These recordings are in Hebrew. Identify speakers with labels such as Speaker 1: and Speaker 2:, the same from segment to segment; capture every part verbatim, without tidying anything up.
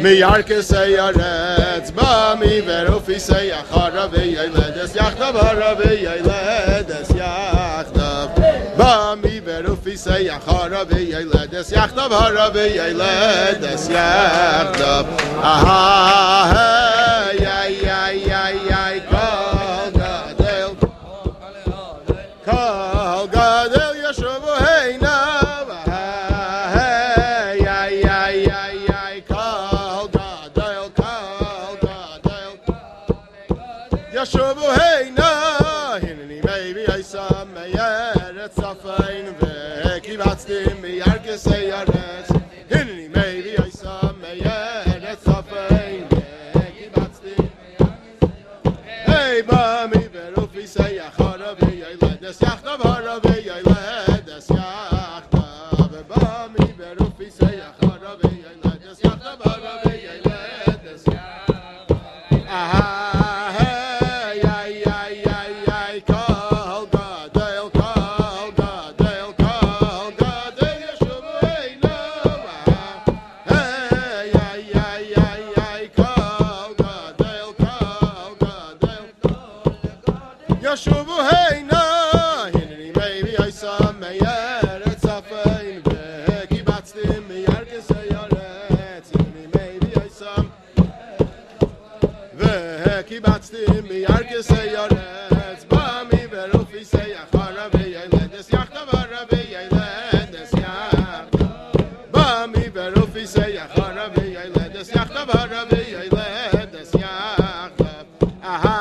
Speaker 1: Miyarke seyaret bami verufi seyachara v'yeledes yachdav hara v'yeledes yachdav bami verufi seyachara v'yeledes yachdav hara v'yeledes yachdav aha hey ay ay ay ay kol gadel kol gadel yashuvu heina Yashuvu heina, hineni maybe I saw me yeret safein vekivatztim miyarke seyaret. Hineni maybe I saw me yeret safein vekivatztim. Hey bami verufi seyachara v'yeledes yachdav hara v'yeledes yachdav bami verufi seyachara v'yeledes yachdav hara v'yeledes yachdav. Aha. Yashuvu heina, hineni maybe I saw me yeret safein vekivatztim miyarke seyaret. Hineni maybe I saw vekivatztim miyarke seyaret. Bami verufi seyachara v'yeledes yachdav hara v'yeledes yachdav. Bami verufi seyachara v'yeledes yachdav hara v'yeledes yachdav. Aha.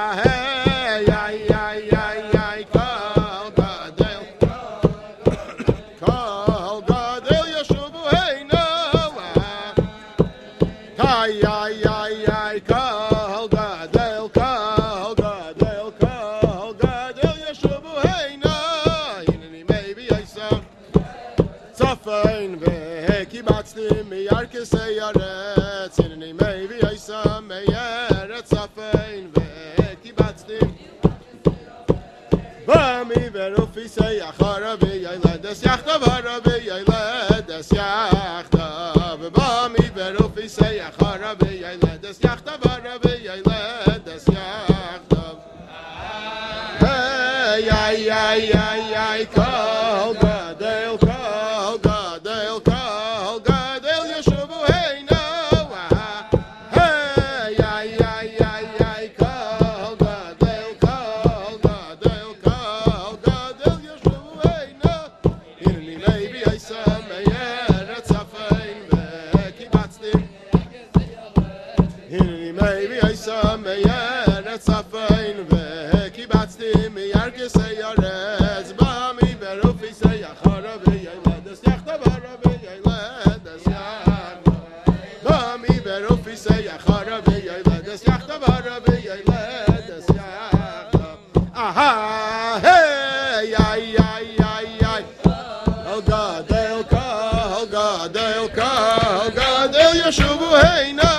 Speaker 1: Ay ay ay ay kol gadel kol gadel kol gadel yashuvu heina hineni maybe I saw safein vekivatztim miyarke seyaret hineni maybe I saw meyeret safein vekivatztim bami verufi seyachara v'yeledes yachdav hara v'yeledes yachdav bami verufi seyachara v'yeledes yachdav hara v'yeledes yachdav. Hey ay ay ay ay kol gadel kol gadel kol gadel yashuvu heina. Hey ay ay ay ay kol gadel kol gadel kol gadel yashuvu heina. Hineni maybe I saw me yeret safein vekivatztim. Hineni maybe I saw me yeret safein vekivatztim miyarke seyaret. Bami verufi seyachara v'yeledes yachdav hara v'yeledes yachdav. Bami verufi seyachara v'yeledes yachdav hara v'yeledes yachdav. Aha hey ay ay ay ay kol gadel kol gadel kol gadel yashuvu heina.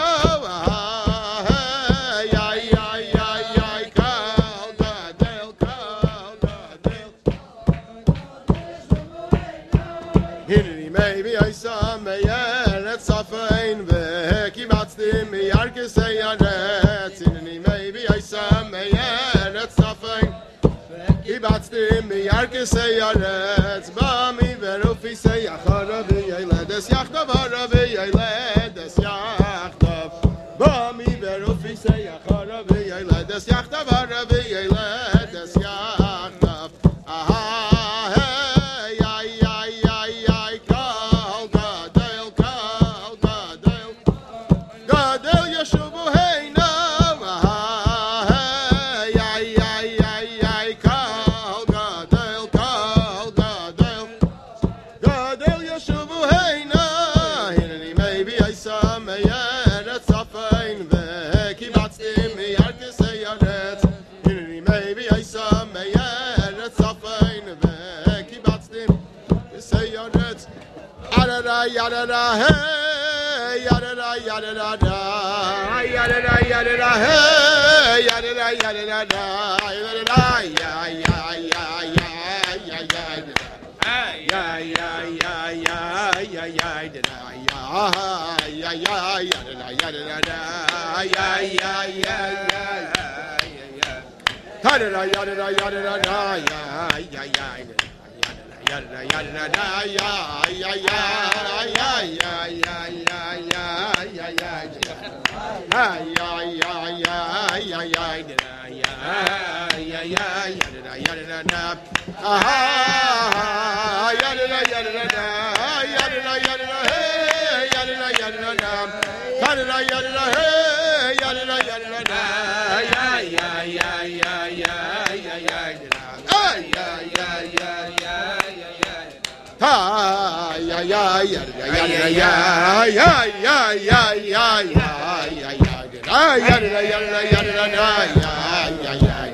Speaker 1: Hineni maybe I saw me yeret safein vekivatztim miyarke seyaret. Hineni maybe I saw me yeret safein vekivatztim miyarke seyaret. Bami verufi seyachara v'yeledes yachdav hara v'yeledes yachdav. Bami verufi seyachara v'yeledes yachdav hara v'yeledes yachdav. Aha. Yada da hey, yada da yada da da, yada da yada da hey, yada da yada da da, yada da ya ya ya ya ya ya ya ya ya ya ya ya ya ya ya ya ya la ya la la ya ya ya ya ta la ya la ya la la ya ya ya ya la ya la la ya ya ya ya ya ya ya ya ya ya ya ya ya ya ya ya ya ya ya ah ya la ya la ya la ya la ya la hey ya la ya la ta la ya la hey ya la ya la ya ya ya ya ya ya ya ay ya ya ya ya ha ya ya ya ya ya ya ya ya ya ya ya ya ya ya la ya la ya la ya ya ya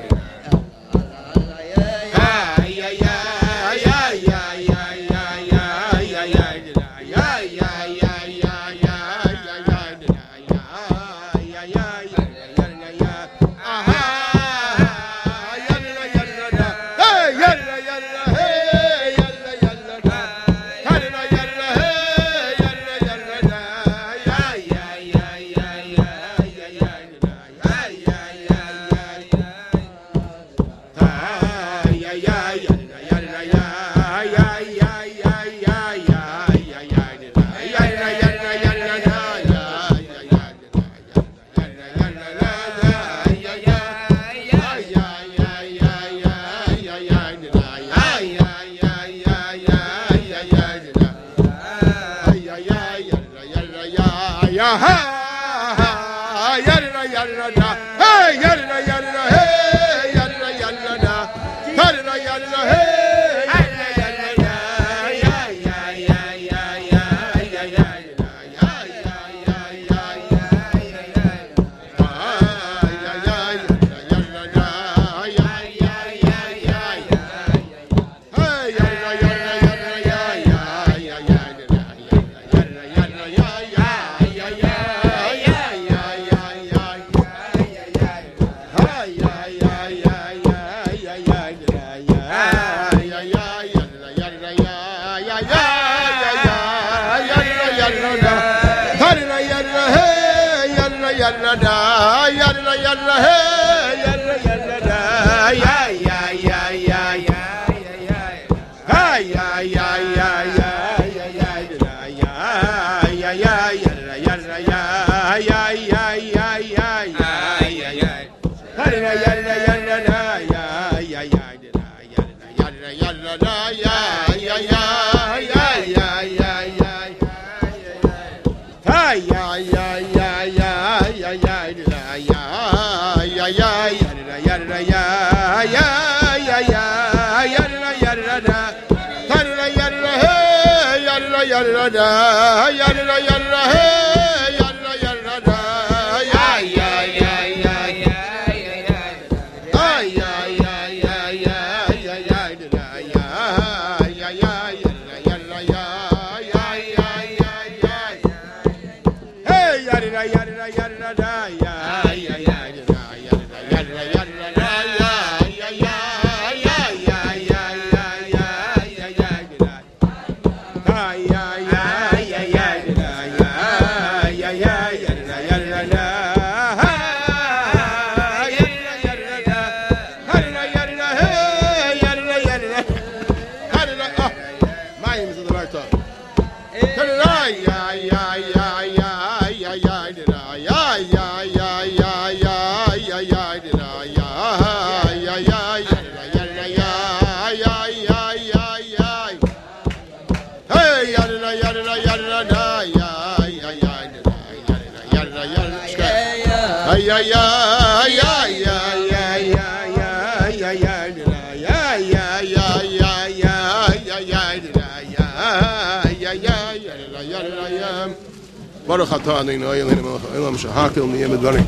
Speaker 1: ברוך אתה אדוני אלוהינו מלך העולם שהכל נהיה בדברים.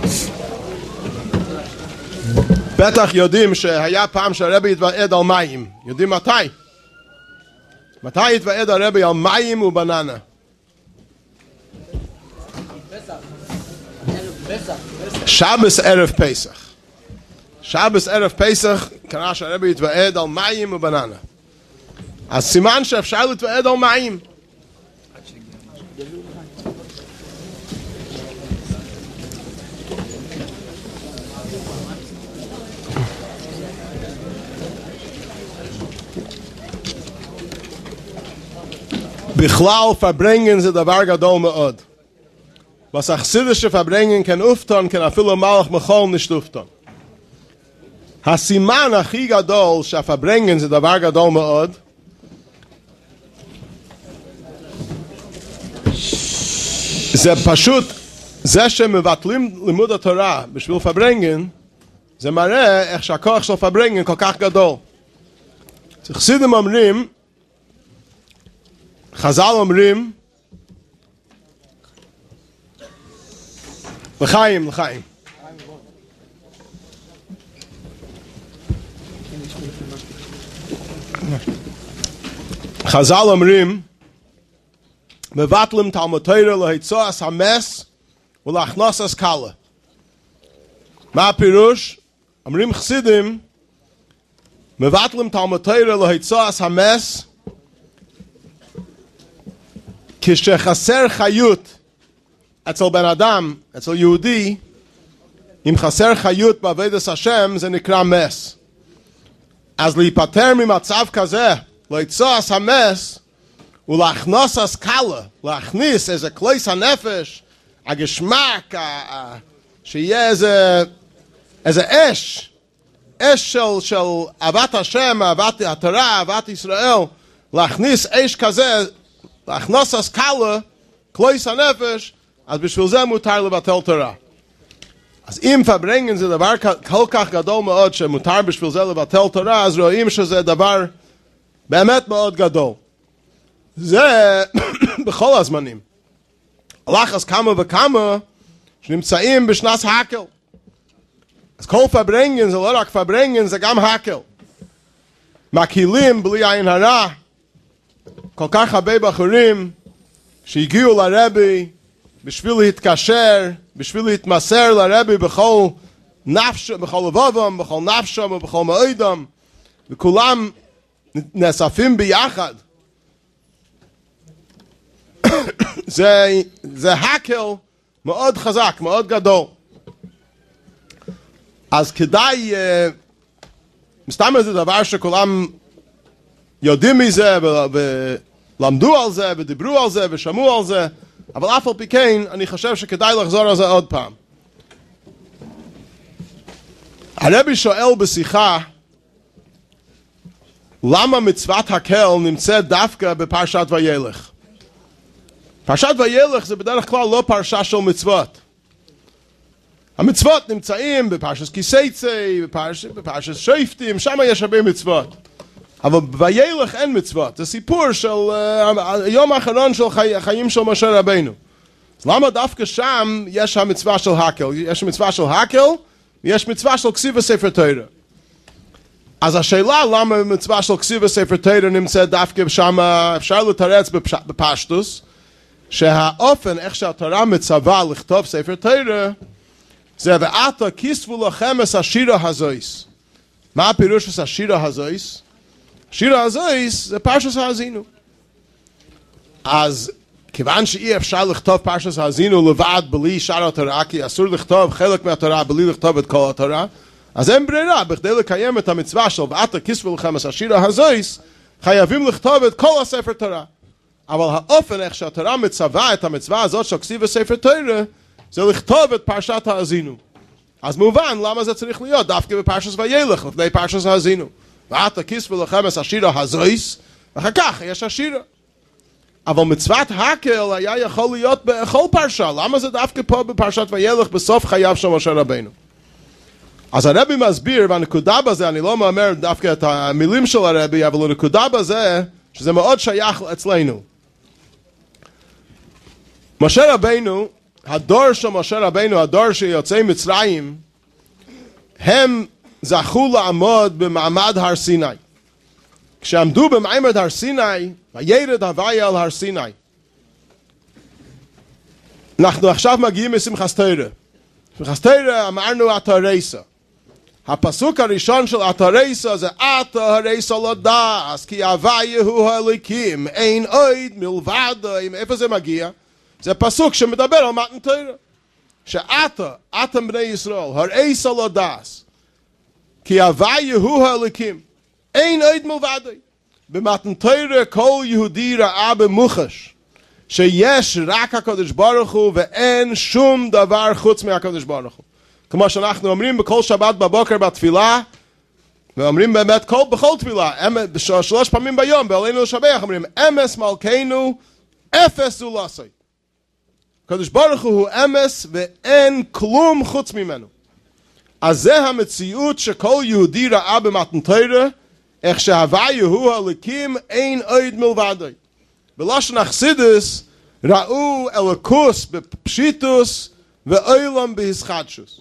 Speaker 1: בטח יודעים שהיה פעם שהרבי התוועד על מים. יודעים מתי? מתי התוועד הרבי על מים ובננה? שבס ערב פסח. שבס ערב פסח קרה שהרבי התוועד על מים ובננה. אז סימן שאפשר להתוועד על מים. בכלל verbringen זה דבר גדול מאוד. Was achsidische verbringen kann ufton, kann אפילו מלך מחול nicht ufton. הסימן הכי גדול שהפברנגן זה דבר גדול מאוד, זה פשוט, זה שמבטלים לימוד התורה בשביל פברנגן, זה מראה איך שהכוח של פברנגן כל כך גדול. חסידים אומרים, חז"ל אומרים, לחיים, לחיים. חז"ל אומרים, מבטלים תלמוד תורה להיצועס המס ולהכנסס קלה. מה הפירוש? אומרים חסידים, מבטלים תלמוד תורה להיצועס המס כשחסר חיות אצל בן אדם, אצל יהודי, אם חסר חיות בעבודת השם זה נקרא מס. אז להיפטר ממצב כזה, להיצועס המס ולהכנסס קלה, להכניס איזה כליס הנפש, הגשמק, שיהיה איזה, איזה אש, אש של, של אהבת השם, אהבת התורה, אהבת ישראל, להכניס אש כזה, להכנסס קלה, כליס הנפש, אז בשביל זה מותר לבטל תורה. אז אם פברנגן זה דבר כל כך גדול מאוד שמותר בשביל זה לבטל תורה, אז רואים שזה דבר באמת מאוד גדול. זה בכל הזמנים. הלך אז כמה וכמה שנמצאים בשנס הקל. אז כל פברנגן זה לא רק פברנגן, זה גם הקל. מקהילים בלי עין הרע. כל כך הרבה בחורים שהגיעו לרבי בשביל להתקשר, בשביל להתמסר לרבי בכל נפש, בכל לבבם, בכל נפשם ובכל מאודם, וכולם נאספים ביחד. זה, זה הקל מאוד חזק, מאוד גדול. אז כדאי, מסתם זה דבר שכולם יודעים מזה, ולמדו על זה, ודיברו על זה, ושמעו על זה, אבל אף על פי כן, אני חושב שכדאי לחזור על זה עוד פעם. הרבי שואל בשיחה, למה מצוות הקל נמצאת דווקא בפרשת וילך? פרשת וילך זה בדרך כלל לא פרשה של מצוות. המצוות נמצאים בפרשת כיסייצי, בפרש, בפרשת שופטים, שם יש הרבה מצוות. אבל בוילך אין מצוות, זה סיפור של uh, היום האחרון של חי, החיים של משה רבינו. אז למה דווקא שם יש המצווה של הקל? יש מצווה של הקל ויש מצווה של כסיב וספר תורה. אז השאלה למה המצווה של כסיב וספר תורה נמצאת דווקא שם, אפשר לתרץ בפש, בפשטוס, שהאופן איך שהתורה מצווה לכתוב ספר תורה, זה ועתה כיסבו לכם את השירה הזויס. מה הפירוש של השירה הזויס? שירה הזויס זה פרשת האזינו. אז כיוון שאי אפשר לכתוב פרשת האזינו לבד בלי שאר התורה, כי אסור לכתוב חלק מהתורה בלי לכתוב את כל התורה, אז אין ברירה, בכדי לקיים את המצווה של ועתה כיסבו לכם את השירה הזויס, חייבים לכתוב את כל הספר תורה. אבל האופן איך שהתורה מצווה את המצווה הזאת של כסיב וספר תורה, זה לכתוב את פרשת האזינו. אז מובן למה זה צריך להיות דווקא בפרשת וילך לפני פרשת האזינו. ועתה כיסבו לכם את השירה הזויס, ואחר כך יש השירה. אבל מצוות הקל היה יכול להיות בכל פרשה. למה זה דווקא פה בפרשת וילך בסוף חייו של משה רבינו? אז הרבי מסביר, והנקודה בזה, אני לא מאמר דווקא את המילים של הרבי, אבל הנקודה בזה, שזה מאוד שייך אצלנו. משה רבינו, הדור של משה רבינו, הדור שיוצאי מצרים, הם זכו לעמוד במעמד הר סיני. כשעמדו במעמד הר סיני, וירד הוויה על הר סיני. אנחנו עכשיו מגיעים לשמחת תורה. שמחת תורה אמרנו התרסה. הפסוק הראשון של התרסה זה אתה הרסה לא דעס, כי הוויה הוא הליקים, אין עוד מלבדו. איפה זה מגיע? זה פסוק שמדבר על מתן תורה. שאתה, אתם בני ישראל, הרסה לא דעס. כי הוויה הוא הליקים. אין עוד מלבדו. במתן תורה כל יהודי ראה במוחש, שיש רק הקדוש ברוך הוא ואין שום דבר חוץ מהקדוש ברוך הוא. כמו שאנחנו אומרים בכל שבת בבוקר בתפילה, ואומרים באמת כל, בכל תפילה, שלוש פעמים ביום, בעלינו לשבח, אומרים, אמס מלכנו, אפס הוא לעשות. הקדוש ברוך הוא אמס ואין כלום חוץ ממנו. אז זה המציאות שכל יהודי ראה במתן תורה, איך שהוויה הוא הליקים אין עוד מלבדו. בלשון חסידות ראו אלוקוס בפשיטוס ואוילם בהסחדשוס.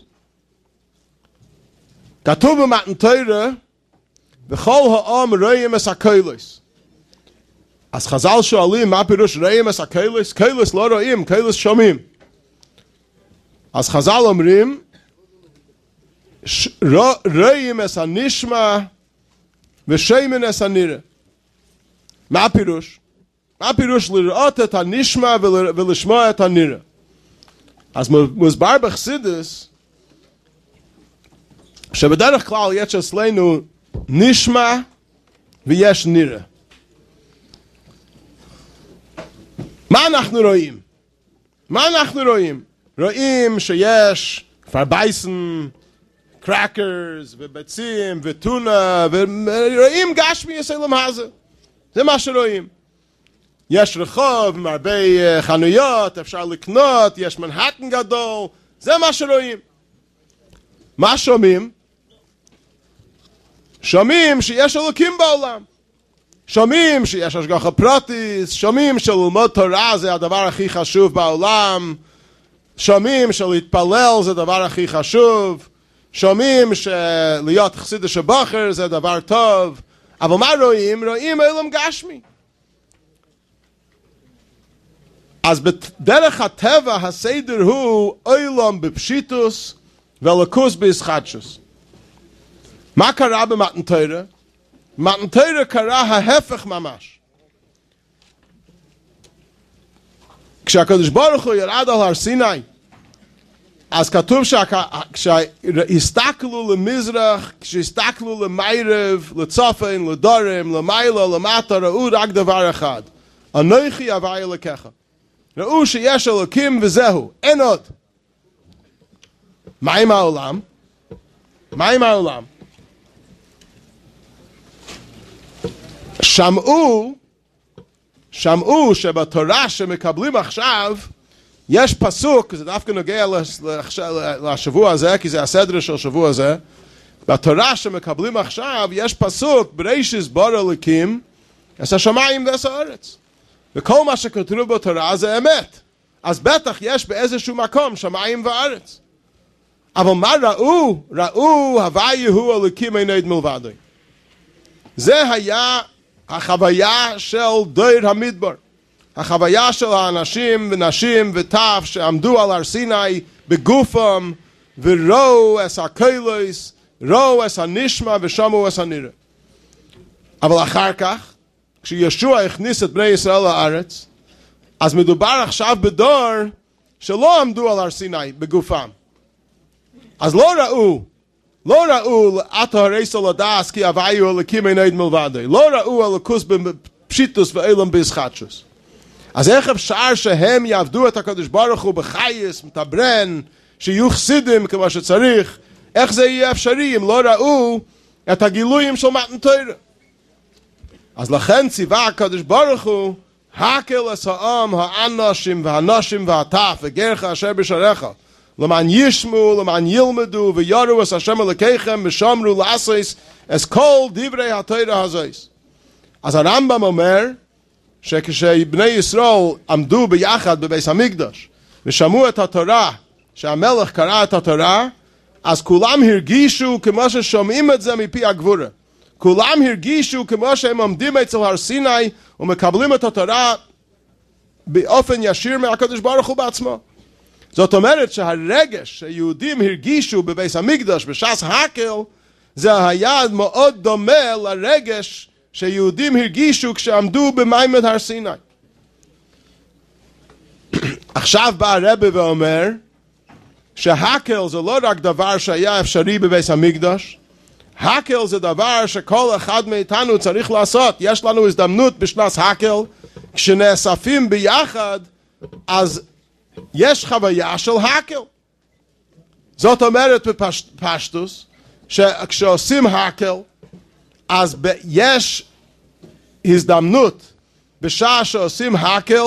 Speaker 1: כתוב במתן תורה, וכל העם רואים את הקהילות. אז חז"ל שואלים, מה פירוש רואים את הקהילות? קהילות לא רואים, קהילות שומעים. אז חז"ל אומרים, רואים את הנשמע ושומעים את הנראה. מה הפירוש? מה הפירוש לראות את הנשמע ולשמוע את הנראה? אז מוסבר בחסידות, שבדרך כלל יש אצלנו נשמע ויש נראה. מה אנחנו רואים? מה אנחנו רואים? רואים שיש פרבייסן, קרקרס וביצים וטונה, ורואים גשמי יסלם הזה. זה מה שרואים. יש רחוב עם הרבה חנויות, אפשר לקנות, יש מנהטן גדול, זה מה שרואים. מה שומעים? שומעים שיש אלוקים בעולם. שומעים שיש השגחה פרטית, שומעים שללמוד תורה זה הדבר הכי חשוב בעולם, שומעים שלהתפלל זה הדבר הכי חשוב, שומעים שלהיות חסיד שבחר זה דבר טוב, אבל מה רואים? רואים עולם גשמי. אז בדרך הטבע הסדר הוא עולם בפשיטוס ואלוקוס בהסחדשוס. מה קרה במתן תורה? במתן תורה קרה ההפך ממש. כשהקדוש ברוך הוא ירד על הר סיני, אז כתוב כשהסתכלו למזרח, כשהסתכלו למערב, לצפון, לדרום, למעלה, למטה, ראו רק דבר אחד. אנוכי הווי אלוקיך. ראו שיש אלוקים וזהו, אין עוד. מה עם העולם? מה עם העולם? שמעו, שמעו שבתורה שמקבלים עכשיו, יש פסוק, זה דווקא נוגע לשבוע הזה, כי זה הסדר של השבוע הזה, בתורה שמקבלים עכשיו, יש פסוק, בראשית ברא אלוקים, את השמיים ואת הארץ. וכל מה שכתוב בתורה זה אמת. אז בטח יש באיזשהו מקום שמיים וארץ. אבל מה ראו? ראו הוויה הוא אלוקים אין עוד מלבדו. זה היה החוויה של דור המדבר. החוויה של האנשים ונשים וטף שעמדו על הר סיני בגופם וראו את הקהילות, ראו את הנשמע ושמעו את הנראה. אבל אחר כך, כשישוע הכניס את בני ישראל לארץ, אז מדובר עכשיו בדור שלא עמדו על הר סיני בגופם. אז לא ראו, לא ראו עתה הריסו לדעת כי הוויה הוא אלוקים אין עוד מלבדו. לא ראו אלוקוס בפשיטוס ואילם בהסחדשוס. אז איך אפשר שהם יעבדו את הקדוש ברוך הוא בחייס, מתברן, שיהיו חסידים כמו שצריך? איך זה יהיה אפשרי אם לא ראו את הגילויים של מתן תורה? אז לכן ציווה הקדוש ברוך הוא, הקל את העם, האנשים והנשים והטף, וגרך אשר בשעריך, למען ישמעו, למען ילמדו, ויראו את השם אלוקיכם, ושמרו לעשות את כל דברי התורה הזאת. אז הרמב"ם אומר, שכשבני ישראל עמדו ביחד בבית המקדש, ושמעו את התורה, שהמלך קרא את התורה, אז כולם הרגישו כמו ששומעים את זה מפי הגבורה. כולם הרגישו כמו שהם עומדים אצל הר סיני ומקבלים את התורה באופן ישיר מהקדוש ברוך הוא בעצמו. זאת אומרת שהרגש שיהודים הרגישו בבית המקדש בשעת הקל, זה היה מאוד דומה לרגש שיהודים הרגישו כשעמדו במעמד הר סיני. עכשיו בא הרבי ואומר שהקל זה לא רק דבר שהיה אפשרי בבית המקדש, הקל זה דבר שכל אחד מאיתנו צריך לעשות. יש לנו הזדמנות בשנת הקל, כשנאספים ביחד, אז יש חוויה של הקל. זאת אומרת בפשטוס, שכשעושים הקל, אז ב- יש הזדמנות בשעה שעושים הקל,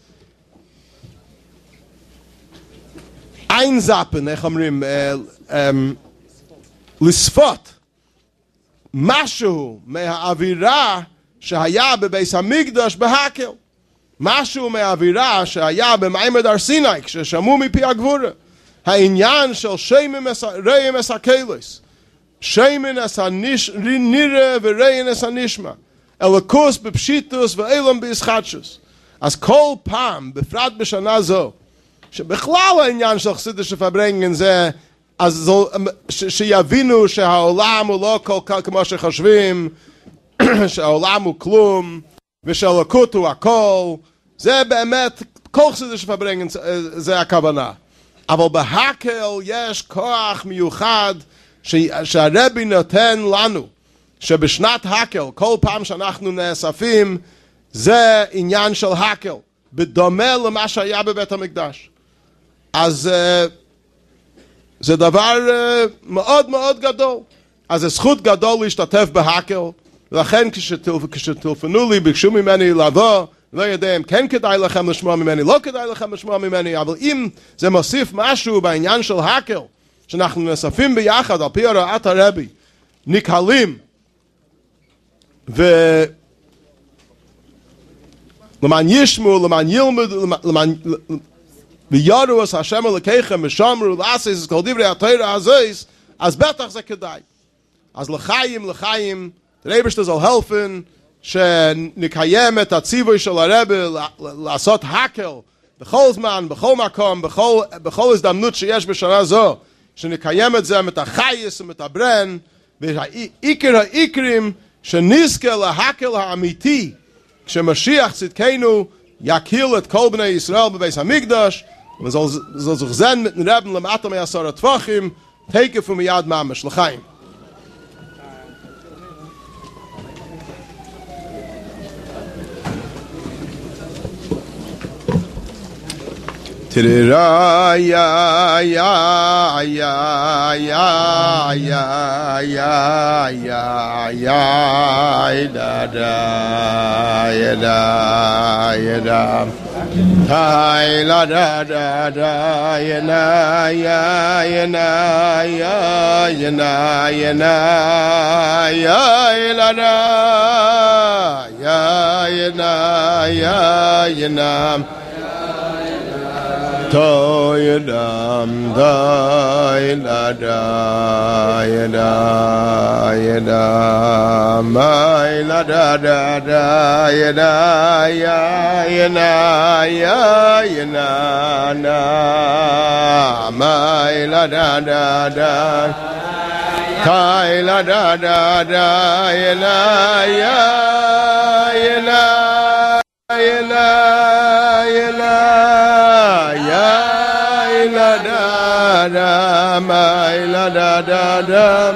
Speaker 1: אין זפן, איך אומרים, אה, אה, לספות משהו מהאווירה שהיה בבית המקדש בהקל, משהו מהאווירה שהיה במעמד הר סיני כששמעו מפי הגבורה, העניין של שמן רעים אס הקלוס, שמן אס הנראה ורעים אס הנשמע, אלוקוס בפשיטוס ואילום בישחטשוס. אז כל פעם, בפרט בשנה זו, שבכלל העניין של חסידות שפברנגן זה, אז זו, ש, שיבינו שהעולם הוא לא כל כך כמו שחושבים, שהעולם הוא כלום, ושהלוקות הוא הכל, זה באמת, כל חסידות שפברנגן זה הכוונה. אבל בהקל יש כוח מיוחד ש, שהרבי נותן לנו, שבשנת הקל, כל פעם שאנחנו נאספים, זה עניין של הקל, בדומה למה שהיה בבית המקדש. אז uh, זה דבר uh, מאוד מאוד גדול. אז זה זכות גדול להשתתף בהקל, ולכן כשטלפנו לי, ביקשו ממני לבוא, לא יודע אם כן כדאי לכם לשמוע ממני, לא כדאי לכם לשמוע ממני, אבל אם זה מוסיף משהו בעניין של הקל, שאנחנו נאספים ביחד על פי הוראת הרבי, נקהלים, ולמען ישמעו, למען ילמדו, למען ויראו את השם אלוקיכם ושמרו לעשות את כל דברי התורה הזויס, אז בטח זה כדאי. אז לחיים, לחיים, הרבי שתזל הלפן, שנקיים את הציווי של הרבי לעשות הקל בכל זמן, בכל מקום, בכל, בכל הזדמנות שיש בשנה זו, שנקיים את זה את החייס ואת הברן, והעיקר העיקרים שנזכה להקל האמיתי, כשמשיח צדקנו יקהיל את כל בני ישראל בבית המקדש, וזו זוכזן מתנרבן למטה מעשר הטפחים, תקף ומיד ממש לחיים. Tira ya ya ya ya ya ya ya ya da da ya da ya da tai la da da da ya na ya ya na ya ya na ya na ya la da ya ya na ya ya na to yadam da yada da yada yada mai la da da da yada ya yana ya yana na mai la da da da kai la da da da yana ya yana yana yana da ma ila da da da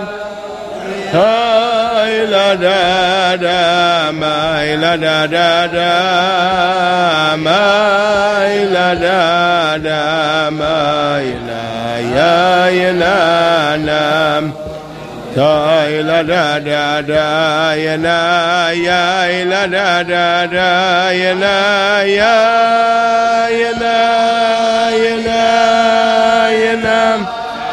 Speaker 1: ha ila da da ma ila da da da ma ila da da ma ila ya ila nam ta ila da da da ya na ya ila da da da ya na ya ya na ya na ya na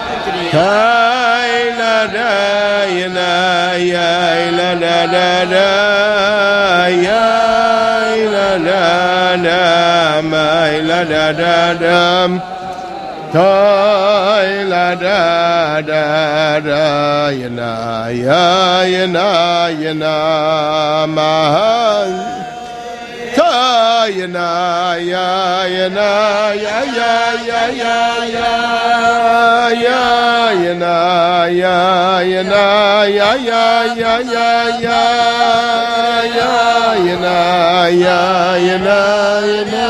Speaker 1: kai la da ya na ya la da da da ya la da da ma la da da da kai la da da da ya na ya ya na ya na ma ya na ya ya na ya ya ya ya ya ya ya na ya ya na ya ya ya ya ya ya ya na ya ya na ya na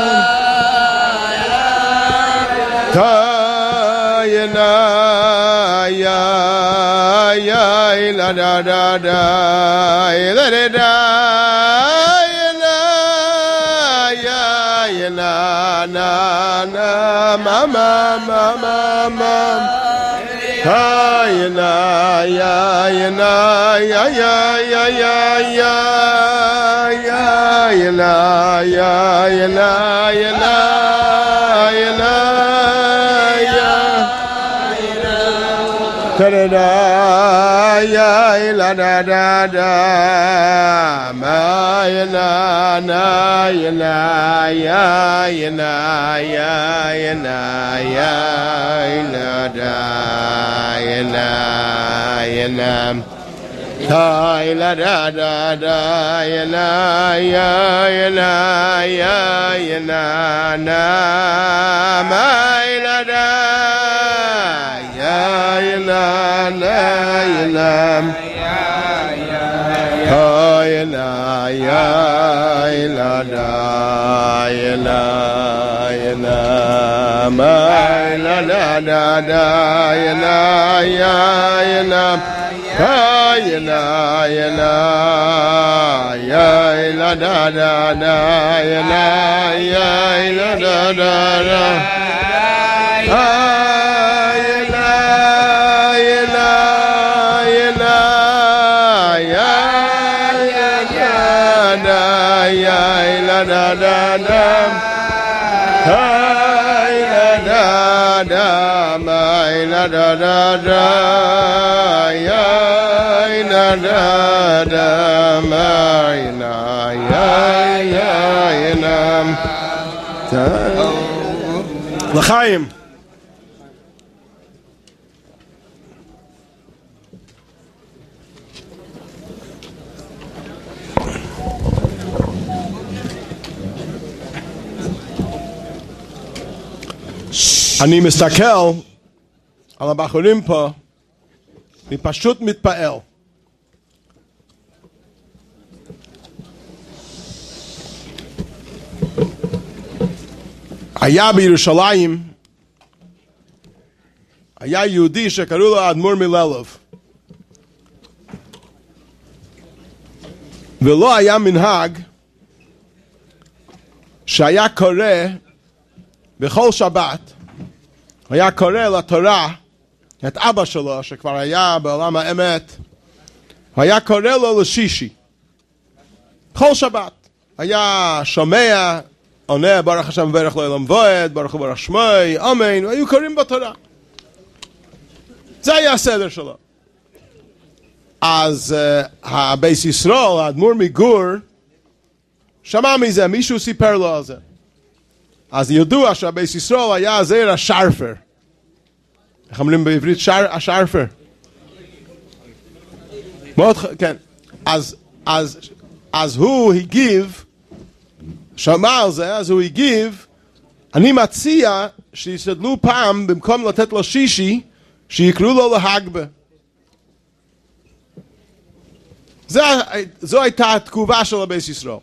Speaker 1: ta ya na ya ya la da da da da da da ya ya na na na ma ma ma ma ma ha ya na ya ya na ya ya ya ya ya ya ya na ya ya na ya na ya na da da da ya la da da da ma ya na na ya na ya ya na ya ya na ya la da ya na ya na ha la da da da ya na ya ya na ya ya na na ma la da ya na na ya na ha ya na ya la da ya na ya na ma la da da da ya na ya ya na ha ya na ya na ya la da da da ya na ya la da da da da da da hai la da da mai la da da da ya la da da mai la ya ya nam l'chaim. אני מסתכל על הבחורים פה, אני פשוט מתפעל. היה בירושלים, היה יהודי שקראו לו האדמו"ר מללוב. ולא היה מנהג שהיה קורא בכל שבת, היה קורא לתורה את אבא שלו שכבר היה בעולם האמת, היה קורא לו לשישי כל שבת, היה שומע, עונה ברוך השם וברך לעולם ועד, ברוך הוא ברוך שמי, אמן, והיו קוראים בתורה. זה היה הסדר שלו. אז uh, הבייס ישראל, האדמו"ר מגור, שמע מזה, מישהו סיפר לו על זה. אז ידוע שהבייס ישראל היה זעיר השרפר. איך אומרים בעברית השרפר? מאוד, כן. אז, אז, אז הוא הגיב, שמע על זה, אז הוא הגיב, אני מציע שיסתדלו פעם, במקום לתת לו שישי, שיקראו לו להגבה. זו הייתה התגובה של הבייס ישראל.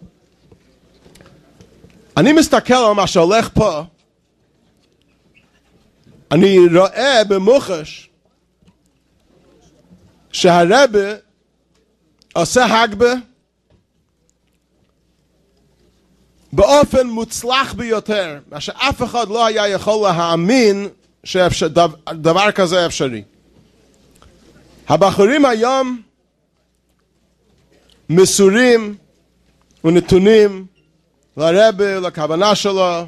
Speaker 1: אני מסתכל על מה שהולך פה, אני רואה במוחש שהרבא עושה הגבה באופן מוצלח ביותר, מה שאף אחד לא היה יכול להאמין שדבר כזה אפשרי. הבחורים היום מסורים ונתונים לרבא, לכוונה שלו,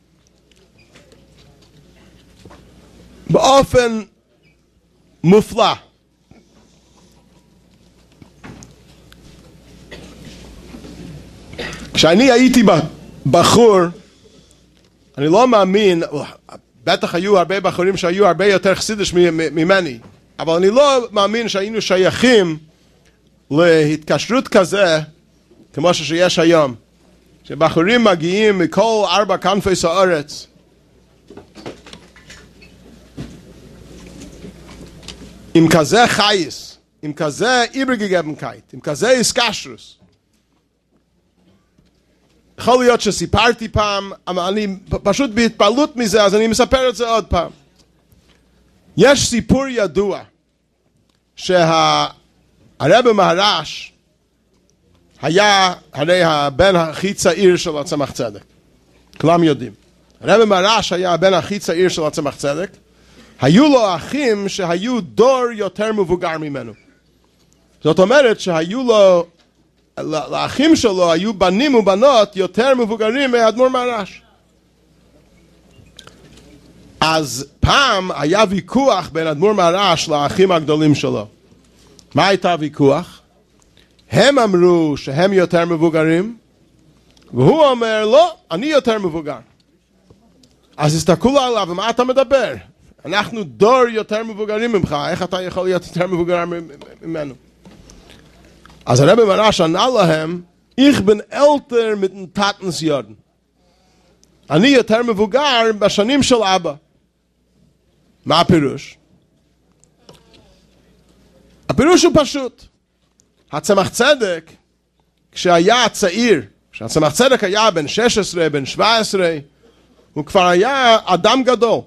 Speaker 1: באופן מופלא. כשאני הייתי בחור, אני לא מאמין, בטח היו הרבה בחורים שהיו הרבה יותר חסידש ממני, אבל אני לא מאמין שהיינו שייכים להתקשרות כזה כמו שיש היום, שבחורים מגיעים מכל ארבע כנפי הארץ עם כזה חייס, עם כזה איברגגבנקייט, עם כזה איסקשרוס. יכול להיות שסיפרתי פעם, אבל אני פשוט בהתפעלות מזה, אז אני מספר את זה עוד פעם. יש סיפור ידוע, שהרב הרב מהר"ש היה הרי הבן הכי צעיר של הצמח צדק. כולם יודעים. הרב מהר"ש היה הבן הכי צעיר של הצמח צדק. היו לו אחים שהיו דור יותר מבוגר ממנו. זאת אומרת שהיו לו, לאחים שלו היו בנים ובנות יותר מבוגרים מהאדמו"ר מהר"ש. אז פעם היה ויכוח בין האדמו"ר מהר"ש לאחים הגדולים שלו. מה הייתה הוויכוח? הם אמרו שהם יותר מבוגרים, והוא אומר, לא, אני יותר מבוגר. אז הסתכלו עליו, ומה אתה מדבר? אנחנו דור יותר מבוגרים ממך, איך אתה יכול להיות יותר מבוגר ממנו? אז הרב מהר"ש ענה להם, ich bin älter mit den Tatensjahren. אני יותר מבוגר בשנים של אבא. מה הפירוש? הפירוש הוא פשוט. הצמח צדק, כשהיה צעיר, כשהצמח צדק היה בן שש עשרה, בן שבע עשרה, הוא כבר היה אדם גדול.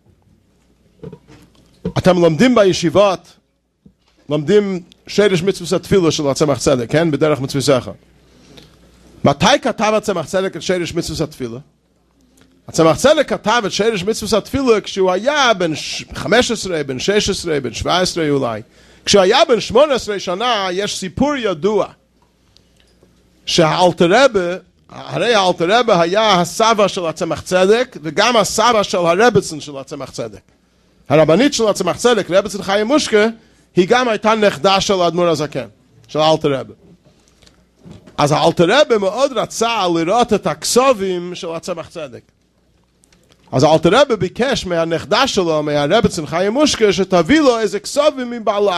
Speaker 1: אתם לומדים בישיבות, לומדים שרש מצוות התפילה של הצמח צדק, כן? בדרך מצוותיך. מתי כתב הצמח צדק את שרש מצוות התפילה? הצמח צדק כתב את שרש מצוות התפילה כשהוא היה בן חמש עשרה, בן שש עשרה, בן שבע עשרה אולי. כשהוא היה בן שמונה עשרה שנה, יש סיפור ידוע, שהאלטר רבי, הרי האלטר רבי היה הסבא של הצמח צדק, וגם הסבא של הרבצן של הצמח צדק. הרבנית של הצמח צדק, רבצן חיים מושקה, היא גם הייתה נכדה של האדמו"ר הזקן, של האלטר רבי. אז האלטר רבי מאוד רצה לראות את הכסובים של הצמח צדק. אז האלטר רבי ביקש מהנכדה שלו, מהרבצן חיים מושקה, שתביא לו איזה כסובים מבעלה.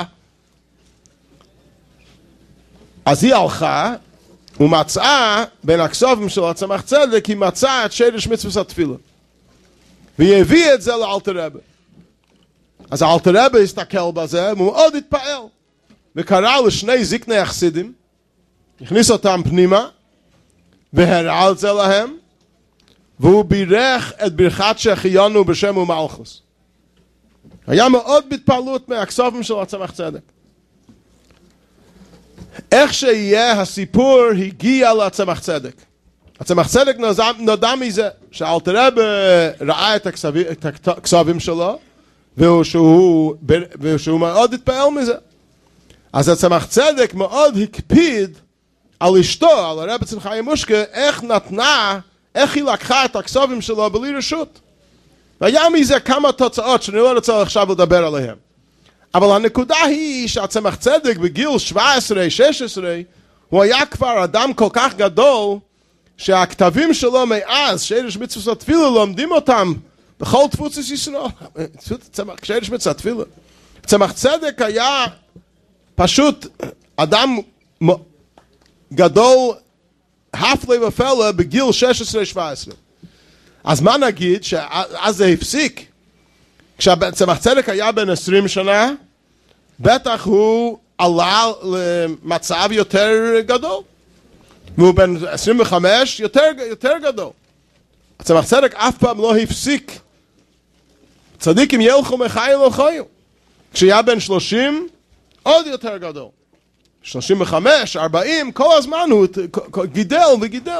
Speaker 1: אז היא הלכה, ומצאה בין הכסובים של הצמח צדק, היא מצאה את שרש מצוות התפילה. והיא הביאה את זה לאלטר רבי. אז האלטר רבי הסתכל בזה, והוא מאוד התפעל. וקרא לשני זקני החסידים, הכניס אותם פנימה, והראה את זה להם, והוא בירך את ברכת שהחיינו בשם ומלכוס. היה מאוד בהתפעלות מהכסובים של הצמח צדק. איך שיהיה הסיפור הגיע לצמח צדק. הצמח צדק נודע מזה, שהאלטר רבי ראה את הכסובים שלו, ושהוא, ושהוא מאוד התפעל מזה. אז הצמח צדק מאוד הקפיד על אשתו, על הרבצן חיים מושקה, איך נתנה, איך היא לקחה את הכסובים שלו בלי רשות. והיה מזה כמה תוצאות שאני לא רוצה עכשיו לדבר עליהן. אבל הנקודה היא שהצמח צדק בגיל שבע עשרה שש עשרה, הוא היה כבר אדם כל כך גדול, שהכתבים שלו מאז, שרש מצוות התפילה, לומדים אותם בכל תפוצות ישראל. שרש מצוות התפילה. צמח צדק היה פשוט אדם גדול, הפלא ופלא, בגיל שש עשרה שבע עשרה. אז מה נגיד? שאז זה הפסיק. כשצמח צדק היה בן עשרים שנה, בטח הוא עלה למצב יותר גדול. והוא בן עשרים וחמש, יותר, יותר גדול. צמח צדק אף פעם לא הפסיק. צדיקים ילכו מחיל לחיל. כשהיה בן שלושים, עוד יותר גדול. שלושים וחמש, ארבעים, כל הזמן הוא גידל וגידל.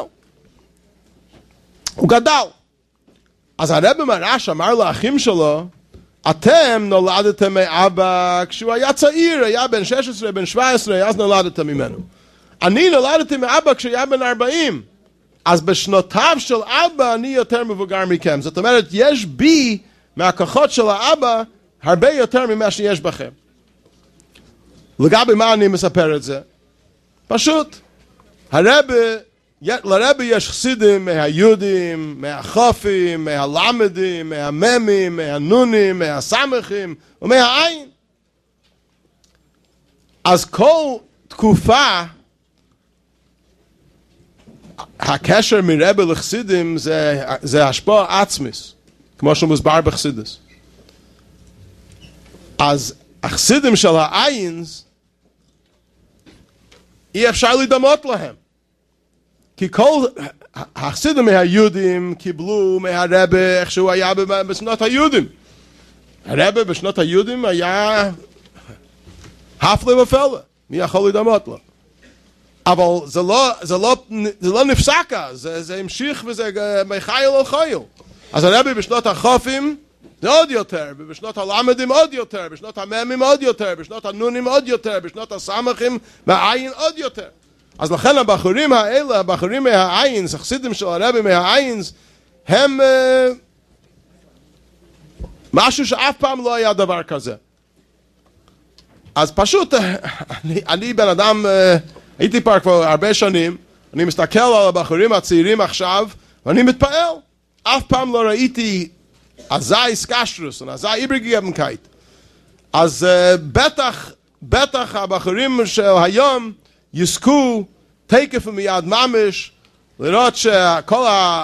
Speaker 1: הוא גדל. אז הרב מהר"ש אמר לאחים שלו, אתם נולדתם מאבא כשהוא היה צעיר, היה בן שש עשרה, בן שבע עשרה, אז נולדתם ממנו. אני נולדתי מאבא כשהיה בן ארבעים, אז בשנותיו של אבא אני יותר מבוגר מכם. זאת אומרת, יש בי מהכוחות של האבא הרבה יותר ממה שיש בכם. לגבי מה אני מספר את זה? פשוט, הרבי, לרבי יש חסידים מהיהודים, מהחופים, מהלמדים, מהממים, מהנונים, מהסמכים ומהעין. אז כל תקופה, הקשר מרבי לחסידים זה, זה השפעה עצמיס, כמו שמוסבר בחסידס. אז החסידים של העינס, אי אפשר לדמות להם. כי כל החסידים מהיהודים קיבלו מהרבי איך שהוא היה בשנות היהודים. הרבי בשנות היהודים היה הפלא ופלא. מי יכול לדמות לו? אבל זה לא, זה לא, זה לא נפסקה, זה, זה המשיך וזה מחייל על חייל. אז הרבי בשנות החופים זה עוד יותר, בשנות הלמדים עוד יותר, בשנות הממים עוד יותר, בשנות הנונים עוד יותר, בשנות הסמכים מהעין עוד יותר. אז לכן הבחורים האלה, הבחורים מהעין, החסידים של הרבי מהעין, הם uh, משהו שאף פעם לא היה דבר כזה. אז פשוט, אני, אני בן אדם, uh, הייתי פה כבר הרבה שנים, אני מסתכל על הבחורים הצעירים עכשיו, ואני מתפעל. אף פעם לא ראיתי עזאי סקשרוס, עזאי איברגייבנקייט. אז uh, בטח, בטח הבחורים של היום יזכו תקף ומיד ממש, לראות שכל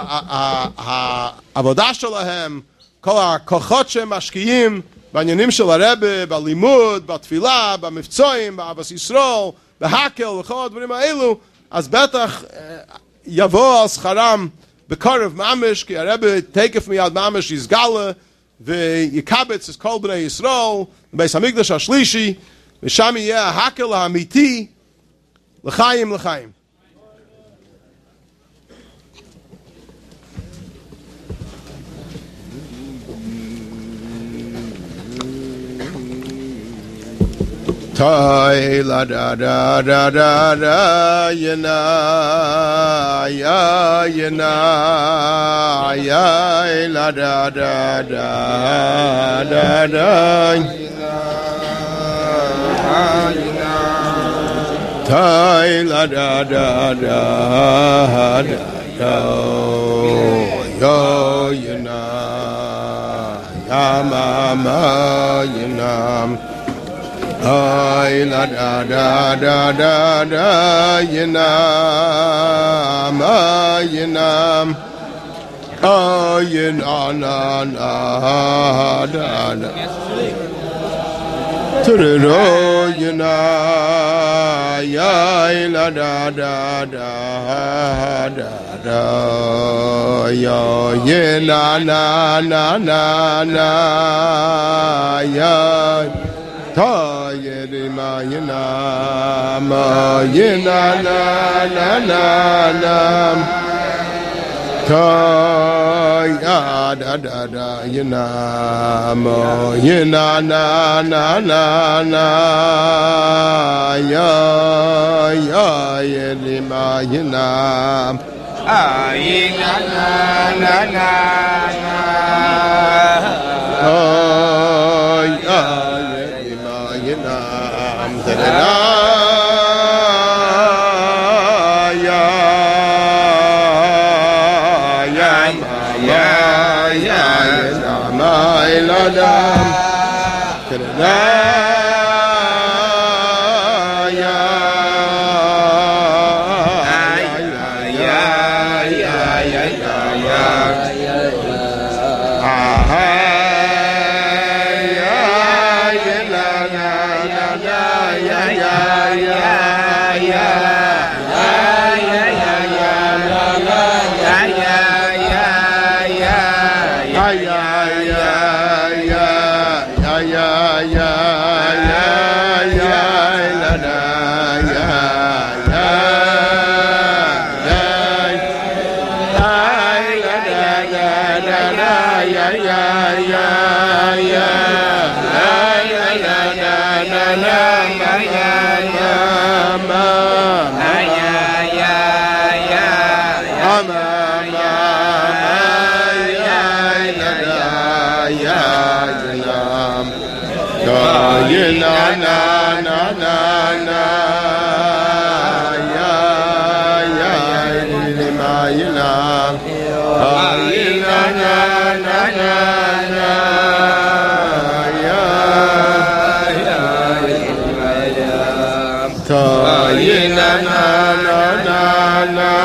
Speaker 1: העבודה שלהם, כל הכוחות שהם משקיעים בעניינים של הרבי, בלימוד, בתפילה, במבצועים, באבס ישרול, בהקל וכל הדברים האלו, אז בטח יבוא על שכרם בקרב ממש, כי הרבי תקף מיד ממש יסגלה ויקבץ את כל בני ישראל בבית המקדש השלישי, ושם יהיה ההקל האמיתי לחיים לחיים. Tai la da da da da da yana ya yana ya la da da da da da Tai la da da da da yo yana ya mama yana Ay la da da da da da yinam ay yinam ay yinam na na da da Turo yina ay la da da da da da yo yina na na na na ya Ta yeri ma yina ma yina na na na na Ta ya da da da yina ma yina na na na na ya ya yeri ma yina ah yina na na na oh ya na na na na na ya ya ni ma yina yina na na na na ya ya ta yina na na na na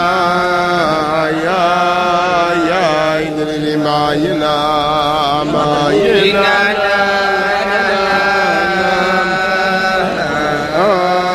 Speaker 1: ya ya ni ma yina ma yina Oh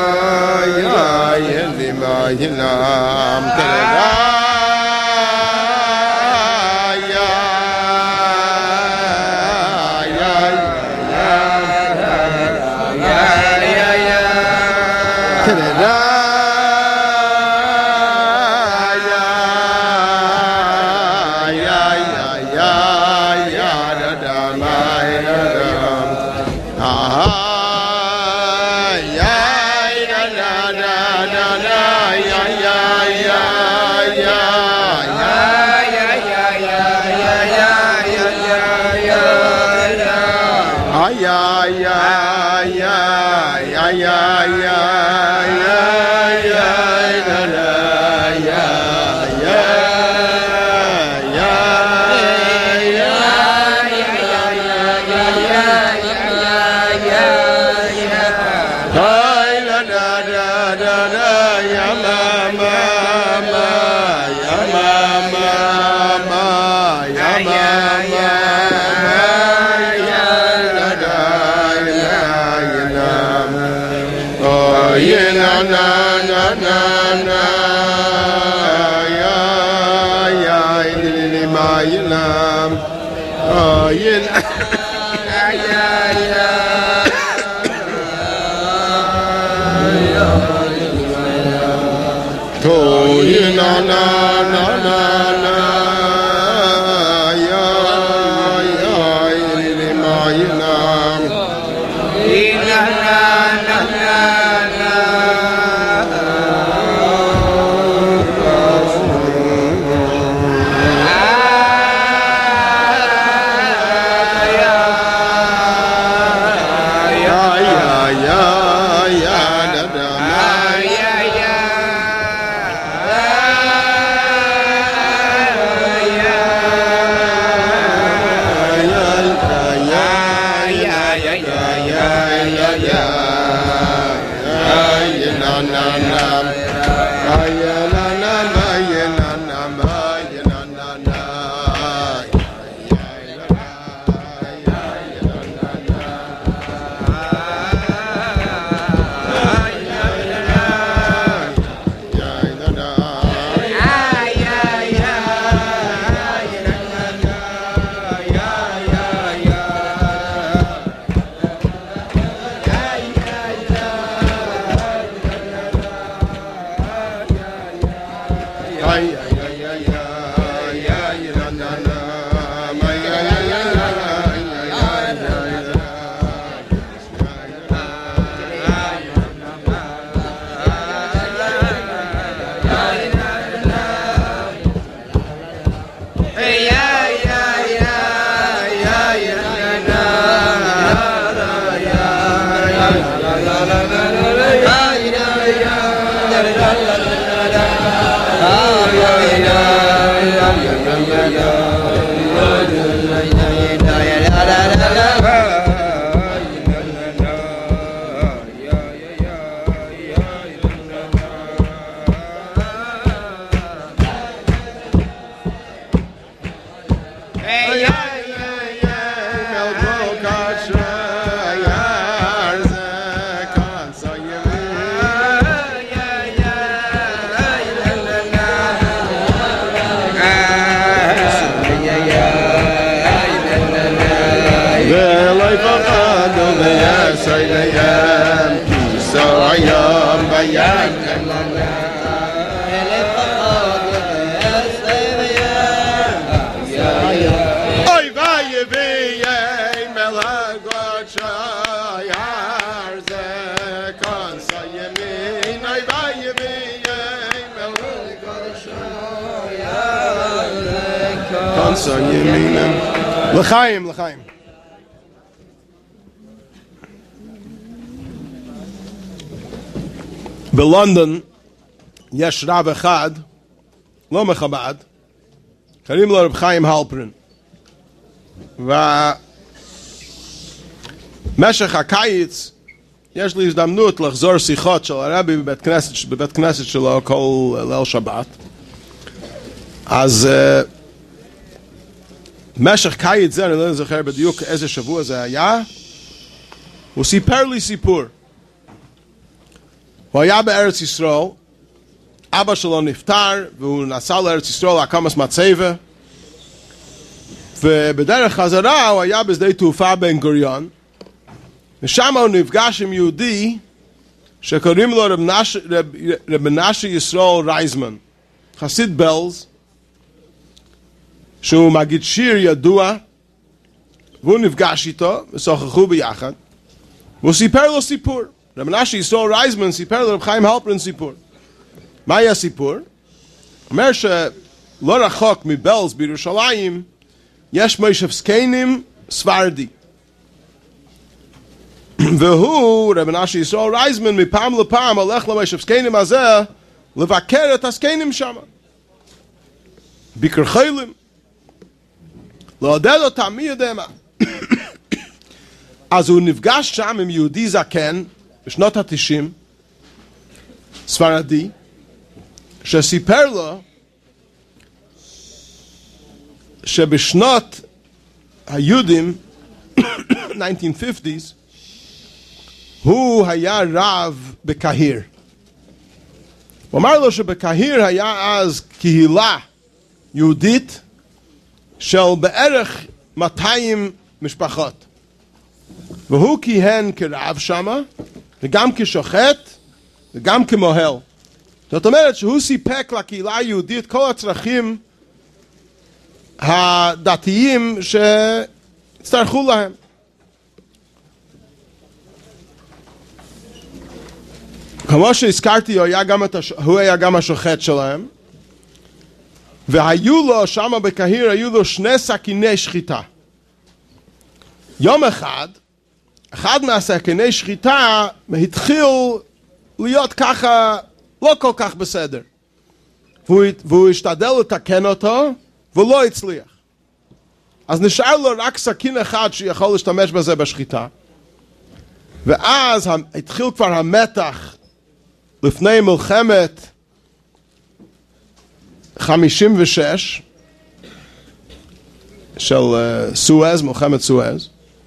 Speaker 1: L'chaim, l'chaim. בלונדון יש רב אחד, לא מחב"ד, קוראים לו רב חיים הלפרין. ובמשך הקיץ יש לי הזדמנות לחזור שיחות של הרבי בבית כנסת, בבית כנסת שלו כל ליל שבת. אז במשך קיץ זה, אני לא זוכר בדיוק איזה שבוע זה היה, הוא סיפר לי סיפור. הוא היה בארץ ישראל, אבא שלו נפטר, והוא נסע לארץ ישראל להקמת מצבה, ובדרך חזרה הוא היה בשדה תעופה בן גוריון, ושם הוא נפגש עם יהודי שקוראים לו רב מנשה, רב, רב מנשה ישראל רייזמן, חסיד בלז, שהוא מגיד שיר ידוע, והוא נפגש איתו, ושוחחו ביחד, והוא סיפר לו סיפור. רב מנשה ישראל רייזמן סיפר לרב חיים הלפרין סיפור. מה היה הסיפור? אומר שלא רחוק מבלז בירושלים, יש מוישב זקנים ספרדי. והוא, רב מנשה ישראל רייזמן, מפעם לפעם הולך למוישב זקנים הזה, לבקר את הזקנים שם. ביקר חיילים. לעודד אותם, מי יודע מה. אז הוא נפגש שם עם יהודי זקן, בשנות התשעים, ספרדי, שסיפר לו, שבשנות היהודים, nineteen fifties, הוא היה רב בקהיר. הוא אמר לו שבקהיר היה אז קהילה יהודית של בערך מאתיים משפחות. והוא כיהן כרב שמה, וגם כשוחט, וגם כמוהל. זאת אומרת שהוא סיפק לקהילה היהודית כל הצרכים הדתיים שהצטרכו להם. כמו שהזכרתי, הוא היה גם, הש... הוא היה גם השוחט שלהם, והיו לו שם בקהיר, היו לו שני סכיני שחיטה. יום אחד, אחד מהסכיני שחיטה התחיל להיות ככה, לא כל כך בסדר. והוא, והוא השתדל לתקן אותו, ולא הצליח. אז נשאר לו רק סכין אחד שיכול להשתמש בזה בשחיטה. ואז התחיל כבר המתח לפני מלחמת חמישים ושש של uh, סואז, מלחמת סואז.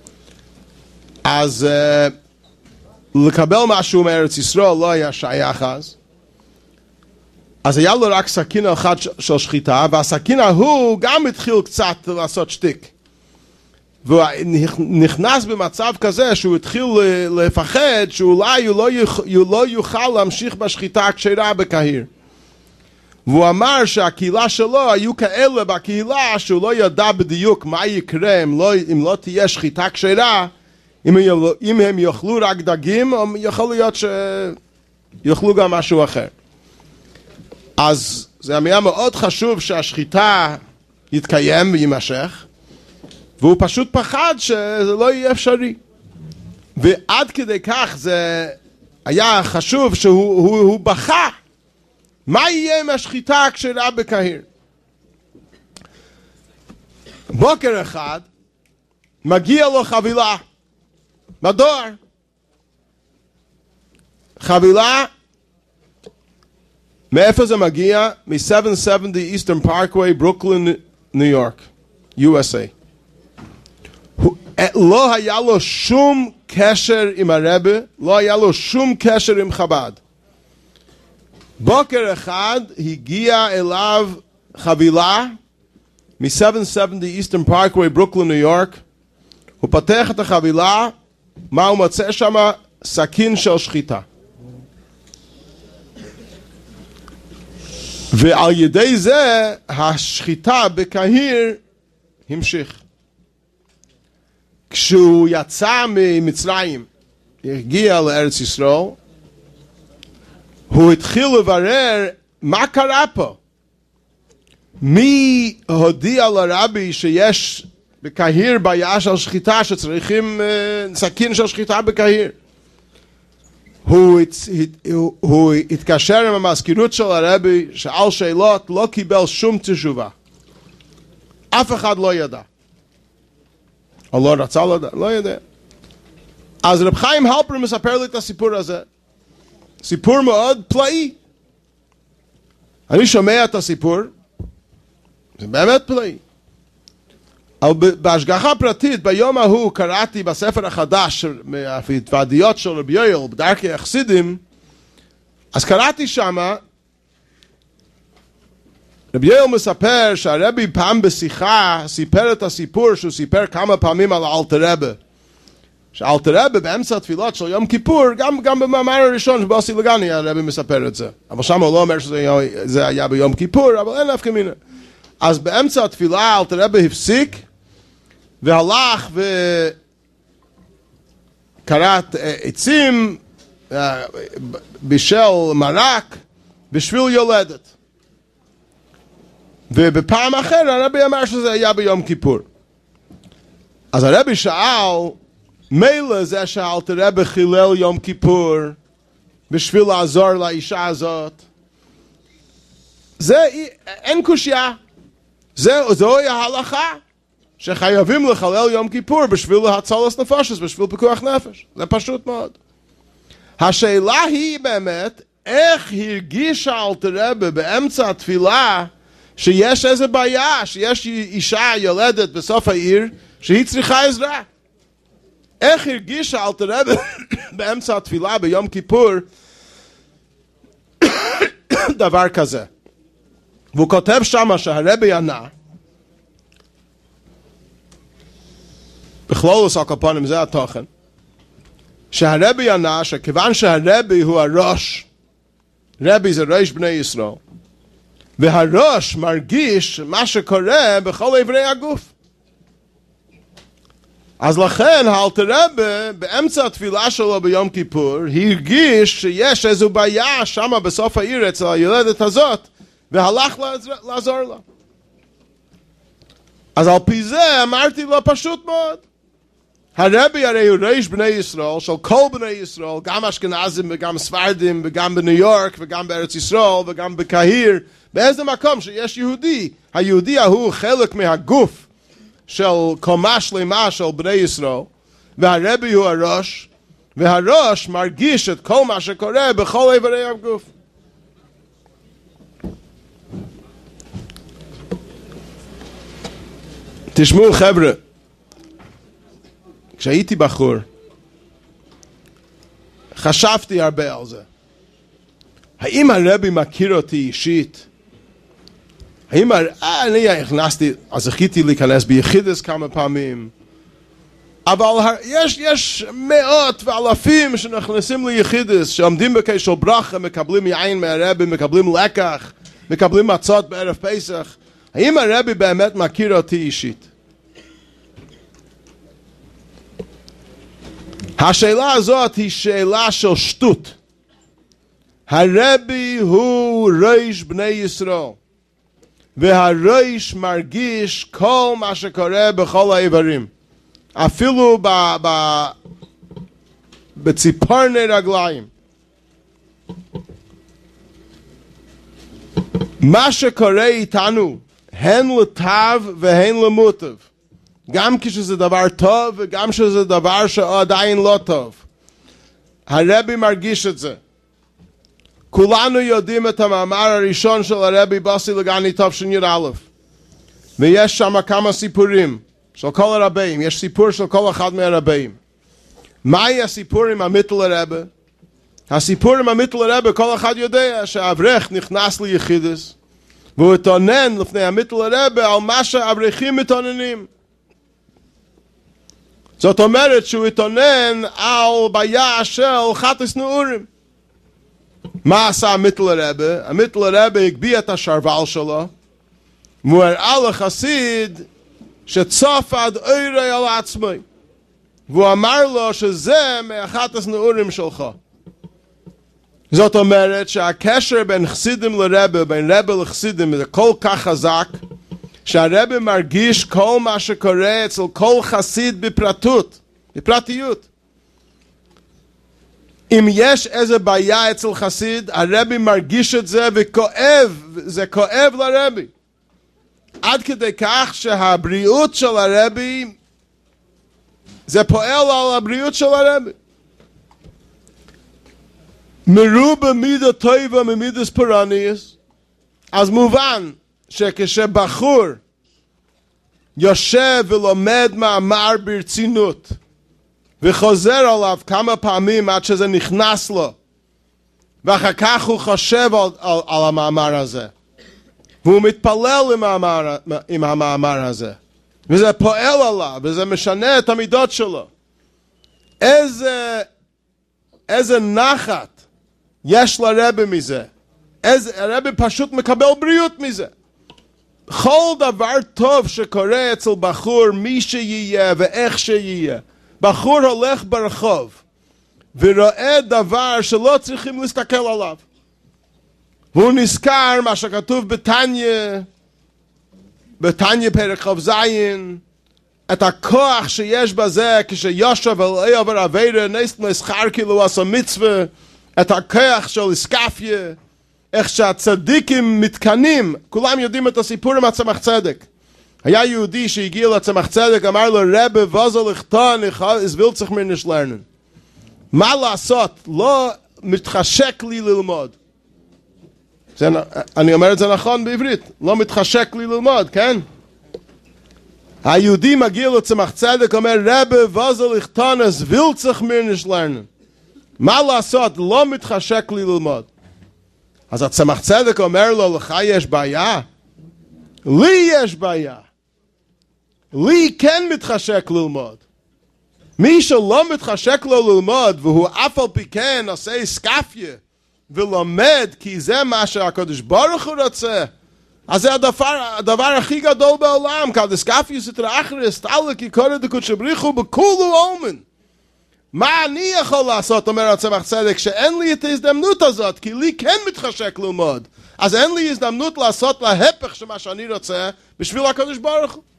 Speaker 1: אז uh, לקבל משהו מארץ ישראל לא היה שייך אז. אז היה לו רק סכין אחד של שחיטה, והסכין ההוא גם התחיל קצת לעשות שטיק. והוא נכנס במצב כזה שהוא התחיל לפחד שאולי הוא לא, יוכ... הוא לא יוכל להמשיך בשחיטה הכשרה בקהיר. והוא אמר שהקהילה שלו היו כאלה בקהילה שהוא לא ידע בדיוק מה יקרה אם לא, אם לא תהיה שחיטה כשרה, אם, אם הם יאכלו רק דגים או יכול להיות שיאכלו גם משהו אחר. אז זה היה מאוד חשוב שהשחיטה יתקיים ויימשך, והוא פשוט פחד שזה לא יהיה אפשרי. ועד כדי כך זה היה חשוב שהוא הוא, הוא בכה. מה יהיה עם השחיטה הכשרה בקהיר? בוקר אחד מגיע לו חבילה בדואר. חבילה, מאיפה זה מגיע? מ-seven seventy Eastern Parkway, ברוקלין, ניו יורק, U S A. לא היה לו שום קשר עם הרבי, לא היה לו שום קשר עם חב"ד. בוקר אחד הגיע אליו חבילה מ-seven seventy Eastern Parkway, ברוקלין, ניו יורק. הוא פתח את החבילה, מה הוא מוצא שם? סכין של שחיטה. ועל ידי זה השחיטה בקהיר המשיך. כשהוא יצא ממצרים, הגיע לארץ ישראל, הוא התחיל לברר מה קרה פה. מי הודיע לרבי שיש בקהיר בעיה של שחיטה, שצריכים uh, סכין של שחיטה בקהיר? הוא, הוא, הוא התקשר עם המזכירות של הרבי, שאל שאלות, לא קיבל שום תשובה. אף אחד לא ידע. או לא רצה לדעת, לא יודע. אז רב חיים הלפרין מספר לי את הסיפור הזה. סיפור מאוד פלאי. אני שומע את הסיפור, זה באמת פלאי. אבל בהשגחה פרטית, ביום ההוא קראתי בספר החדש, מההתוועדויות של רבי יואל, בדרכי החסידים, אז קראתי שמה, רבי יואל מספר שהרבי פעם בשיחה סיפר את הסיפור שהוא סיפר כמה פעמים על האלטר רבי. שאלתר רבי באמצע התפילות של יום כיפור, גם, גם במאמר הראשון שבוסי לגני הרבי מספר את זה. אבל שם הוא לא אומר שזה היה ביום כיפור, אבל אין נפקא מינה. אז באמצע התפילה אלתר רבי הפסיק, והלך וקראת עצים, בישל מרק, בשביל יולדת. ובפעם אחרת הרבי אמר שזה היה ביום כיפור. אז הרבי שאל, מילא זה שאלתר רבי חילל יום כיפור בשביל לעזור לאישה הזאת, זה אין קושיה. זה, זוהי ההלכה שחייבים לחלל יום כיפור בשביל להצלת נפשות, בשביל פיקוח נפש. זה פשוט מאוד. השאלה היא באמת, איך הרגיש אלתר רבי באמצע התפילה שיש איזה בעיה, שיש אישה יולדת בסוף העיר שהיא צריכה עזרה. איך הרגיש אלתר רבי באמצע התפילה ביום כיפור דבר כזה? והוא כותב שמה שהרבי ענה, בכלולוס על כל פנים זה התוכן, שהרבי ענה שכיוון שהרבי הוא הראש, רבי זה ראש בני ישראל, והראש מרגיש מה שקורה בכל איברי הגוף. אז לכן אלתר רבי באמצע התפילה שלו ביום כיפור הרגיש שיש איזו בעיה שמה בסוף העיר אצל הילדת הזאת, והלך לעזור לה. אז על פי זה אמרתי לו פשוט מאוד, הרבי הרי הוא ראש בני ישראל, של כל בני ישראל, גם אשכנזים וגם ספרדים וגם בניו יורק וגם בארץ ישראל וגם בקהיר, באיזה מקום שיש יהודי, היהודי ההוא חלק מהגוף של קומה שלמה של בני ישראל, והרבי הוא הראש, והראש מרגיש את כל מה שקורה בכל איברי הגוף. תשמעו חבר'ה, כשהייתי בחור, חשבתי הרבה על זה. האם הרבי מכיר אותי אישית? האם אה, אני הכנסתי, אז זכיתי להיכנס ביחידס כמה פעמים, אבל יש, יש מאות ואלפים שנכנסים ליחידס, שעומדים בקשר ברכה, מקבלים יין מהרבי, מקבלים לקח, מקבלים מצות בערב פסח. האם הרבי באמת מכיר אותי אישית? השאלה הזאת היא שאלה של שטות. הרבי הוא ראש בני ישראל, והראש מרגיש כל מה שקורה בכל האיברים, אפילו ב, ב, בציפורני רגליים. מה שקורה איתנו, הן לטוב והן למוטב, גם כשזה דבר טוב וגם כשזה דבר שעדיין לא טוב, הרבי מרגיש את זה. כולנו יודעים את המאמר הראשון של הרבי בוסי לגני תש"א, ויש שם כמה סיפורים של כל הרבים. יש סיפור של כל אחד מהרבים. מהי הסיפור עם המיטל הרבי? הסיפור עם המיטל הרבי, כל אחד יודע שהאברך נכנס ליחידס, והוא התעונן לפני המיטל הרבי על מה שהאברכים מתעוננים. זאת אומרת שהוא התעונן על בעיה של חטא נעורים. מה עשה המיטל הרבי? המיטל הרבי הגביה את השרוול שלו, והוא הראה לחסיד שצוף עד אורי על עצמי, והוא אמר לו שזה מהחטא נעורים שלך. זאת אומרת שהקשר בין חסידים לרבי, בין רבי לחסידים, זה כל כך חזק, שהרבי מרגיש כל מה שקורה אצל כל חסיד בפרטות, בפרטיות. אם יש איזה בעיה אצל חסיד, הרבי מרגיש את זה וכואב, זה כואב לרבי. עד כדי כך שהבריאות של הרבי, זה פועל על הבריאות של הרבי. מרובה מידה טובה ממידס פורניס, אז מובן שכשבחור יושב ולומד מאמר ברצינות, וחוזר עליו כמה פעמים עד שזה נכנס לו, ואחר כך הוא חושב על, על, על המאמר הזה, והוא מתפלל עם המאמר, עם המאמר הזה, וזה פועל עליו, וזה משנה את המידות שלו. איזה, איזה נחת יש לרבי מזה. איזה, הרבי פשוט מקבל בריאות מזה. כל דבר טוב שקורה אצל בחור, מי שיהיה ואיך שיהיה. בחור הולך ברחוב ורואה דבר שלא צריכים להסתכל עליו. והוא נזכר מה שכתוב בתניא, בתניא פרק כ"ז, את הכוח שיש בזה כשיושב אל עבר עבירה, נס נשכר כאילו עשה מצווה, את הכוח של איסקפיה, איך שהצדיקים מתקנים, כולם יודעים את הסיפור עם הצמח צדק. היה יהודי שהגיע לצמח צדק, אמר לו, רבי וזל לכתון, es will sich mir nicht lernen. מה לעשות? לא מתחשק לי ללמוד. זה, אני אומר את זה נכון בעברית, לא מתחשק לי ללמוד, כן? היהודי מגיע לצמח צדק, אומר, רבי וזל לכתון, es will sich mir nicht lernen. מה לעשות? לא מתחשק לי ללמוד. אז הצמח צדק אומר לו, לך יש בעיה? לי יש בעיה. לי כן מתחשק ללמוד. מי שלא מתחשק לו ללמוד, והוא אף על פי כן עושה איסקפיה, ולומד, כי זה מה שהקדוש ברוך הוא רוצה, אז זה הדבר, הדבר הכי גדול בעולם, כי איסקפיה סתרא אחרא, סתלא כי קורא דקודש בריך הוא בכולו עלמין. מה אני יכול לעשות, אומר הצמח צדק, שאין לי את ההזדמנות הזאת, כי לי כן מתחשק ללמוד. אז אין לי הזדמנות לעשות להפך שמה שאני רוצה, בשביל הקדוש ברוך הוא.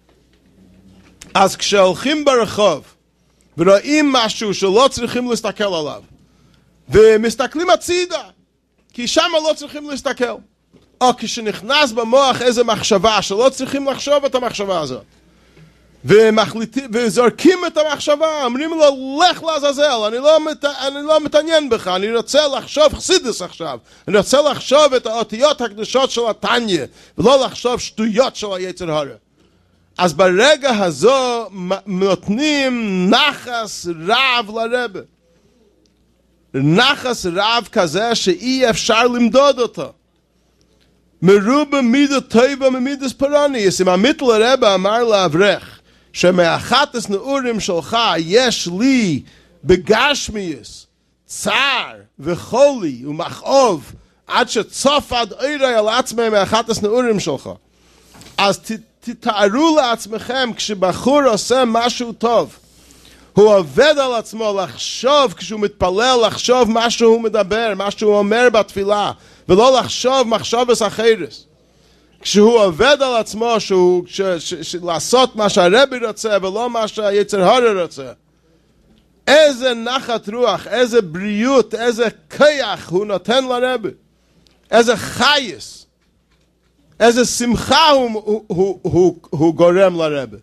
Speaker 1: אז כשהולכים ברחוב, ורואים משהו שלא צריכים להסתכל עליו, ומסתכלים הצידה, כי שם לא צריכים להסתכל. או כשנכנס במוח איזו מחשבה, שלא צריכים לחשוב את המחשבה הזאת. ומחליטים, וזורקים את המחשבה, אומרים לו, לך לעזאזל, אני לא, מת, אני לא מתעניין בך, אני רוצה לחשוב חסידס עכשיו, אני רוצה לחשוב את האותיות הקדושות של התניא, ולא לחשוב שטויות של היצר הרע. אז ברגע הזו, נותנים נחס רב לרבי. נחס רב כזה שאי אפשר למדוד אותו. מרובה מידה טובה ממידס פרניס. אם עמית לרבי אמר לאברך, שמאחת נעורים שלך יש לי בגשמיוס, צער וחולי ומכאוב, עד שצוף עד עירי על עצמם מאחת נעורים שלך. אז תתארו לעצמכם, כשבחור עושה משהו טוב, הוא עובד על עצמו לחשוב, כשהוא מתפלל לחשוב מה שהוא מדבר, מה שהוא אומר בתפילה, ולא לחשוב מחשובס אחרס. כשהוא עובד על עצמו, שהוא, ש, ש, ש, לעשות מה שהרבי רוצה, ולא מה שהיצר הרע רוצה. איזה נחת רוח, איזה בריאות, איזה כיח הוא נותן לרבי. איזה חייס. איזה שמחה הוא, הוא, הוא, הוא, הוא גורם לרבי.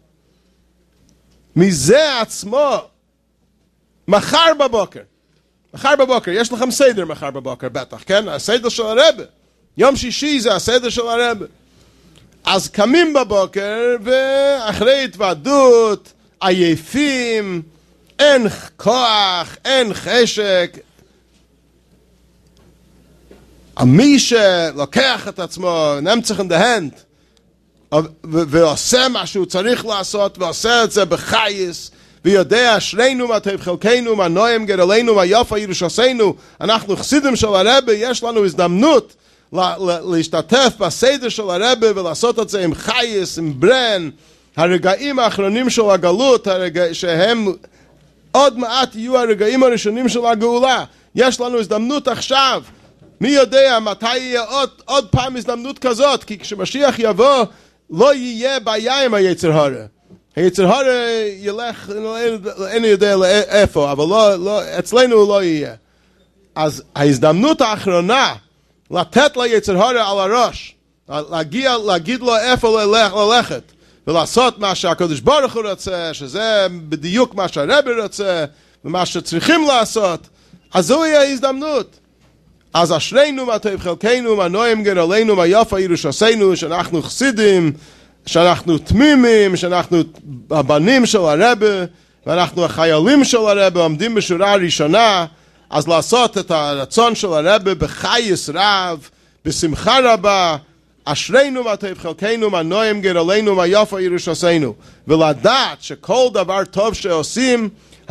Speaker 1: מזה עצמו, מחר בבוקר, מחר בבוקר, יש לכם סדר מחר בבוקר, בטח, כן? הסדר של הרבי. יום שישי זה הסדר של הרבי. אז קמים בבוקר, ואחרי התוועדות, עייפים, אין כוח, אין חשק. מי שלוקח את עצמו, נמצח in the hand, ועושה מה שהוא צריך לעשות, ועושה את זה בחייס, ויודע אשרינו מה טוב חלקנו, מה נועם גדלנו, מה יפה ירושתנו, אנחנו חסידים של הרבי, יש לנו הזדמנות להשתתף בסדר של הרבי, ולעשות את זה עם חייס, עם ברן, הרגעים האחרונים של הגלות, הרגע, שהם עוד מעט יהיו הרגעים הראשונים של הגאולה. יש לנו הזדמנות עכשיו, מי יודע מתי יהיה עוד, עוד פעם הזדמנות כזאת, כי כשמשיח יבוא, לא יהיה בעיה עם היצר הרע. היצר הרע ילך, אין יודע איפה, אבל לא, לא, אצלנו הוא לא יהיה. אז ההזדמנות האחרונה, לתת ליצר הרע על הראש, להגיע, להגיד לו איפה ללכת, ללכת, ולעשות מה שהקדוש ברוך הוא רוצה, שזה בדיוק מה שהרבי רוצה, ומה שצריכים לעשות, אז זו יהיה ההזדמנות. אז אשרינו מה טוב חלקנו, מה נועם גדלנו, מה יפה ירושתנו, שאנחנו חסידים, שאנחנו תמימים, שאנחנו הבנים של הרבי, ואנחנו החיילים של הרבי, עומדים בשורה הראשונה, אז לעשות את הרצון של הרבי בחייס רב, בשמחה רבה, אשרינו מה טוב חלקנו, מה נועם גדלנו, מה יפה ירושתנו, ולדעת שכל דבר טוב שעושים,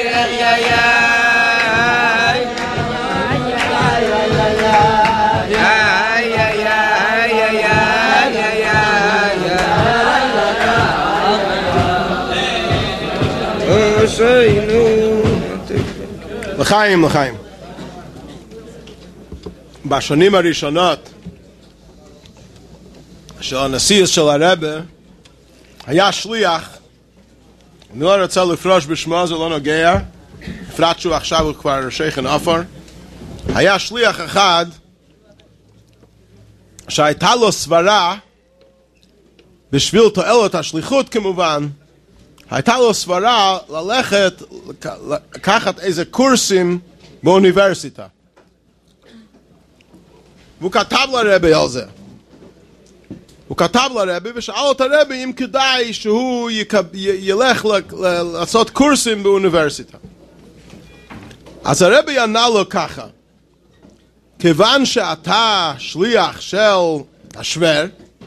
Speaker 1: לחיים, לחיים. בשנים הראשונות של הנסיעה של הרבי היה שליח, אני לא רוצה לפרוש בשמו, זה לא נוגע, בפרט שהוא עכשיו הוא כבר שייכן אפור. היה שליח אחד שהייתה לו סברה בשביל תועלת השליחות כמובן, הייתה לו סברה ללכת לקחת איזה קורסים באוניברסיטה. והוא כתב לרבי על זה. הוא כתב לרבי ושאל את הרבי אם כדאי שהוא ילך לעשות קורסים באוניברסיטה. אז הרבי ענה לו ככה, כיוון שאתה שליח של השוור,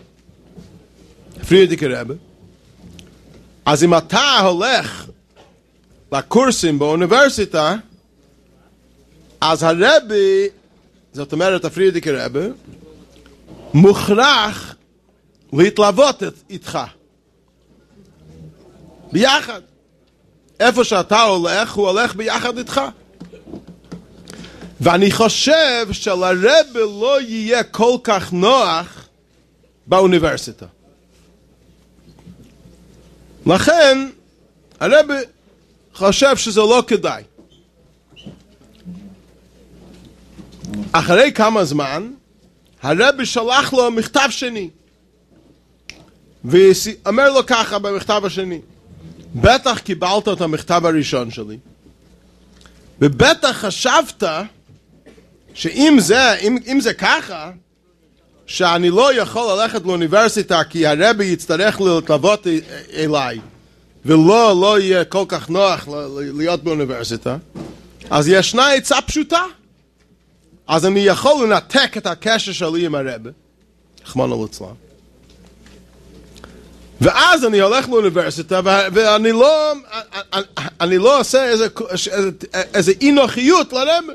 Speaker 1: פרידיקי רבי, אז אם אתה הולך לקורסים באוניברסיטה, אז הרבי, זאת אומרת הפרידיקי רבי, מוכרח להתלוות איתך. ביחד. איפה שאתה הולך, הוא הולך ביחד איתך. ואני חושב שלרבי לא יהיה כל כך נוח באוניברסיטה. לכן, הרבי חושב שזה לא כדאי. אחרי כמה זמן, הרבי שלח לו מכתב שני. ואומר לו ככה במכתב השני, בטח קיבלת את המכתב הראשון שלי, ובטח חשבת שאם זה, אם, אם זה ככה, שאני לא יכול ללכת לאוניברסיטה כי הרבי יצטרך להתלוות אליי, ולא לא יהיה כל כך נוח להיות באוניברסיטה, אז ישנה עצה פשוטה. אז אני יכול לנתק את הקשר שלי עם הרבי, רחמנא ליצלן, ואז אני הולך לאוניברסיטה ואני לא, אני לא עושה איזה, איזה, איזה אי נוחיות לרבי.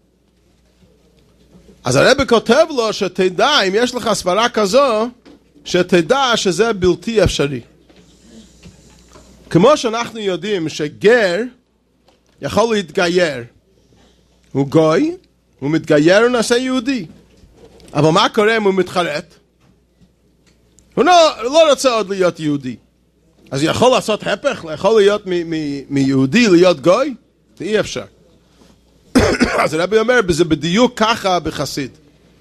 Speaker 1: אז הרבי כותב לו שתדע, אם יש לך סברה כזו, שתדע שזה בלתי אפשרי. כמו שאנחנו יודעים שגר יכול להתגייר, הוא גוי, הוא מתגייר ונעשה יהודי. אבל מה קורה אם הוא מתחרט? הוא לא, לא רוצה עוד להיות יהודי. אז הוא יכול לעשות הפך? יכול להיות מ- מ- מיהודי להיות גוי? זה אי אפשר. אז הרבי אומר, זה בדיוק ככה בחסיד.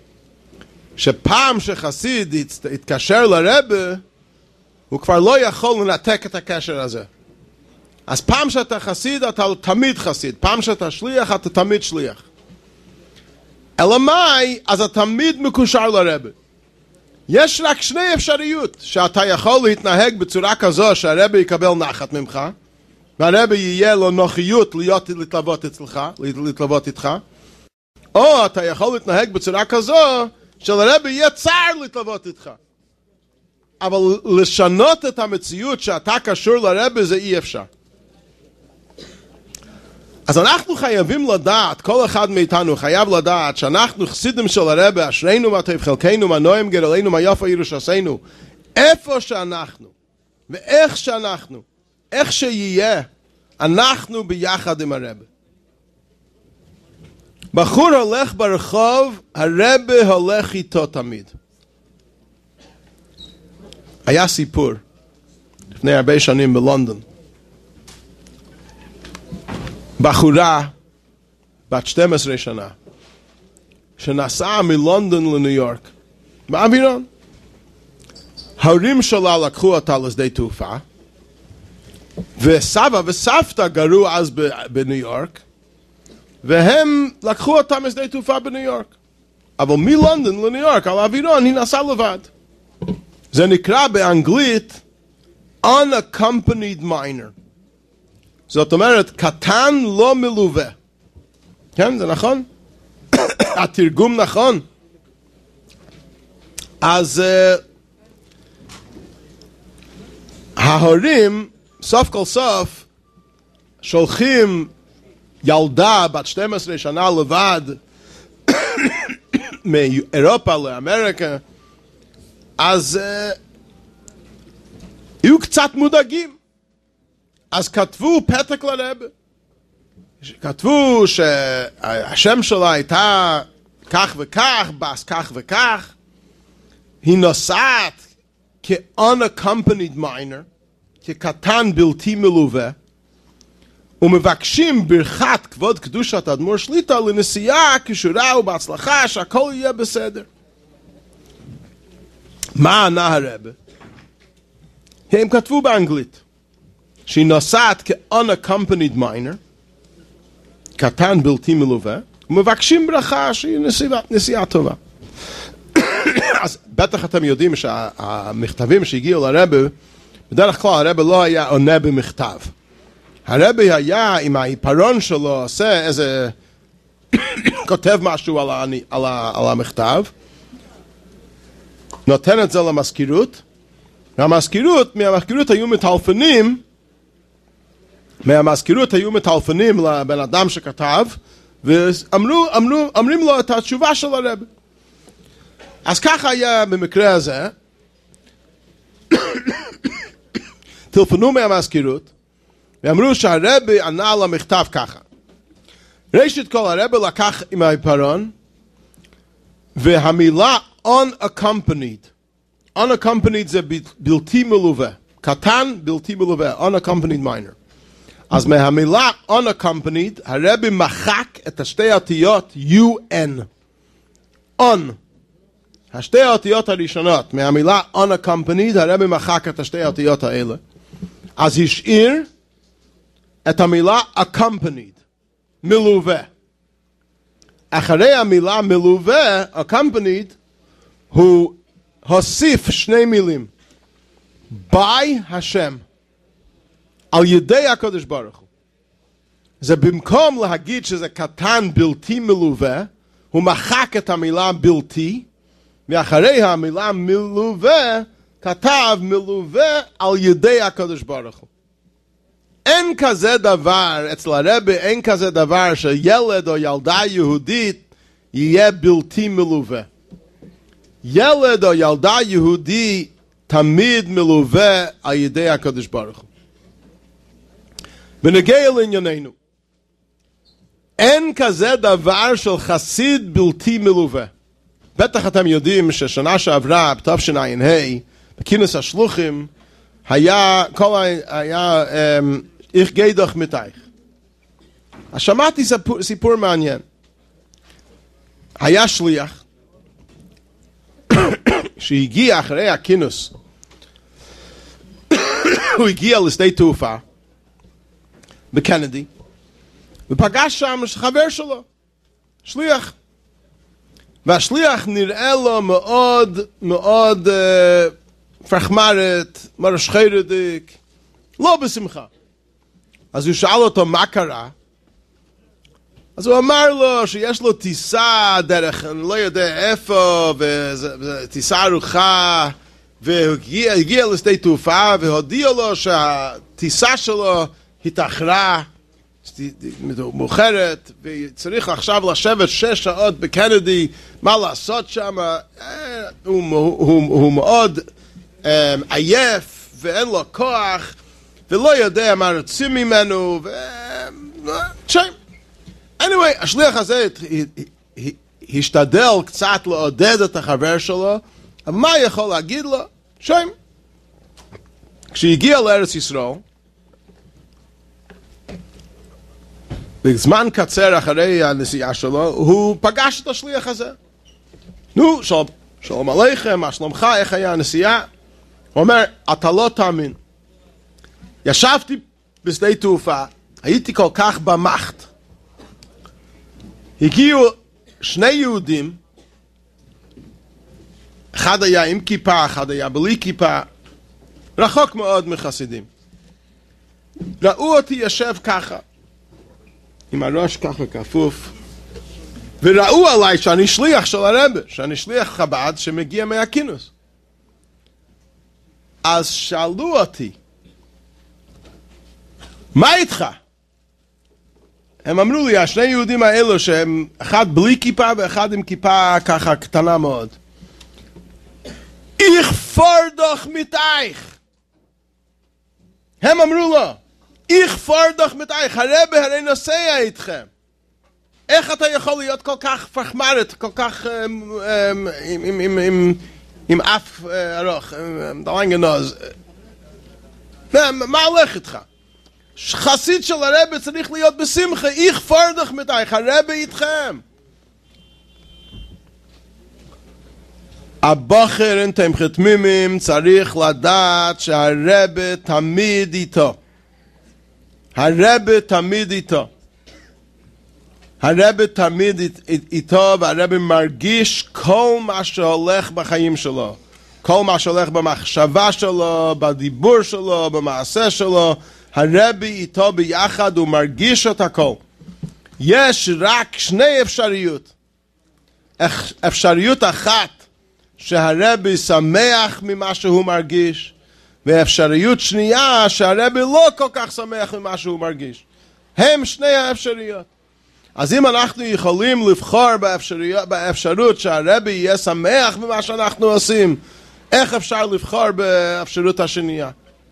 Speaker 1: שפעם שחסיד התקשר לרבי, הוא כבר לא יכול לנתק את הקשר הזה. אז פעם שאתה חסיד, אתה תמיד חסיד. פעם שאתה שליח, אתה תמיד שליח. אלא מאי, אז אתה תמיד מקושר לרבי. יש רק שני אפשריות, שאתה יכול להתנהג בצורה כזו שהרבי יקבל נחת ממך, והרבי יהיה לו נוחיות להיות להתלוות אצלך, להתלוות איתך, או אתה יכול להתנהג בצורה כזו שלרבי יהיה צער להתלוות איתך. אבל לשנות את המציאות שאתה קשור לרבי זה אי אפשר. אז אנחנו חייבים לדעת, כל אחד מאיתנו חייב לדעת שאנחנו חסידים של הרבי, אשרינו מה טוב חלקנו, מה נועם גדולנו, מה יפה ירושתנו, איפה שאנחנו ואיך שאנחנו, איך שיהיה, אנחנו ביחד עם הרבי. בחור הולך ברחוב, הרבי הולך איתו תמיד. היה סיפור לפני הרבה שנים בלונדון. בחורה בת שתים עשרה שנה שנסעה מלונדון לניו יורק באווירון. ההורים שלה לקחו אותה לשדה תעופה, וסבא וסבתא גרו אז בניו יורק, והם לקחו אותה משדה תעופה בניו יורק. אבל מלונדון לניו יורק על האווירון היא נסעה לבד. זה נקרא באנגלית unaccompanied minor. זאת אומרת, קטן לא מלווה. כן, זה נכון? התרגום נכון. אז uh, ההורים, סוף כל סוף, שולחים ילדה בת שתים עשרה שנה לבד מאירופה לאמריקה, אז uh, יהיו קצת מודאגים. אז כתבו פתק לרב, כתבו שהשם שלה הייתה כך וכך, בס כך וכך, היא נוסעת כ-unaccompanied minor, כקטן בלתי מלווה, ומבקשים ברכת כבוד קדושת אדמו"ר שליט"א לנסיעה כשורה ובהצלחה, שהכל יהיה בסדר. מה ענה הרב? הם כתבו באנגלית שהיא נוסעת כ-unaccompanied minor, קטן בלתי מלווה, ומבקשים ברכה שהיא נסיעה, נסיעה טובה. אז בטח אתם יודעים שהמכתבים שהגיעו לרב, בדרך כלל הרב לא היה עונה במכתב. הרב היה עם העיפרון שלו, עושה איזה, כותב משהו על, ה, על, ה, על המכתב, נותן את זה למזכירות, מהמזכירות, מהמזכירות היו מטלפנים, מהמזכירות היו מטלפנים לבן אדם שכתב, ואמרו, אמרו, אמרים לו את התשובה של הרב. אז ככה היה במקרה הזה, טלפנו מהמזכירות, ואמרו שהרבי ענה למכתב ככה. ראשית כל הרבי לקח עם העיפרון, והמילה unaccompanied, unaccompanied זה בלתי מלווה, קטן בלתי מלווה, unaccompanied minor. אז מהמילה unaccompanied, הרבי מחק את השתי אותיות un. on. השתי האותיות הראשונות, מהמילה unaccompanied, הרבי מחק את השתי האותיות האלה. אז השאיר את המילה accompanied, מלווה. אחרי המילה מלווה, accompanied, הוא הוסיף שני מילים. by השם. על ידי הקדוש ברוך הוא. זה במקום להגיד שזה קטן בלתי מלווה, הוא מחק את המילה בלתי, ואחרי המילה מלווה, כתב מלווה על ידי הקדוש ברוך הוא. אין כזה דבר, אצל הרבי אין כזה דבר שילד או ילדה יהודית יהיה בלתי מלווה. ילד או ילדה יהודי תמיד מלווה על ידי הקדוש ברוך הוא. בנגיע לענייננו, אין כזה דבר של חסיד בלתי מלווה. בטח אתם יודעים ששנה שעברה, בתשע"ה, בכינוס השלוחים, היה, כל היה, איך גדח מתייך. אז שמעתי סיפור, סיפור מעניין. היה שליח, שהגיע אחרי הכינוס, הוא הגיע לשדה תעופה, בקנדי, ופגש שם חבר שלו, שליח. והשליח נראה לו מאוד מאוד uh, פרחמרת, מרש חרדיק, לא בשמחה. אז הוא שאל אותו מה קרה, אז הוא אמר לו שיש לו טיסה דרך, אני לא יודע איפה, וטיסה ארוכה, והוא הגיע, הגיע לשדה תעופה, והודיע לו שהטיסה שלו התאחרה, מאוחרת, וצריך עכשיו לשבת שש שעות בקנדי, מה לעשות שם, הוא, הוא, הוא מאוד עייף, ואין לו כוח, ולא יודע מה רוצים ממנו, ו... שם. anyway, השליח הזה השתדל קצת לעודד את החבר שלו, אבל מה יכול להגיד לו? שם. כשהגיע לארץ ישראל, בזמן קצר אחרי הנסיעה שלו, הוא פגש את השליח הזה. נו, שלום, שלום עליכם, מה שלומך, איך היה הנסיעה? הוא אומר, אתה לא תאמין. ישבתי בשדה תעופה, הייתי כל כך במחט. הגיעו שני יהודים, אחד היה עם כיפה, אחד היה בלי כיפה, רחוק מאוד מחסידים. ראו אותי יושב ככה, עם הראש ככה כפוף, וראו עליי שאני שליח של הרבי, שאני שליח חב"ד שמגיע מהכינוס. אז שאלו אותי, מה איתך? הם אמרו לי, השני יהודים האלו שהם אחד בלי כיפה ואחד עם כיפה ככה קטנה מאוד. איך פורדוך מתייך. הם אמרו לו, איך פורדוך מתייך, הרב הרי נוסע איתכם. איך אתה יכול להיות כל כך פחמרת, כל כך עם, עם, עם, עם, עם, עם אף ארוך, עם דלנגה נוז? מה הולך איתך? חסיד של הרב צריך להיות בשמחה, איך פורדוך מתייך, הרב איתכם. הבוחר אתם חתמימים צריך לדעת שהרב תמיד איתו. הרב תמיד איתו. הרב תמיד איתו, והרב מרגיש כל מה שהולך בחיים שלו. כל מה שהולך במחשבה שלו, בדיבור שלו, במעשה שלו. הרב איתו ביחד, הוא מרגיש את הכל. יש רק שני אפשריות. אפשריות אחת, שהרבי שמח ממה שהוא מרגיש, ואפשריות שנייה שהרבי לא כל כך שמח ממה שהוא מרגיש. הם שני האפשריות. אז אם אנחנו יכולים לבחור באפשרות, באפשרות שהרבי יהיה שמח ממה שאנחנו עושים, איך אפשר לבחור באפשרות השנייה?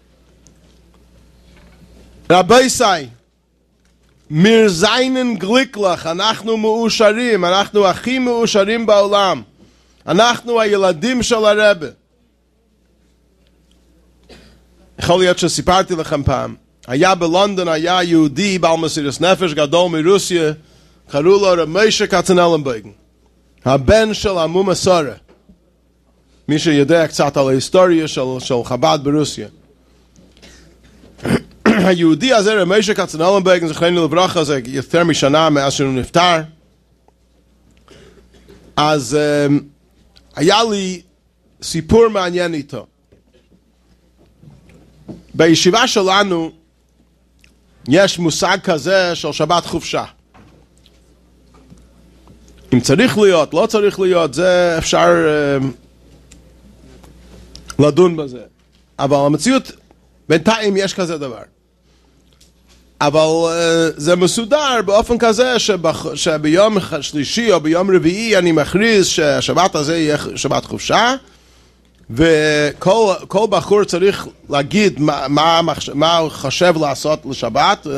Speaker 1: רבי סי, מיר זיינן גליקלך, אנחנו מאושרים, אנחנו הכי מאושרים בעולם. אנחנו הילדים של הרבי. יכול להיות שסיפרתי לכם פעם, היה בלונדון, היה יהודי בעל מסירות נפש גדול מרוסיה, קראו לו רב משה קצנלנבוים, הבן של עמום הסורה. מי שיודע קצת על ההיסטוריה של, של חב"ד ברוסיה. היהודי הזה, רב משה קצנלנבוים, זכרנו לברכה, זה יותר משנה מאז שהוא נפטר. אז היה לי סיפור מעניין איתו. בישיבה שלנו יש מושג כזה של שבת חופשה. אם צריך להיות, לא צריך להיות, זה אפשר uh, לדון בזה. אבל המציאות, בינתיים יש כזה דבר. אבל uh, זה מסודר באופן כזה שבח, שביום שלישי או ביום רביעי אני מכריז שהשבת הזה יהיה שבת חופשה, וכל כל בחור צריך להגיד מה, מה, מה הוא חושב לעשות לשבת, uh,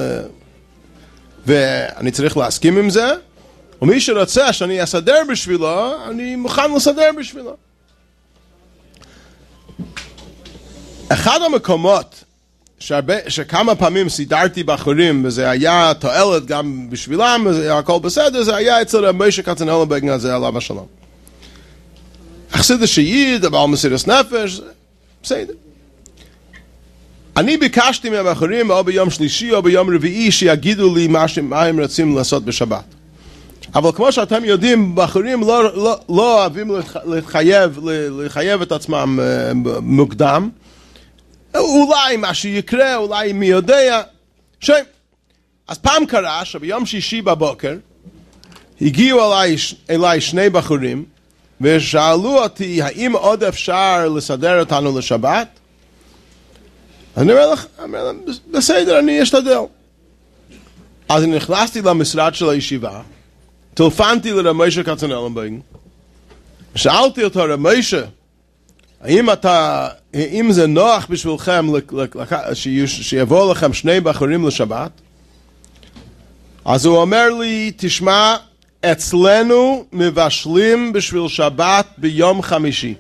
Speaker 1: ואני צריך להסכים עם זה, ומי שרוצה שאני אסדר בשבילו, אני מוכן לסדר בשבילו. אחד המקומות שהרבה, שכמה פעמים סידרתי בחורים, וזה היה תועלת גם בשבילם, וזה הכל בסדר, זה היה אצל רב משה קצנלנבוים הזה, עליו השלום. חסיד השיעיד, בעל מסירות נפש, בסדר. אני ביקשתי מהבחורים, או ביום שלישי או ביום רביעי, שיגידו לי מה, מה הם רוצים לעשות בשבת. אבל כמו שאתם יודעים, בחורים לא, לא, לא אוהבים לחייב, לחייב את עצמם מוקדם. אולי מה שיקרה, אולי מי יודע. שם. אז פעם קרה שביום שישי בבוקר, הגיעו אליי, אליי שני בחורים, ושאלו אותי, האם עוד אפשר לסדר אותנו לשבת? אני אומר לך, אומר להם, בסדר, אני אשתדל. אז אני נכנסתי למשרד של הישיבה, טלפנתי לרב משה קצנלנבוים, שאלתי אותו, רב משה, האם אתה, האם זה נוח בשבילכם שיבואו לכם שני בחורים לשבת? אז הוא אומר לי, תשמע, אצלנו מבשלים בשביל שבת ביום חמישי.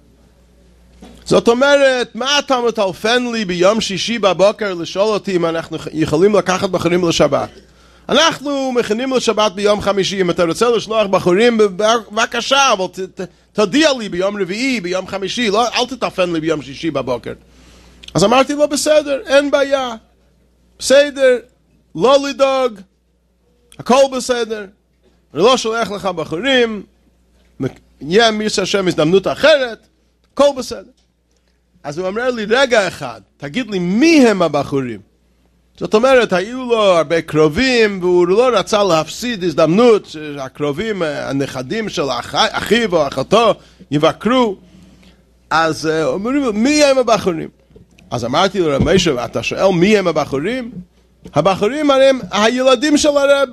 Speaker 1: זאת אומרת, מה אתה מטלפן לי ביום שישי בבוקר לשאול אותי אם אנחנו יכולים לקחת בחורים לשבת? אנחנו מכינים לשבת ביום חמישי, אם אתה רוצה לשלוח בחורים, בבקשה, אבל ת, ת, תודיע לי ביום רביעי, ביום חמישי, לא, אל תטלפן לי ביום שישי בבוקר. אז אמרתי לו, בסדר, אין בעיה, בסדר, לא לדאוג, הכל בסדר, אני לא שולח לך בחורים, יהיה מישהו השם הזדמנות אחרת, הכל בסדר. אז הוא אומר לי, רגע אחד, תגיד לי מי הם הבחורים? זאת אומרת, היו לו הרבה קרובים, והוא לא רצה להפסיד הזדמנות שהקרובים, הנכדים של אחיו או אחותו, יבקרו. אז אומרים, מי הם הבחורים? אז אמרתי לו, רב משה, אתה שואל מי הם הבחורים? הבחורים הם הילדים של הרב,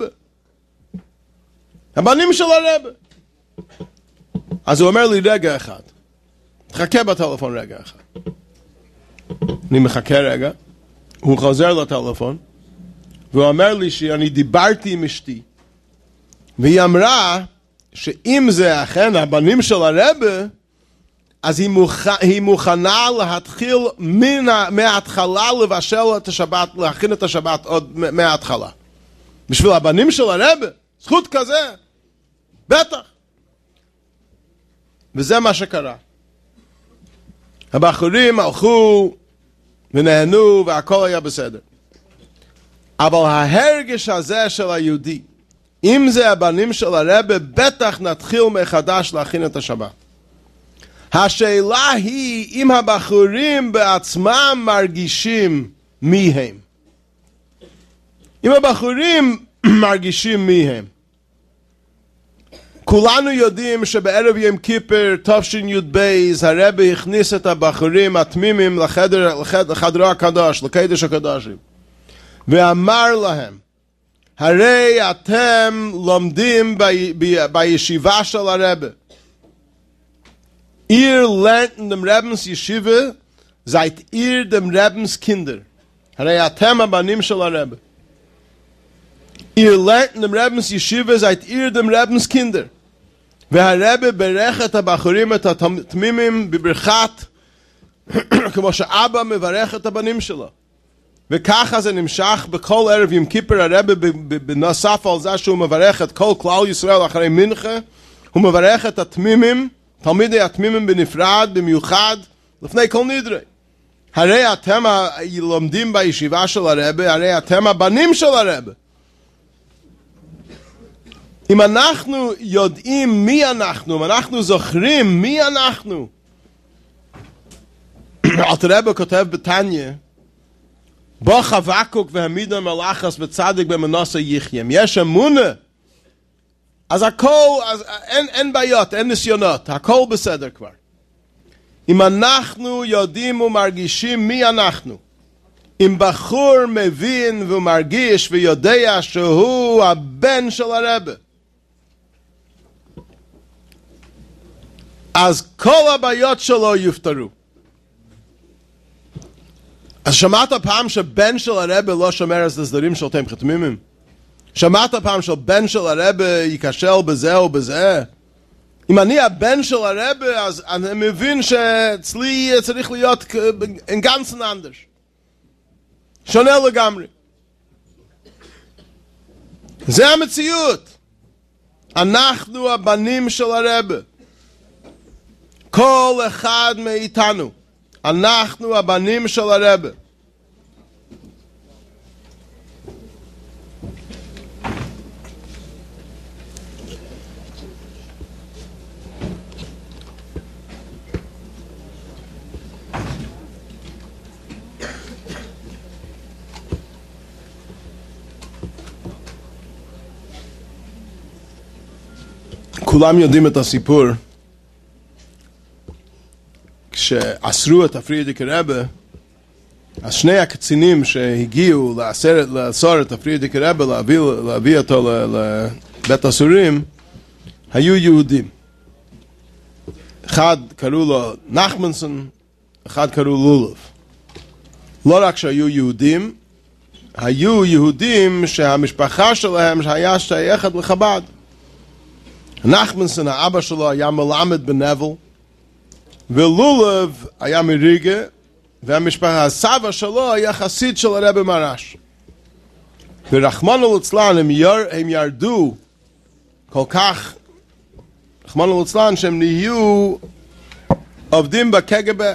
Speaker 1: הבנים של הרב. אז הוא אומר לי רגע אחד, חכה בטלפון רגע אחד. אני מחכה רגע, הוא חוזר לטלפון, והוא אומר לי שאני דיברתי עם אשתי, והיא אמרה שאם זה אכן הבנים של הרב, אז היא, מוכ... היא מוכנה להתחיל מן... מההתחלה לבשל את השבת, להכין את השבת עוד מההתחלה. בשביל הבנים של הרב, זכות כזה, בטח. וזה מה שקרה. הבחורים הלכו ונהנו והכל היה בסדר. אבל ההרגש הזה של היהודי, אם זה הבנים של הרב, בטח נתחיל מחדש להכין את השבת. השאלה היא אם הבחורים בעצמם מרגישים מי הם. אם הבחורים מרגישים מי הם. כולנו יודעים שבערב יום כיפר תש"י בייז הרבי הכניס את הבחורים התמימים לחדר, לחדר, לחדרו הקדוש, לקדש הקדושים, ואמר להם, הרי אתם לומדים ב, ב, בישיבה של הרבי. Ihr lernt in dem Rebens Yeshiva, seid ihr dem Rebens Kinder. הרי אתם הבנים של הרבי. Ihr lernt in dem Rebens Yeshiva, seid ihr dem Rebens Kinder. והרבי ברך את הבחורים, את התמימים, בברכת, כמו שאבא מברך את הבנים שלו. וככה זה נמשך בכל ערב יום כיפר. הרבי בנוסף על זה שהוא מברך את כל כלל ישראל אחרי מנחה, הוא מברך את התמימים, תלמידי התמימים בנפרד, במיוחד, לפני כל נדרי. הרי אתם לומדים בישיבה של הרבי, הרי אתם הבנים של הרבי. אם אנחנו יודעים מי אנחנו, אם אנחנו זוכרים מי אנחנו, אלתר רבי כותב בתניא, בו חבקוק והעמיד מלאכס וצדיק במנוסה יחיים. יש אמונה, אז הכל, אז אין, אין בעיות, אין ניסיונות, הכל בסדר כבר. אם אנחנו יודעים ומרגישים מי אנחנו, אם בחור מבין ומרגיש ויודע שהוא הבן של הרבי, אז כל הבעיות שלו יפתרו. אז שמעת פעם שבן של הרבי לא שומר את הסדרים של תמחת תמימים? שמעת פעם שבן של הרבי ייכשל בזה או בזה? אם אני הבן של הרבי, אז אני מבין שאצלי צריך להיות in ganzen anders. שונה לגמרי. זה המציאות. אנחנו הבנים של הרבי. כל אחד מאיתנו. אנחנו הבנים של הרבי. כולם יודעים את הסיפור. כשאסרו את הפרידיק רבי, אז שני הקצינים שהגיעו לאסר, לאסור את הפרידיק רבי, להביא, להביא אותו לבית הסורים, היו יהודים. אחד קראו לו נחמנסון, אחד קראו לולוב. לא רק שהיו יהודים, היו יהודים שהמשפחה שלהם היה שייכת לחב"ד. נחמנסון, האבא שלו היה מלמד בנבל, ולולוב היה מריגה, והמשפחה, הסבא שלו היה חסיד של הרבי מרש. ורחמנא ליצלן, הם, יר, הם ירדו כל כך, רחמנא ליצלן, שהם נהיו עובדים בקג"ב,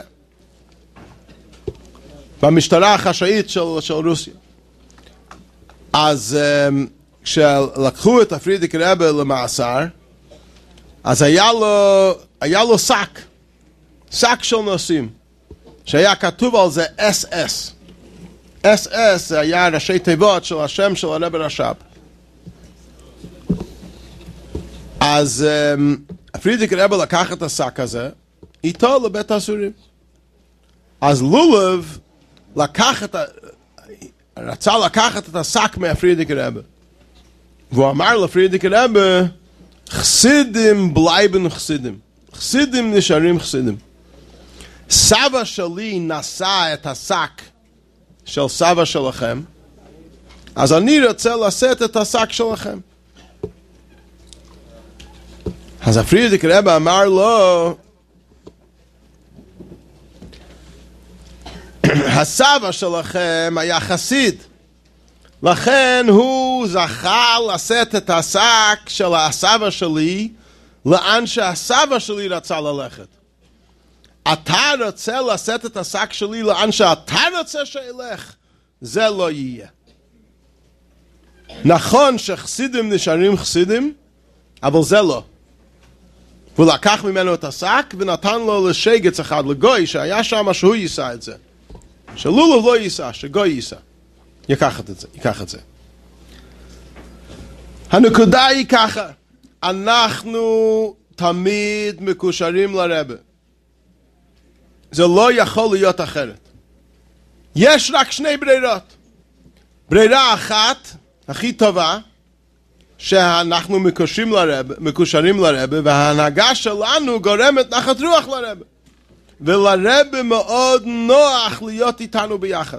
Speaker 1: במשטרה החשאית של, של רוסיה. אז כשלקחו את הפרידיק רבי למאסר, אז היה לו, היה לו שק, שק של נושאים, שהיה כתוב על זה אס אס. אס אס זה היה ראשי תיבות של השם של הרבי רש"ב. אז הפרידיק רבי לקח את השק הזה, איתו לבית הסורים. אז לולוב לקח את ה... רצה לקחת את השק מהפרידיקר רבה. והוא אמר לפרידיקר רבה, חסידים בלייבן חסידים. חסידים נשארים חסידים. סבא שלי נשא את השק של סבא שלכם, אז אני רוצה לשאת את השק שלכם. אז הפרידיקר רבה אמר לו, הסבא שלכם היה חסיד, לכן הוא זכה לשאת את השק של הסבא שלי לאן שהסבא שלי רצה ללכת. אתה רוצה לשאת את השק שלי לאן שאתה רוצה שילך, זה לא יהיה. נכון שחסידים נשארים חסידים, אבל זה לא. הוא לקח ממנו את השק ונתן לו לשגץ אחד, לגוי שהיה שם, שהוא יישא את זה. שלולו לא יישא, שגוי יישא. ייקח את זה, ייקח את זה. הנקודה היא ככה, אנחנו תמיד מקושרים לרבה. זה לא יכול להיות אחרת. יש רק שני ברירות. ברירה אחת, הכי טובה, שאנחנו מקושרים לרבה, מקושרים לרבה, וההנהגה שלנו גורמת נחת רוח לרבה. ולרבה מאוד נוח להיות איתנו ביחד.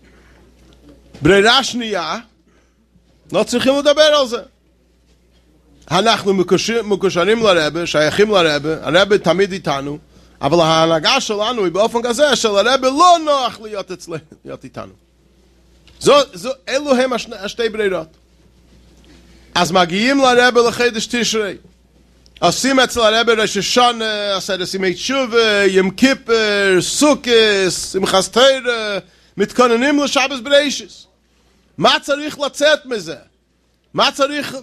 Speaker 1: ברירה שנייה, לא צריכים לדבר על זה. אנחנו מקושרים, מקושרים לרבה, שייכים לרבה, הרבה תמיד איתנו, אבל ההנהגה שלנו היא באופן כזה שלרבה לא נוח להיות אצלנו, להיות איתנו. זו, זו, אלו הם השני, השתי ברירות. אז מגיעים לרבה לחודש תשרי. עושים אצל הרבי ראש השנה, עשרת ימי תשובה, יום כיפר, סוכות, שמחת תורה, מתכוננים לשבת בראשית. מה צריך לצאת מזה? מה צריך?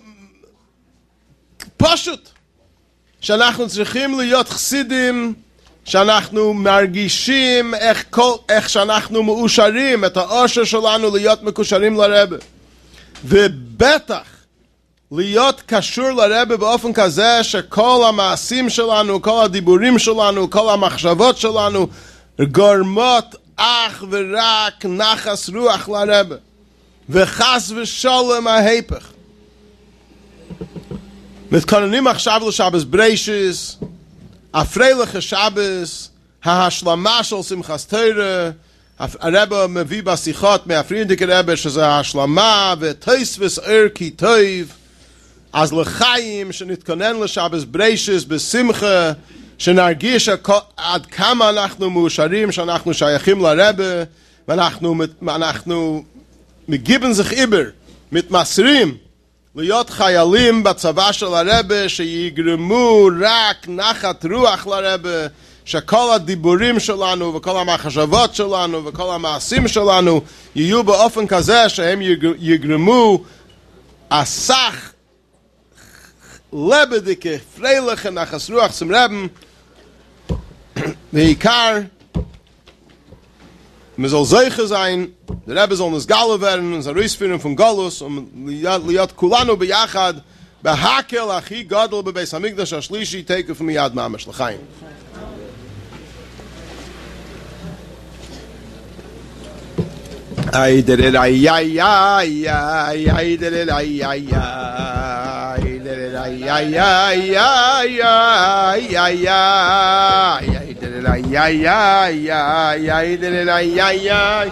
Speaker 1: פשוט. שאנחנו צריכים להיות חסידים, שאנחנו מרגישים איך, כל, איך שאנחנו מאושרים, את האושר שלנו להיות מקושרים לרבי. ובטח, להיות קשור לרבי באופן כזה שכל המעשים שלנו, כל הדיבורים שלנו, כל המחשבות שלנו גורמות אך ורק נחס רוח לרבי, וחס ושלום ההפך. מתכוננים עכשיו לשבת בראשית, הפרילך השבת, ההשלמה של שמחת תורה, הרבי מביא בשיחות מהפרידיקר רבי שזה ההשלמה ותוספות עיר כי טוב. אז לחיים שנתכונן לשבת בראשית בשמחה, שנרגיש עד כמה אנחנו מאושרים שאנחנו שייכים לרבי, ואנחנו אנחנו מגיבים זך איבר, מתמסרים להיות חיילים בצבא של הרבי, שיגרמו רק נחת רוח לרבי, שכל הדיבורים שלנו וכל המחשבות שלנו וכל המעשים שלנו יהיו באופן כזה שהם יגרמו הסך לבדיקה, פרילך, נחס רוח zum Reben, בעיקר, man soll solche sein, der Rebbe soll uns Galle werden, uns herausführen von Galus, um להיות כולנו ביחד, בהקל הכי גדול בבית המקדש השלישי, תקף מיד ממש לחיים. Ay did it ay ay ay ay ay did it ay ay ay did it ay ay ay ay ay ay ay did it ay ay ay ay ay did it ay ay ay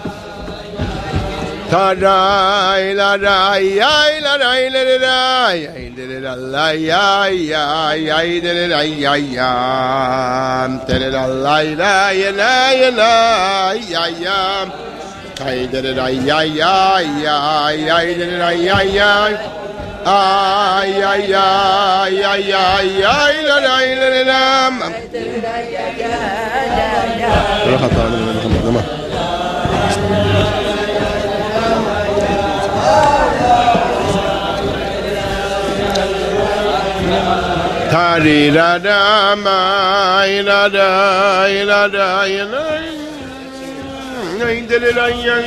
Speaker 1: ta rai la rai ay la rai la rai ay did it ay ay ay ay did it ay ay ay did it ay la ya la ya ay ay did it ay ay ay ay ay did it ay ay ay ay ay ay ay ay ay la la la la did it ay ay ay ay راح طالع Tari da da ma ila da ila da ila did it ay ay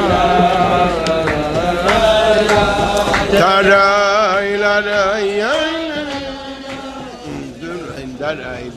Speaker 1: ay ay ay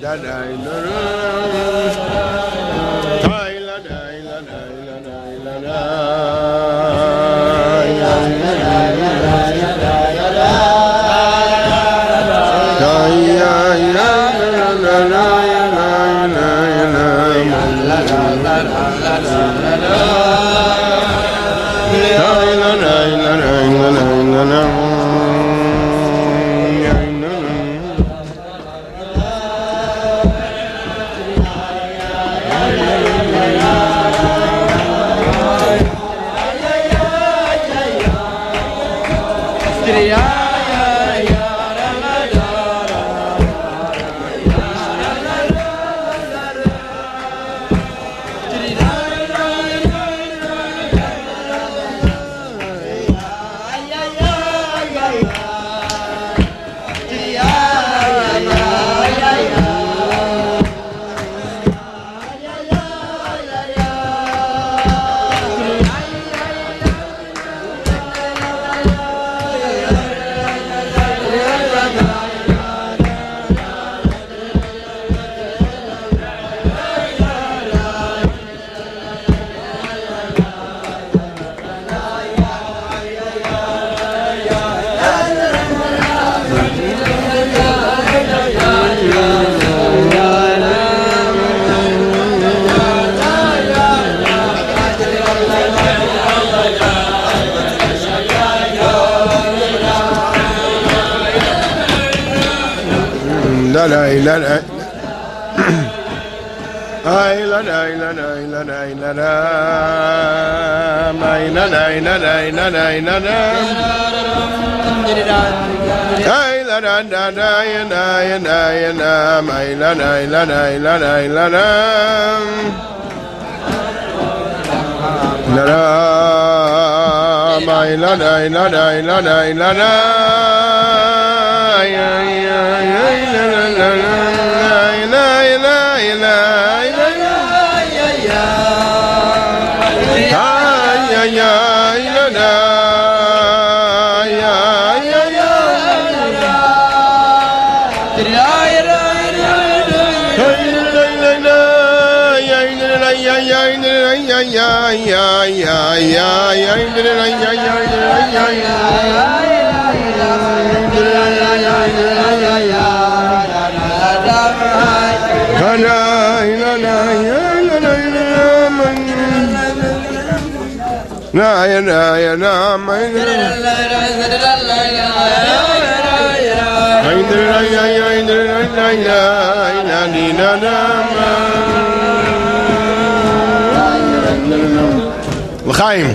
Speaker 1: לחיים.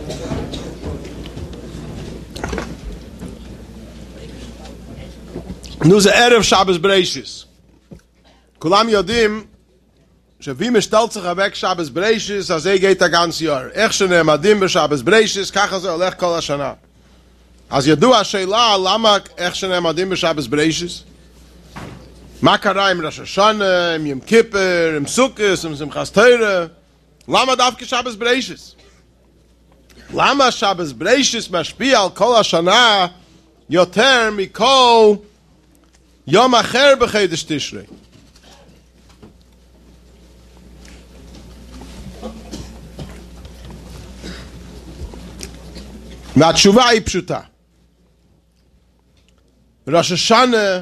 Speaker 1: נו זה ערב שבס בראשיס. כולם יודעים שבי משתלט sich weg שבס בראשיס, אז זה geht הגנץ יור. איך שנעמדים בשבס בראשיס, ככה זה הולך כל השנה. אז ידוע השאלה למה איך שנעמדים בשבס בראשיס? מה קרה עם ראש השנה, עם יום כיפר, עם סוכות, עם שמחת תורה? למה דווקא שבס בראשיס? למה שבס בראשיס משפיע על כל השנה יותר מכל יום אחר בחודש תשרי? והתשובה היא פשוטה. ראש השנה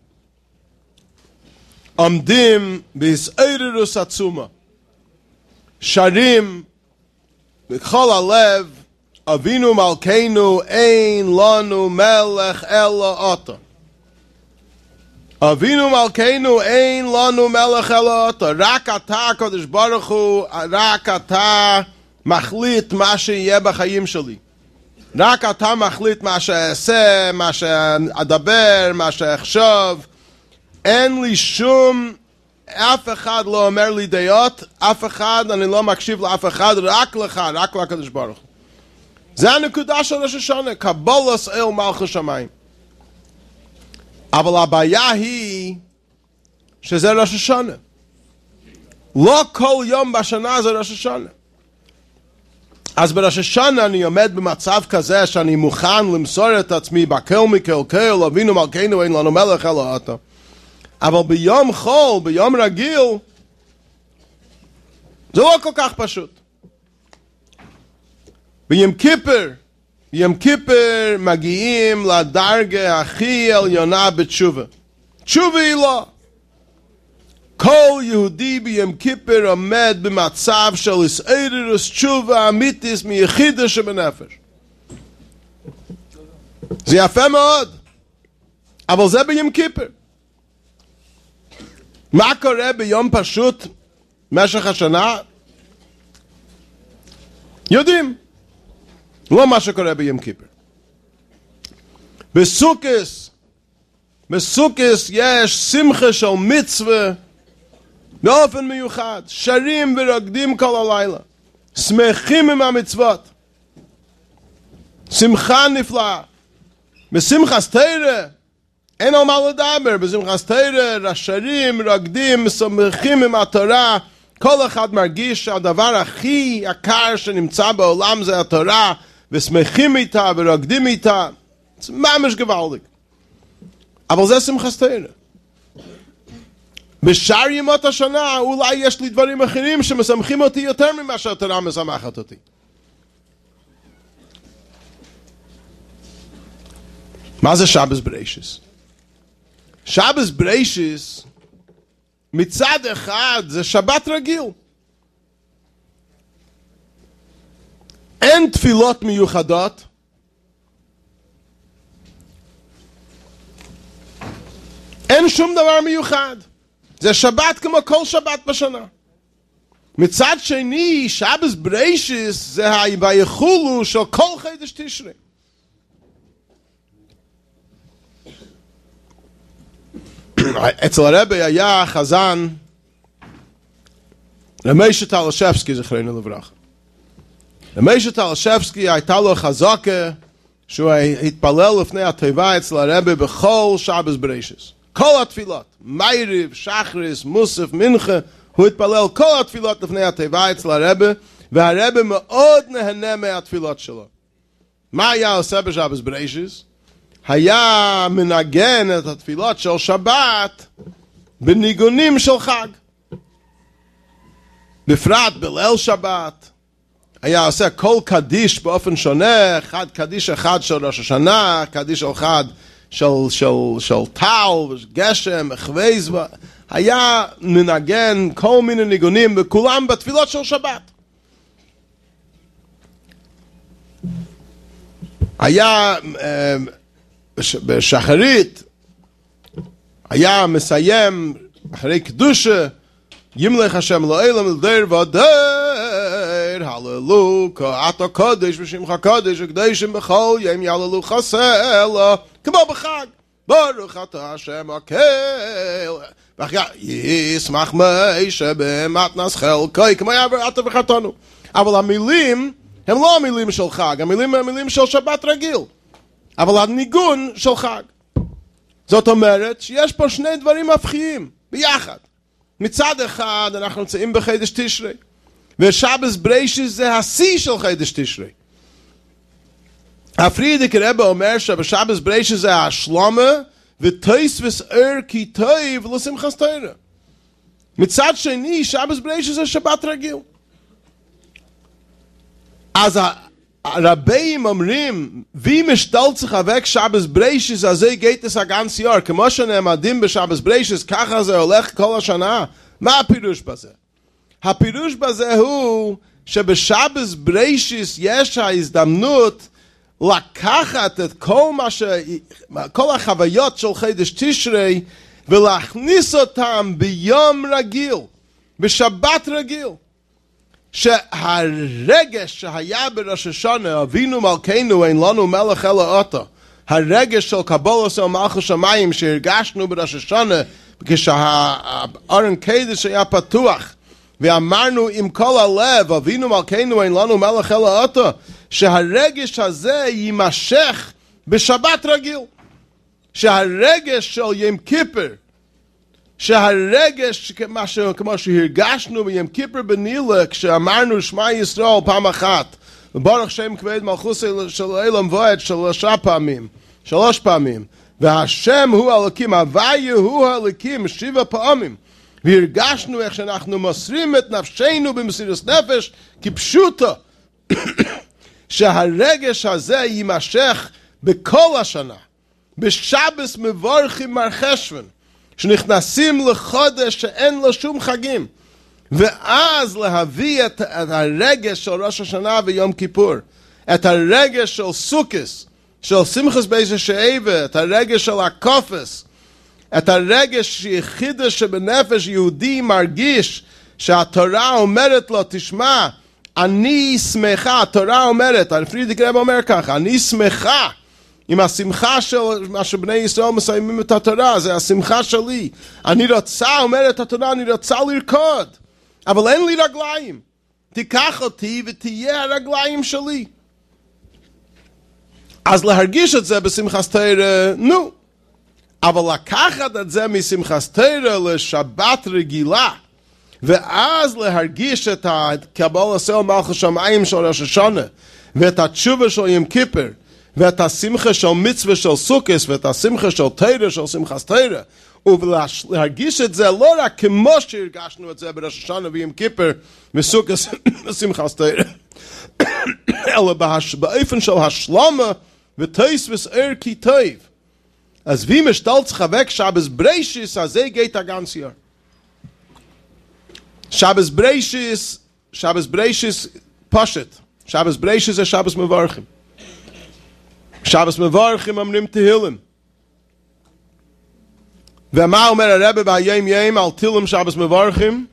Speaker 1: עומדים בהסעררוס עצומה, שרים בכל הלב, אבינו מלכנו אין לנו מלך אלא אתה. אבינו מלכנו אין לנו מלך אלא אתה. רק אתה הקדוש ברוך הוא, רק אתה מחליט מה שיהיה בחיים שלי. רק אתה מחליט מה שאעשה, מה שאדבר, מה שאחשוב. אין לי שום, אף אחד לא אומר לי דעות, אף אחד, אני לא מקשיב לאף אחד, רק לך, רק לקדוש ברוך הוא. זה הנקודה של ראש השנה, קבולת אל מלכות שמיים. אבל הבעיה היא שזה ראש השנה. לא כל יום בשנה זה ראש השנה. אז בראש השנה אני עומד במצב כזה שאני מוכן למסור את עצמי בכל מכל כל, אבינו מלכנו אין לנו מלך אלא אתה. אבל ביום חול, ביום רגיל, זה לא כל כך פשוט. ביום כיפר, ביום כיפר מגיעים לדרגה הכי עליונה בתשובה. תשובה היא לא. כל יהודי ביום כיפר עומד במצב של הסעירוס תשובה אמיתיס מיחידה שבנפש. זה יפה מאוד, אבל זה ביום כיפר. מה קורה ביום פשוט במשך השנה? יודעים. לא מה שקורה ביום כיפר. בסוכס, בסוכס יש שמחה של מצווה באופן מיוחד. שרים ורוקדים כל הלילה. שמחים עם המצוות. שמחה נפלאה. בשמחת תורה אין על מה לדבר. בשמחת תורה שרים, רוקדים, שמחים עם התורה. כל אחד מרגיש שהדבר הכי יקר שנמצא בעולם זה התורה, ושמחים איתה ורוקדים איתה. זה ממש גבוהליק. אבל זה שמחת תורה. בשאר ימות השנה אולי יש לי דברים אחרים שמשמחים אותי יותר ממה שהתורה משמחת אותי. מה זה שבס בראשיס? שבס בראשיס מצד אחד זה שבת רגיל. אין תפילות מיוחדות. אין שום דבר מיוחד. זה שבת כמו כל שבת בשנה. מצד שני, שבס בראשיס זה היחולו של כל חודש תשרי. אצל הרבי היה חזן רמיישה טלשבסקי זכרנו לברכה. רמיישה טלשבסקי הייתה לו חזקה שהוא התפלל לפני התיבה אצל הרבי בכל שבס בראשיס. כל התפילות, מייריב, שחריס, מוסף, מנחה, הוא התפלל כל התפילות לפני התיבה אצל הרבי, והרבי מאוד נהנה מהתפילות שלו. מה היה עושה בשבס בראשיס? היה מנגן את התפילות של שבת בניגונים של חג. בפרט בליל שבת היה עושה כל קדיש באופן שונה, אחד קדיש אחד של ראש השנה, קדיש אחד של של של טל, גשם, חוויז, היה מנגן כל מיני ניגונים וכולם בתפילות של שבת. היה בשחרית היה מסיים אחרי קדושה ימלך השם לעולם לדור ודור הללויה אתה קודש ושמך קודש וקדושים בכל יום יהללו חסלה כמו בחג ברוך אתה השם הקהל ישמח משה במתנס חלקי כמו יעברת וחתנו. אבל המילים הם לא המילים של חג, המילים הם המילים של שבת רגיל, אבל הניגון של חג. זאת אומרת שיש פה שני דברים הפכים ביחד. מצד אחד אנחנו נמצאים בחודש תשרי, ושבס בראשיס זה השיא של חודש תשרי. הפרידיק רבי אומר שבשבס בראשיס זה השלמה ותוספס ער כי טוב לשמחת תורה. מצד שני שבס בראשיס זה שבת רגיל. אז הרבים אומרים, wie משתלט sich weg שבס בראשיס, אז זה geht es הגנץ יור. כמו שנעמדים בשבס בראשיס, ככה זה הולך כל השנה. מה הפירוש בזה? הפירוש בזה הוא שבשבס בראשיס יש ההזדמנות לקחת את כל מה ש... כל החוויות של חודש תשרי ולהכניס אותם ביום רגיל, בשבת רגיל. שהרגש שהיה בראש השנה, אבינו מלכנו אין לנו מלך אלא אתה, הרגש של קבולת של מלכות שמיים שהרגשנו בראש השנה, כשהארון קודש היה פתוח, ואמרנו עם כל הלב, אבינו מלכנו אין לנו מלך אלא אתה, שהרגש הזה יימשך בשבת רגיל, שהרגש של יום כיפר, שהרגש כמו, כמו שהרגשנו ביום כיפר בנילה כשאמרנו שמע ישראל פעם אחת וברוך שם כבד מלכות של עולם ועד שלושה פעמים שלוש פעמים והשם הוא הלוקים, הוויה הוא הלוקים שבע פעמים, והרגשנו איך שאנחנו מוסרים את נפשנו במסירות נפש כפשוטו, שהרגש הזה יימשך בכל השנה, בשבס מבורכים מר חשוון, שנכנסים לחודש שאין לו שום חגים, ואז להביא את, את הרגש של ראש השנה ויום כיפור, את הרגש של סוכס, של שמחס בייס שאיבה, את הרגש של הקופס, את הרגש יחידה שבנפש יהודי מרגיש שהתורה אומרת לו, תשמע, אני שמחה, התורה אומרת, פרידיק רב אומר ככה, אני שמחה, עם השמחה של מה שבני ישראל מסיימים את התורה, זה השמחה שלי. אני רוצה, אומרת התורה, אני רוצה לרקוד, אבל אין לי רגליים. תיקח אותי ותהיה הרגליים שלי. אז להרגיש את זה בשמחת תורה, נו. אבל לקחת את זה משמחת תורה לשבת רגילה, ואז להרגיש את הקבלה של מלכות שמיים של ראש השנה, ואת התשובה של יום כיפור, ואת השמחה של מצווה של סוכות, ואת השמחה של תורה של שמחת תורה, ולהרגיש את זה לא רק כמו שהרגשנו את זה בראש השנה ויום כיפור וסוכות ושמחת תורה, אלא באופן של השלמה ותוספות ערכי טוב. אז wie mir stolz weg Shabbos Breishis, אז זה geht der ganze Jahr. Shabbos Breishis, Shabbos Breishis Poshet. Shabbos Breishis זה Shabbos Mevarchim. Shabbos Mevarchim אומרים תהילים. ומה אומר הרב ביום יום על תהילים Shabbos Mevarchim?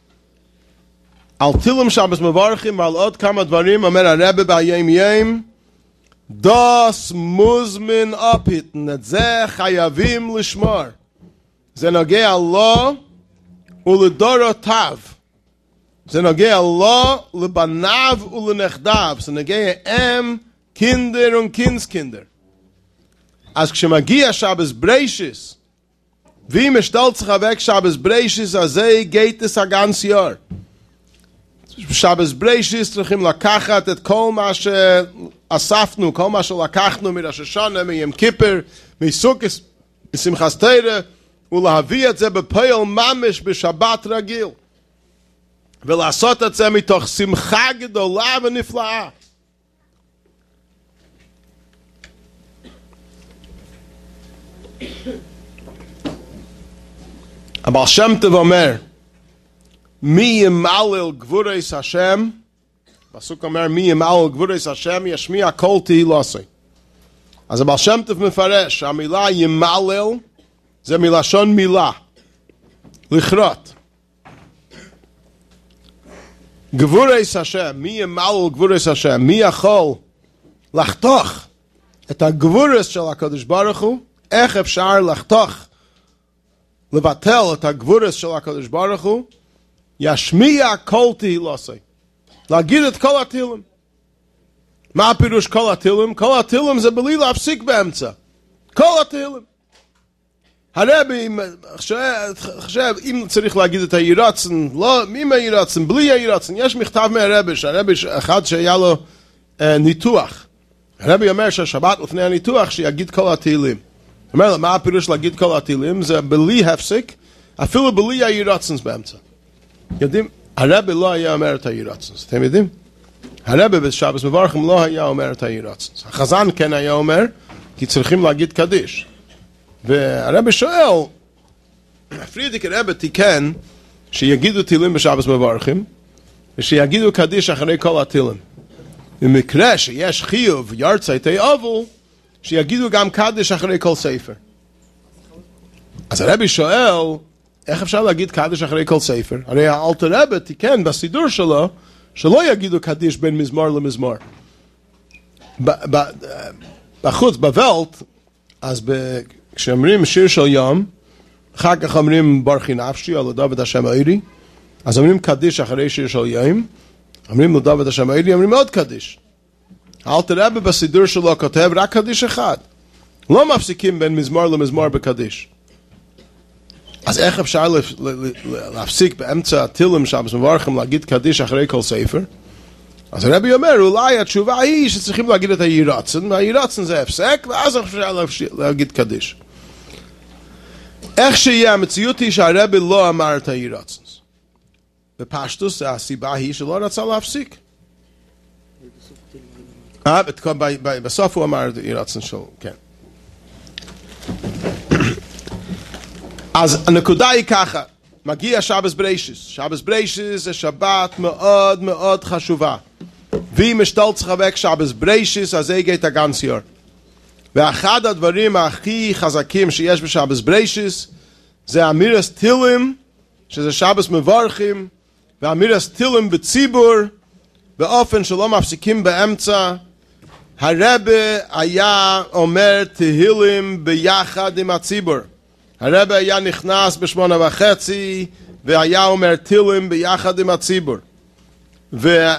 Speaker 1: על תהילים Shabbos Mevarchim ועל עוד כמה דברים אומר הרב ביום יום, Das muss man abhitten, את זה חייבים לשמור. זה נוגע לו ולדורותיו. זה נוגע לו, לבניו ולנכדיו. זה נוגע הם, קינדר וקינדסקינדר. אז כשמגיע שבס בריישיס, ואם משתלט sich weg שבס בריישיס, אז זה geht es a ganz Jahr. שבס בריישיס צריכים לקחת את כל מה שאספנו, כל מה שלקחנו מראש השנה, מיום כיפור, מסוכות, משמחת תורה, ולהביא את זה בפועל ממש בשבת רגיל. ולעשות את זה מתוך שמחה גדולה ונפלאה. הבעל שם טוב אומר, מי ימעלל גבורס השם, פסוק אומר, מי ימעלל גבורס השם, ישמיע קול תהילוסי. אז הבעל שם טוב מפרש, המילה ימעלל, זה מלשון מילה, לכרות. גבורס השם, מי ימעלל גבורס השם, מי יכול לחתוך את הגבורס של הקדוש ברוך הוא, איך אפשר לחתוך, לבטל את הגבורס של הקדוש ברוך הוא, ישמיע קול תהילוסי. להגיד את כל התהילים. מה הפירוש כל התהילים? כל התהילים זה בלי להפסיק באמצע. כל התהילים. הרבי חשב, אם צריך להגיד את הירצן, לא, עם הירצן, בלי הירצן, יש מכתב מהרבי, שהרבי אחד שהיה לו אה, ניתוח. הרבי אומר שהשבת לפני הניתוח שיגיד כל התהילים. הוא אומר, מה הפירוש להגיד כל התהילים? זה בלי הפסיק, אפילו בלי הירצן באמצע. יודעים, הרבי לא היה אומר את הירצן, אתם יודעים? הרבי בשבס מברכם לא היה אומר את הירצן. החזן כן היה אומר, כי צריכים להגיד קדיש. והרבי שואל, פרידיק הרבי תיקן, שיגידו תהילים בשבס מברכם, ושיגידו קדיש אחרי כל התהילים. במקרה שיש חיוב ירצייתי אבל, שיגידו גם קדיש אחרי כל ספר. אז הרבי שואל, איך אפשר להגיד קדיש אחרי כל ספר? הרי האלטר רבי תיקן בסידור שלו, שלא יגידו קדיש בין מזמור למזמור. בחוץ, בוולט, אז כשאומרים שיר של יום, אחר כך אומרים ברכי נפשי, או לדוד השם העירי, אז אומרים קדיש אחרי שיר של יום, אומרים לדוד השם העירי, אומרים עוד קדיש. האלטר רבי בסידור שלו כותב רק קדיש אחד. לא מפסיקים בין מזמור למזמור בקדיש. אז איך אפשר להפסיק באמצע התהילים שבס מברכם להגיד קדיש אחרי כל ספר? אז הרבי אומר, אולי התשובה היא שצריכים להגיד את הירצון, והירצון זה הפסק, ואז אפשר להגיד קדיש. איך שיהיה, המציאות היא שהרבי לא אמר את הירצון. בפשטוס, הסיבה היא שלא רצה להפסיק. אה, בסוף הוא אמר את הירצון שלו, כן. אז הנקודה היא ככה, מגיע שבס בריישיס. שבס בריישיס זה שבת מאוד מאוד חשובה. ואם משתל צחבק שבס בריישיס, אז זה יגיע את הגנץ יור. ואחד הדברים הכי חזקים שיש בשבס בריישיס, זה אמירס תילים, שזה שבס מבורכים, ואמירס תילים בציבור, באופן שלא מפסיקים באמצע. הרבי היה אומר תהילים ביחד עם הציבור. הרבי היה נכנס בשמונה וחצי, והיה אומר תהילים ביחד עם הציבור. ו...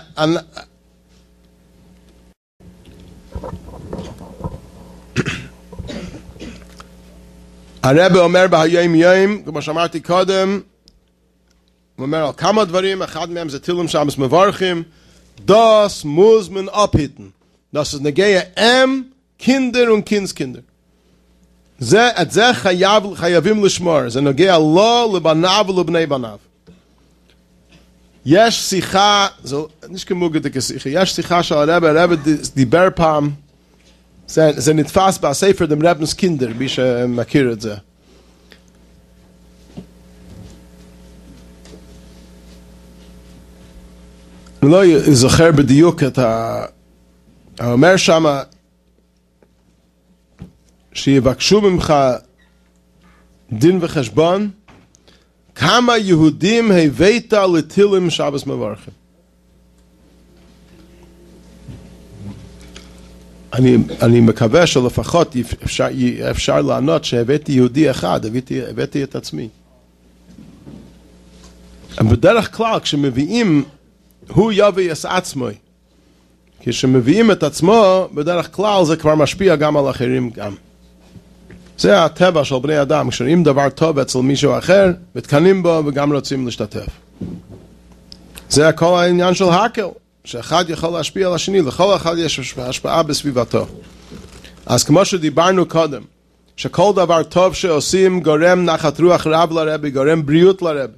Speaker 1: הרבי אומר בהיים יום, כמו שאמרתי קודם, הוא אומר על כמה דברים, אחד מהם זה תהילים שבס מבורכים, das muss man abhitten. Das ist נגיע אם, קינדר וקינדסקינדר. זה, את זה חייב, חייבים לשמור. זה נוגע לא לבניו ולבני בניו. יש שיחה, זה נשכמוגת כשיחה, יש שיחה של הרבי, הרבי דיבר פעם, זה, זה נתפס בספר דם רבנס קינדר, מי שמכיר את זה. אני לא זוכר בדיוק את ה... הוא אומר שמה שיבקשו ממך דין וחשבון כמה יהודים הבאת לתילים שבס מבורכים. אני, אני מקווה שלפחות אפשר, אפשר לענות שהבאתי יהודי אחד, הבאתי, הבאתי את עצמי. בדרך כלל כשמביאים הוא יביא את עצמו. כשמביאים את עצמו, בדרך כלל זה כבר משפיע גם על אחרים גם. זה הטבע של בני אדם, כשרואים דבר טוב אצל מישהו אחר, מתקנים בו וגם רוצים להשתתף. זה כל העניין של הקל, שאחד יכול להשפיע על השני, לכל אחד יש השפעה בסביבתו. אז כמו שדיברנו קודם, שכל דבר טוב שעושים גורם נחת רוח רב לרבי, גורם בריאות לרבי.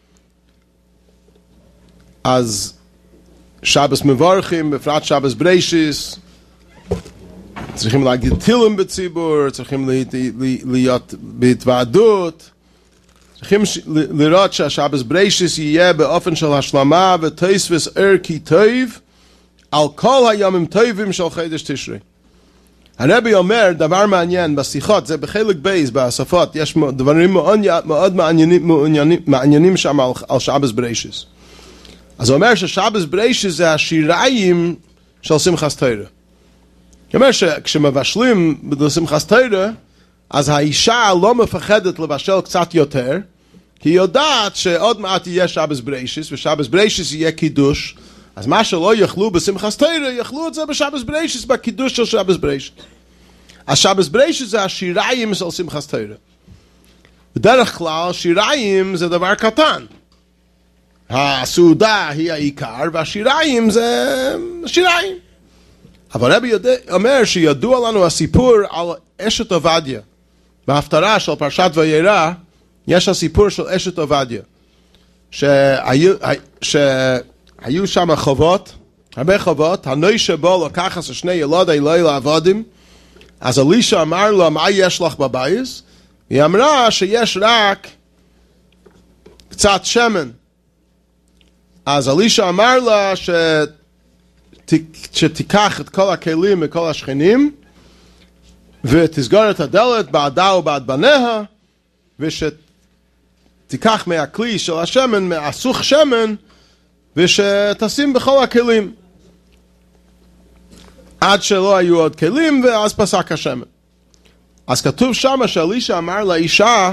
Speaker 1: אז שבס מבורכים, בפרט שבס בריישיס, צריכים להגיד תילים בציבור, צריכים להיות בהתוועדות, צריכים לראות שהשבס בריישיס יהיה באופן של השלמה ותוספס ערכי טוב על כל הימים טובים של חודש תשרי. הרבי אומר דבר מעניין בשיחות, זה בחלק בייס בשפות, יש דברים מאוד, מאוד מעניינים, מעניינים, מעניינים שם על, על שבס בריישיס. אז הוא אומר ששבס בריישיס זה השיריים של שמחת תורה. הוא אומר שכשמבשלים בשמחת תורה, אז האישה לא מפחדת לבשל קצת יותר, כי היא יודעת שעוד מעט יהיה שבס בריישיס, ושבס בריישיס יהיה קידוש, אז מה שלא יאכלו בשמחת תורה, יאכלו את זה בשבס בריישיס, בקידוש של שבס בריישיס. אז שבס בריישיס זה השיריים של שמחת תורה. בדרך כלל שיריים זה דבר קטן. הסעודה היא העיקר, והשיריים זה שיריים. אבל רבי אומר שידוע לנו הסיפור על אשת עובדיה. בהפטרה של פרשת וירא, יש הסיפור של אשת עובדיה. שהיו, שהיו שם חובות, הרבה חובות, הנוי שבו לקח את שני ילודי לא לעבודים, אז אלישע אמר לו, מה יש לך בבייס? היא אמרה שיש רק קצת שמן. אז אלישע אמר לה שתיקח את כל הכלים וכל השכנים ותסגור את הדלת בעדה ובעד בניה ושתיקח מהכלי של השמן, מהסוך שמן, ושתשים בכל הכלים עד שלא היו עוד כלים, ואז פסק השמן. אז כתוב שם שאלישע אמר לאישה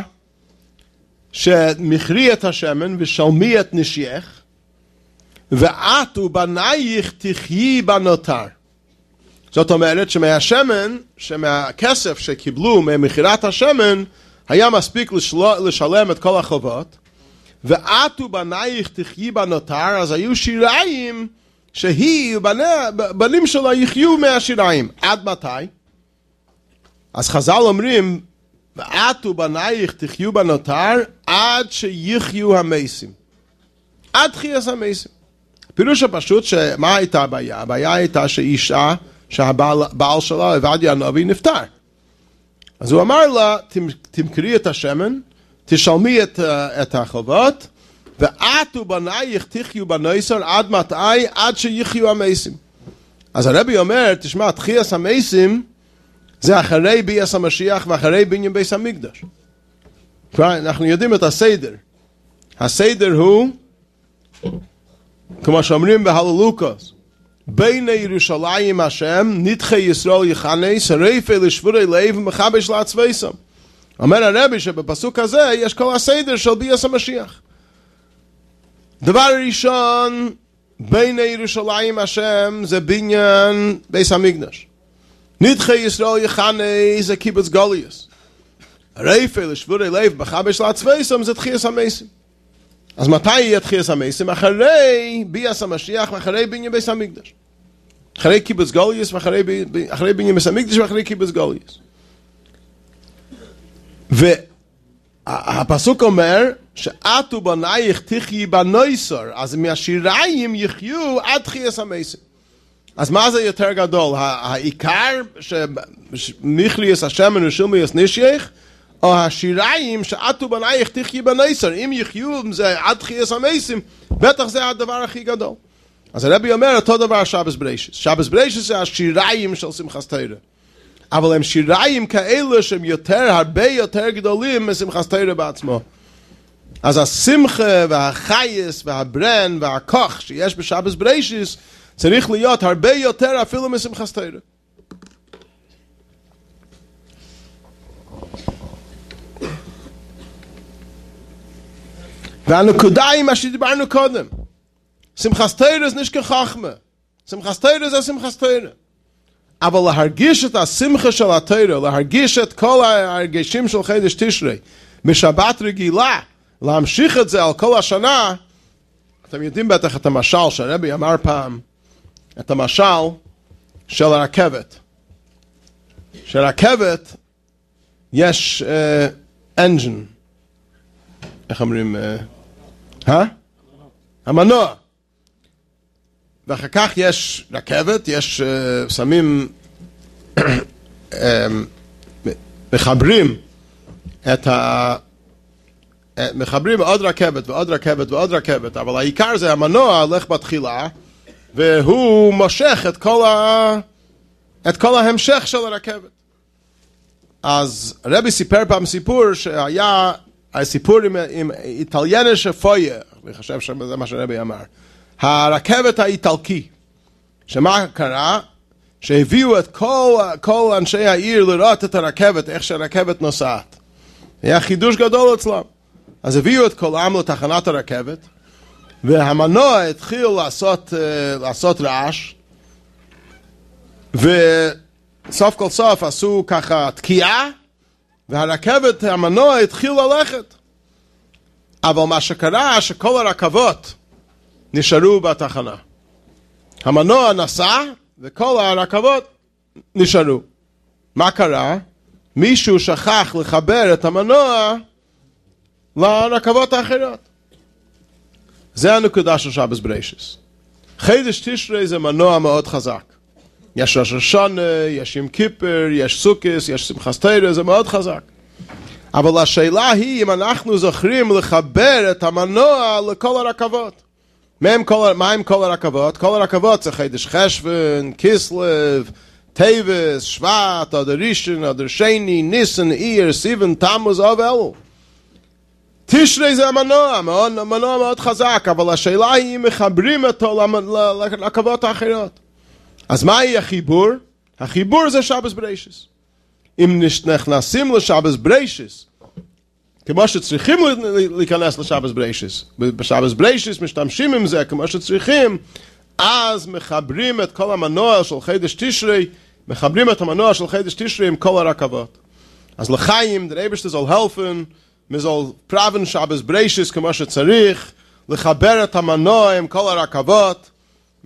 Speaker 1: שמכרי את השמן ושלמי את נשייך ואת ובנייך תחיי בנותר. זאת אומרת שמהשמן, שמהכסף שקיבלו ממכירת השמן, היה מספיק לשלם את כל החובות, ואת ובנייך תחיי בנותר, אז היו שיריים שהיא ובנים שלה יחיו מהשיריים. עד מתי? אז חז"ל אומרים, ואת ובנייך תחיו בנותר עד שיחיו המסים. עד תחייס המסים. פירוש הפשוט שמה הייתה הבעיה? הבעיה הייתה שאישה שהבעל שלה, עובדיה הנביא, נפטר. אז הוא אמר לה, תמכרי את השמן, תשלמי את, את החובות, ואת ובנייך תחיו בנויסר עד מתי? עד שיחיו המסים. אז הרבי אומר, תשמע, תחייס המסים, זה אחרי ביאס המשיח ואחרי בניין בית המקדש. אנחנו יודעים את הסדר. הסדר הוא, כמו שאומרים בהללוקוס, בין ירושלים השם, נדחי ישראל יחנס, רפא לשבורי לב ומחבש לעצבייסם. אומר הרבי שבפסוק הזה יש כל הסדר של ביאס המשיח. דבר ראשון, בין ירושלים השם זה בניין בית המקדש. נדחי ישראל יחנס זה קיבוץ גלויוס. רפא לשבורי לב ומחבש לעצבייסם זה תחייס המסים. אז מתי יהיה תחייס המסים? אחרי ביאס המשיח ואחרי בניין בית המקדש. אחרי קיבוץ גלויוס ואחרי אחרי בניין בית המקדש ואחרי קיבוץ גלויוס. והפסוק אומר שאת ובנייך תחיי בנויסר, אז מהשיריים יחיו עד תחייס המסים. אז מה זה יותר גדול? העיקר שמכריס השמן ושלמיוס נשייך, או השיריים שאת ובנייך תחיי בנויסר, אם יחיו זה עד תחייס המסים, בטח זה הדבר הכי גדול. אז הרבי אומר אותו דבר שבס בראשית. שבס בראשית זה השיריים של שמחת תורה. אבל הם שיריים כאלה שהם יותר, הרבה יותר גדולים משמחת תורה בעצמו. אז השמחה והחייס והברן והכוח שיש בשבס בראשית צריך להיות הרבה יותר אפילו משמחת תורה. והנקודה היא מה שדיברנו קודם. שמחת תורה זה נשכח חכמה. שמחת תורה זה שמחת תורה. אבל להרגיש את השמחה של התורה, להרגיש את כל הרגשים של חידש תשרי, בשבת רגילה, להמשיך את זה על כל השנה, אתם יודעים בטח את המשל שהרבי אמר פעם, את המשל של הרכבת. שרכבת יש אנג'ן, איך אומרים? אה? המנוע. ואחר כך יש רכבת, יש uh, שמים, uh, מחברים את ה... Uh, מחברים עוד רכבת ועוד רכבת ועוד רכבת, אבל העיקר זה המנוע הולך בתחילה, והוא מושך את כל, ה... את כל ההמשך של הרכבת. אז הרבי סיפר פעם סיפור שהיה הסיפור עם, עם איטליינה שפויה, אני חושב שזה מה שהרבי אמר. הרכבת האיטלקי, שמה קרה? שהביאו את כל, כל אנשי העיר לראות את הרכבת, איך שהרכבת נוסעת. היה חידוש גדול אצלם. אז הביאו את כולם לתחנת הרכבת, והמנוע התחיל לעשות, לעשות רעש, וסוף כל סוף עשו ככה תקיעה, והרכבת, המנוע התחיל ללכת. אבל מה שקרה, שכל הרכבות נשארו בתחנה. המנוע נסע, וכל הרכבות נשארו. מה קרה? מישהו שכח לחבר את המנוע לרכבות האחרות. זה הנקודה של שבס בראשית. חידש תשרי זה מנוע מאוד חזק. יש ראש השנה, יש יום כיפר, יש סוכות, יש שמחת תורה, זה מאוד חזק. אבל השאלה היא אם אנחנו זוכרים לחבר את המנוע לכל הרכבות. מה כל, מה עם כל הרכבות? כל הרכבות זה חידש חשוון, כסלו, טבת, שבט, אדר ראשון, אדר שני, ניסן, אייר, סיוון, תמוז, אב אלול. תשרי זה המנוע, מנוע מאוד חזק, אבל השאלה היא אם מחברים אותו לרכבות האחרות. אז מהי החיבור? החיבור זה שבס בראשית. אם נכנסים לשבס בראשית, כמו שצריכים להיכנס לשבס בראשית, בשבס בראשית משתמשים עם זה כמו שצריכים, אז מחברים את כל המנוע של חידש תשרי, מחברים את המנוע של חידש תשרי עם כל הרכבות. אז לחיים, der Eberste soll helfen, mir soll praven שבס בראשית כמו שצריך, לחבר את המנוע עם כל הרכבות,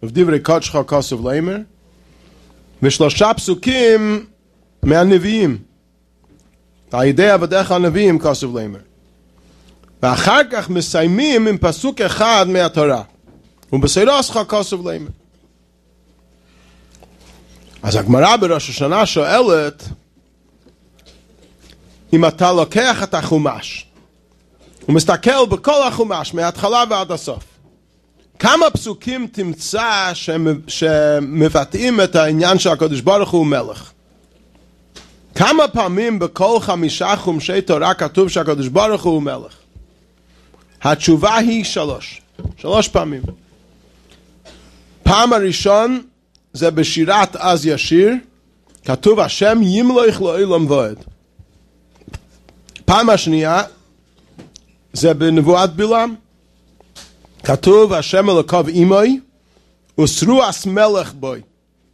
Speaker 1: ובדברי קודשך כוסף לאמר, ושלושה פסוקים מהנביאים, על ידי עבדיך הנביאים כוסף לאמר. ואחר כך מסיימים עם פסוק אחד מהתורה, ובסיירוסך כוסף לאמר. אז הגמרא בראש השנה שואלת, אם אתה לוקח את החומש, ומסתכל בכל החומש, מההתחלה ועד הסוף, כמה פסוקים תמצא שמבטאים את העניין של הקדוש ברוך הוא מלך? כמה פעמים בכל חמישה חומשי תורה כתוב שהקדוש ברוך הוא מלך? התשובה היא שלוש. שלוש פעמים. פעם הראשון זה בשירת אז ישיר, כתוב השם ימלוך לעולם ועד. פעם השנייה זה בנבואת בלעם, כתוב השם אלוקיו עמי ושרועס מלך בוי.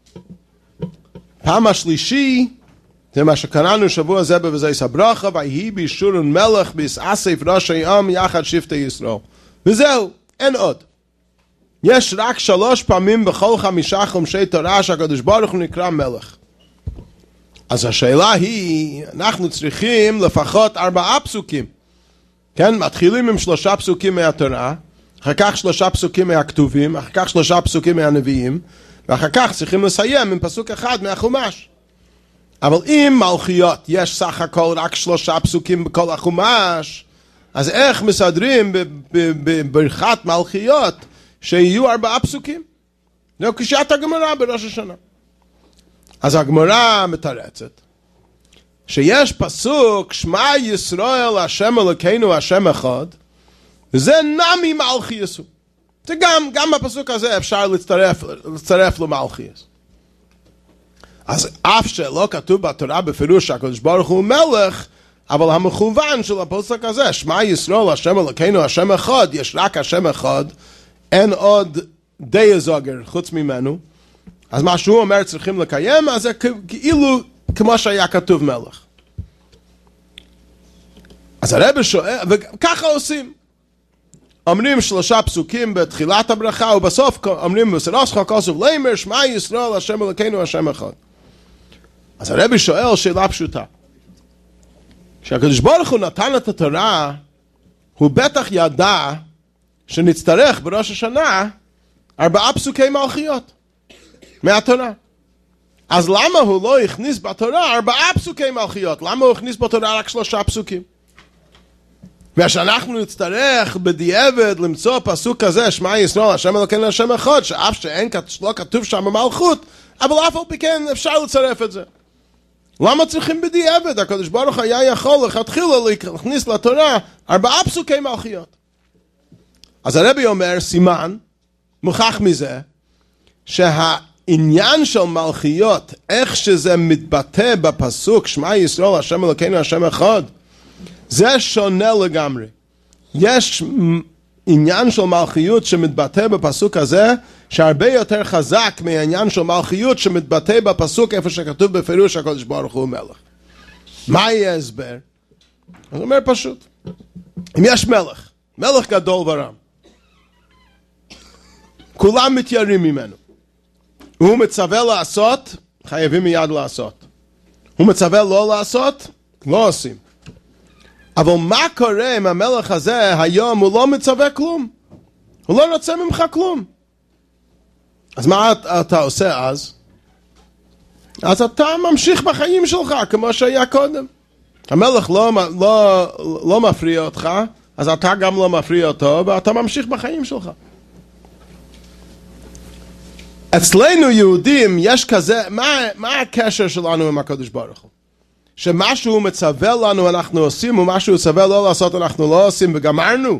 Speaker 1: פעם השלישי זה מה שקראנו שבוע זה בבזייס הברכה, ויהי בישורון מלך ביסאסף ראשי עם יחד שבטי ישראל. וזהו, אין עוד. יש רק שלוש פעמים בכל חמישה חומשי תורה שהקדוש ברוך הוא נקרא מלך. אז השאלה היא, אנחנו צריכים לפחות ארבעה פסוקים. כן, מתחילים עם שלושה פסוקים מהתורה, אחר כך שלושה פסוקים מהכתובים, אחר כך שלושה פסוקים מהנביאים, ואחר כך צריכים לסיים עם פסוק אחד מהחומש. אבל אם מלכיות יש סך הכל רק שלושה פסוקים בכל החומש, אז איך מסדרים בברכת מלכיות שיהיו ארבעה פסוקים? זהו קשיית הגמרא בראש השנה. אז הגמרא מתרצת שיש פסוק שמע ישראל השם אלוקינו השם אחד, וזה נמי מלכיוס. זה גם, גם בפסוק הזה אפשר להצטרף, להצטרף למלכיוס. אז אף שלא כתוב בתורה בפירוש שהקדוש ברוך הוא מלך, אבל המכוון של הפסוק הזה, שמע ישראל השם אלוקינו השם אחד, יש רק השם אחד, אין עוד די זוגר חוץ ממנו, אז מה שהוא אומר צריכים לקיים, אז זה כאילו כמו שהיה כתוב מלך. אז הרב שואל, וככה עושים. אומרים שלושה פסוקים בתחילת הברכה, ובסוף אומרים בסיירוסך כוסף לאמר, שמע ישראל השם אלוקינו השם אחד. אז הרב שואל שאלה פשוטה. כשהקדוש ברוך הוא נתן את התורה, הוא בטח ידע שנצטרך בראש השנה ארבעה פסוקי מלכיות מהתורה. אז למה הוא לא הכניס בתורה ארבעה פסוקי מלכיות? למה הוא הכניס בתורה רק שלושה פסוקים? ושאנחנו נצטרך בדיעבד למצוא פסוק כזה, שמע ישראל השם אלוקינו השם אחד, שאף שאין לא כתוב שם מלכות, אבל אף על פי כן אפשר לצרף את זה. למה צריכים בדיעבד? הקדוש ברוך היה יכול לכתחילה להכניס לתורה ארבעה פסוקי מלכיות. אז הרבי אומר, סימן, מוכח מזה, שהעניין של מלכיות, איך שזה מתבטא בפסוק, שמע ישראל השם אלוקינו השם אחד, זה שונה לגמרי. יש עניין של מלכיות שמתבטא בפסוק הזה, שהרבה יותר חזק מהעניין של מלכיות שמתבטא בפסוק איפה שכתוב בפירוש הקדוש ברוך הוא מלך. מה יהיה הסבר? הוא אומר פשוט. אם יש מלך, מלך גדול ורם, כולם מתיירים ממנו. הוא מצווה לעשות, חייבים מיד לעשות. הוא מצווה לא לעשות, לא עושים. אבל מה קורה אם המלך הזה היום הוא לא מצווה כלום? הוא לא רוצה ממך כלום. אז מה אתה עושה אז? אז אתה ממשיך בחיים שלך כמו שהיה קודם. המלך לא, לא, לא מפריע אותך, אז אתה גם לא מפריע אותו, ואתה ממשיך בחיים שלך. אצלנו יהודים יש כזה, מה, מה הקשר שלנו עם הקדוש ברוך הוא? שמשהו מצווה לנו אנחנו עושים, ומשהו מצווה לא לעשות אנחנו לא עושים, וגמרנו.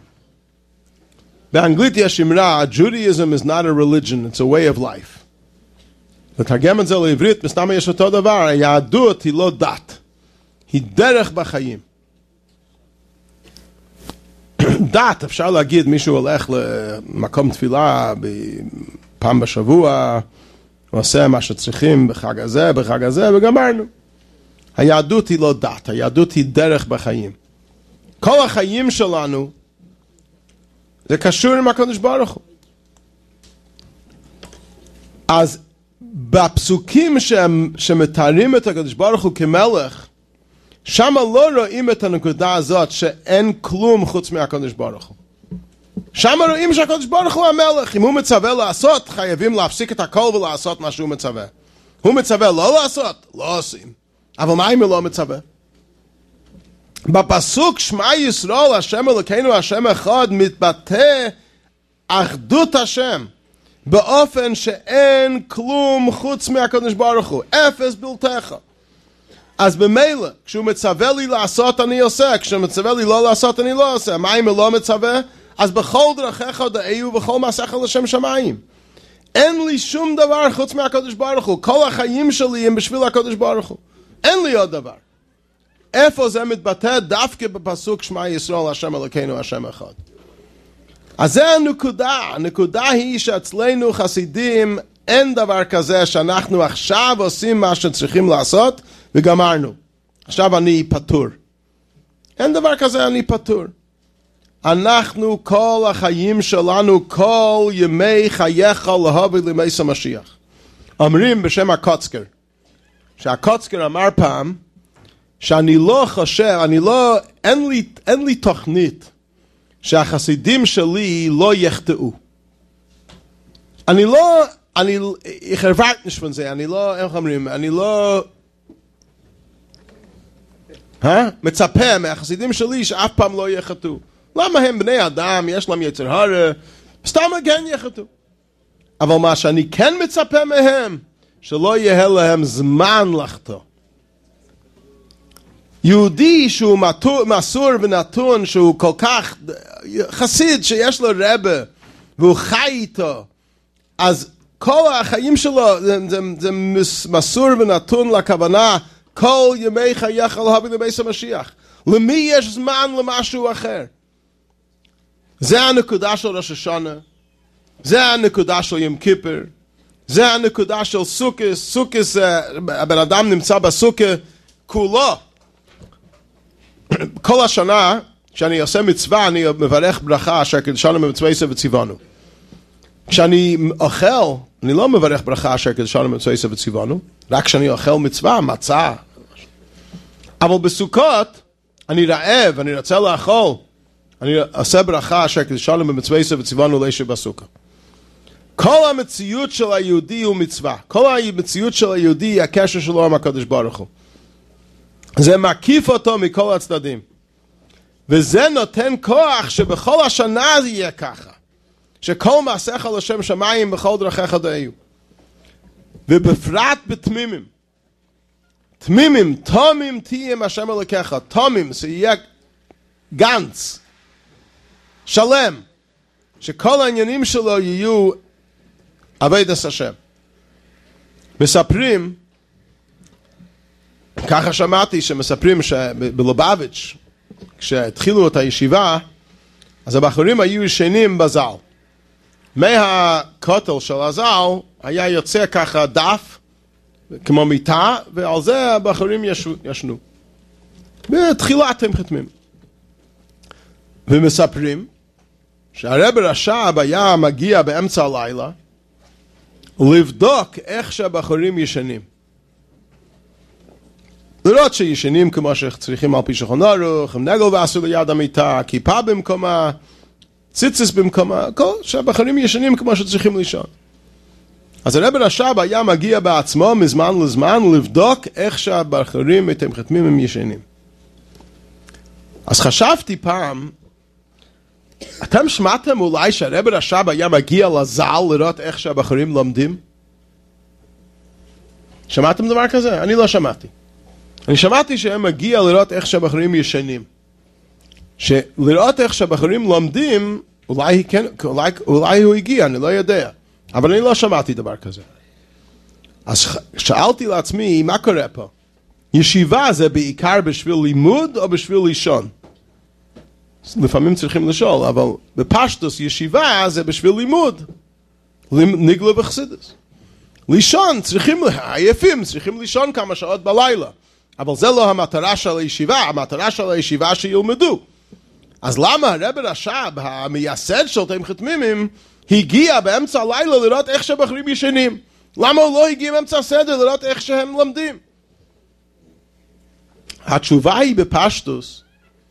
Speaker 1: באנגלית יש אמרה, Judaism is not a religion, it's a way of life. לתרגם את זה לעברית, מסתם יש אותו דבר, היהדות היא לא דת, היא דרך בחיים. דת, אפשר להגיד, מישהו הולך למקום תפילה פעם בשבוע, עושה מה שצריכים בחג הזה, בחג הזה, וגמרנו. היהדות היא לא דת, היהדות היא דרך בחיים. כל החיים שלנו, זה קשור עם הקדוש ברוך הוא. אז בפסוקים שמתארים את הקדוש ברוך הוא כמלך, שם לא רואים את הנקודה הזאת שאין כלום חוץ מהקדוש ברוך הוא. שם רואים שהקדוש ברוך הוא המלך. אם הוא מצווה לעשות, חייבים להפסיק את הכל ולעשות מה שהוא מצווה. הוא מצווה לא לעשות, לא עושים. אבל מה אם הוא לא מצווה? בפסוק שמע ישראל השם אלוקינו השם אחד מתבטא אחדות השם באופן שאין כלום חוץ מהקדוש ברוך הוא, אפס בלתך. אז במילא, כשהוא מצווה לי לעשות אני עושה, כשהוא מצווה לי לא לעשות אני לא עושה. מה אם הוא לא מצווה? אז בכל דרכיך דעי ובכל מעשיך לשם שמיים. אין לי שום דבר חוץ מהקדוש ברוך הוא, כל החיים שלי הם בשביל הקדוש ברוך הוא, אין לי עוד דבר. איפה זה מתבטא? דווקא בפסוק שמע ישראל השם אלוקינו השם אחד. אז זה הנקודה. הנקודה היא שאצלנו חסידים אין דבר כזה שאנחנו עכשיו עושים מה שצריכים לעשות וגמרנו. עכשיו אני פטור. אין דבר כזה אני פטור. אנחנו כל החיים שלנו, כל ימי חייך להוביל למס המשיח. אומרים בשם הקוצקר, שהקוצקר אמר פעם, שאני לא חושב, אני לא, אין לי, אין לי תוכנית שהחסידים שלי לא יחטאו. אני לא, אני, ich erwarte nicht von זה, אני לא, איך אומרים, אני לא, אה? מצפה מהחסידים שלי שאף פעם לא יחטאו. למה הם בני אדם, יש להם יצר הרע, סתם כן יחטאו. אבל מה שאני כן מצפה מהם, שלא יהיה להם זמן לחטוא. יהודי שהוא מסור ונתון, שהוא כל כך חסיד שיש לו רבה, והוא חי איתו, אז כל החיים שלו זה, זה, זה מסור ונתון לכוונה, כל ימי חייך להוביל למס המשיח. למי יש זמן למשהו אחר? זה הנקודה של ראש השנה, זה הנקודה של יום כיפר, זה הנקודה של סוכות. סוכות זה, הבן אדם נמצא בסוכה כולו. כל השנה כשאני עושה מצווה אני מברך ברכה אשר קידשנו במצווה וציוונו. כשאני אוכל אני לא מברך ברכה אשר קידשנו במצווה וציוונו, רק כשאני אוכל מצווה, מצה. אבל בסוכות אני רעב, אני רוצה לאכול, אני עושה ברכה אשר קידשנו במצווה וציוונו לישב בסוכה. כל המציאות של היהודי הוא מצווה. כל המציאות של היהודי היא הקשר שלו עם הקדוש ברוך הוא. זה מקיף אותו מכל הצדדים. וזה נותן כוח שבכל השנה זה יהיה ככה. שכל מעשיך לשם שמיים בכל דרכיך דעיו. ובפרט בתמימים. תמימים, תומים תהיים השם אלוקיך. תומים, זה יהיה גנץ, שלם. שכל העניינים שלו יהיו עבודת השם. מספרים, ככה שמעתי שמספרים שבלובביץ' כשהתחילו את הישיבה, אז הבחורים היו ישנים בזל. מהכותל של הזל היה יוצא ככה דף כמו מיטה, ועל זה הבחורים ישנו. בתחילת הם חתמים. ומספרים שהרב רש"ב היה מגיע באמצע הלילה לבדוק איך שהבחורים ישנים. לראות שישנים כמו שצריכים על פי שולחן ערוך, עם נגל ואסור ליד המיטה, כיפה במקומה, ציציס במקומה, כל שהבחורים ישנים כמו שצריכים לישון. אז הרב רש"ב היה מגיע בעצמו מזמן לזמן לבדוק איך שהבחורים אתם חתמים הם ישנים. אז חשבתי פעם, אתם שמעתם אולי שהרב רש"ב היה מגיע לזל לראות איך שהבחורים לומדים? שמעתם דבר כזה? אני לא שמעתי. אני שמעתי שהם מגיע לראות איך שהבחורים ישנים. שלראות איך שהבחורים לומדים, אולי, כן, אולי, אולי הוא הגיע, אני לא יודע. אבל אני לא שמעתי דבר כזה. אז שאלתי לעצמי, מה קורה פה? ישיבה זה בעיקר בשביל לימוד או בשביל לישון? לפעמים צריכים לשאול, אבל בפשטוס ישיבה זה בשביל לימוד. ניגלה וחסידות. לישון, צריכים, עייפים, צריכים לישון כמה שעות בלילה. אבל זה לא המטרה של הישיבה, המטרה של הישיבה שילמדו. אז למה הרב רש"ב, המייסד של תאים חתמימים, הגיע באמצע הלילה לראות איך שהבחורים ישנים? למה הוא לא הגיע באמצע הסדר לראות איך שהם לומדים? התשובה היא בפשטוס,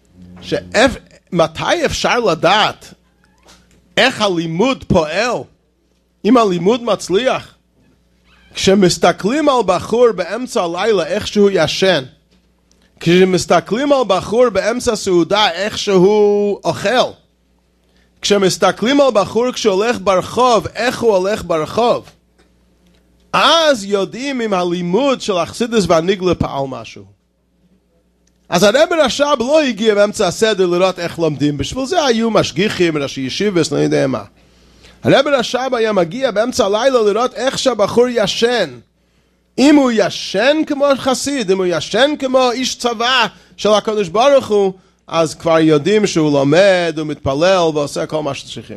Speaker 1: שמתי אפשר לדעת איך הלימוד פועל, אם הלימוד מצליח? כשמסתכלים על בחור באמצע הלילה איך שהוא ישן, כשמסתכלים על בחור באמצע סעודה איך שהוא אוכל, כשמסתכלים על בחור כשהולך ברחוב איך הוא הולך ברחוב, אז יודעים אם הלימוד של החסידות והניגלה פעל משהו. אז הרב רש"ב לא הגיע באמצע הסדר לראות איך לומדים, בשביל זה היו משגיחים, ראשי ישיבס, לא יודע מה. הרב רש"ב היה מגיע באמצע הלילה לראות איך שהבחור ישן. אם הוא ישן כמו חסיד, אם הוא ישן כמו איש צבא של הקדוש ברוך הוא, אז כבר יודעים שהוא לומד, הוא מתפלל ועושה כל מה שצריכים.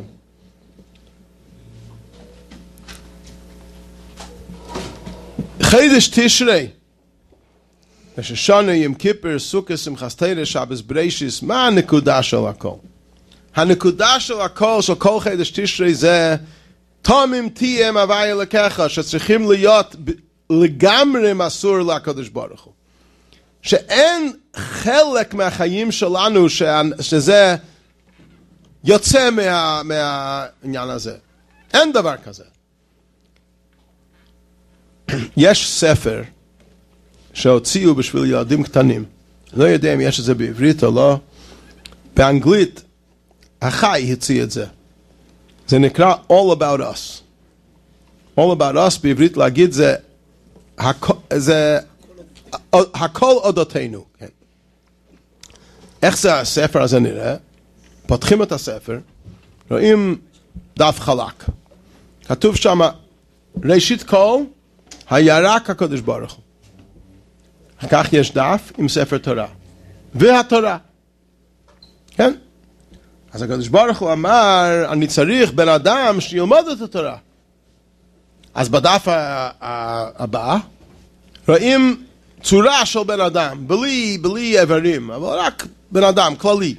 Speaker 1: חידש תשרי, שושנה, יום כיפר, סוכות, שמחת תורה, שבת בראשית, מה הנקודה של הכל? הנקודה של הכל, של כל חידש תשרי, זה תמים תהיה הווי אלוקיך, שצריכים להיות לגמרי מסור לקדוש ברוך הוא. שאין חלק מהחיים שלנו שזה יוצא מה, מהעניין הזה. אין דבר כזה. יש ספר שהוציאו בשביל ילדים קטנים. לא יודע אם יש את זה בעברית או לא. באנגלית, החי הציע את זה. זה נקרא All About Us. All About Us בעברית להגיד זה, זה הכל אודותינו. כן. איך זה הספר הזה נראה? פותחים את הספר, רואים דף חלק. כתוב שם, ראשית כל, הירק הקדוש ברוך הוא. כך יש דף עם ספר תורה. והתורה. כן? אז הקדוש ברוך הוא אמר, אני צריך בן אדם שילמד את התורה. אז בדף הבא, רואים צורה של בן אדם, בלי, בלי איברים, אבל רק בן אדם, כללי.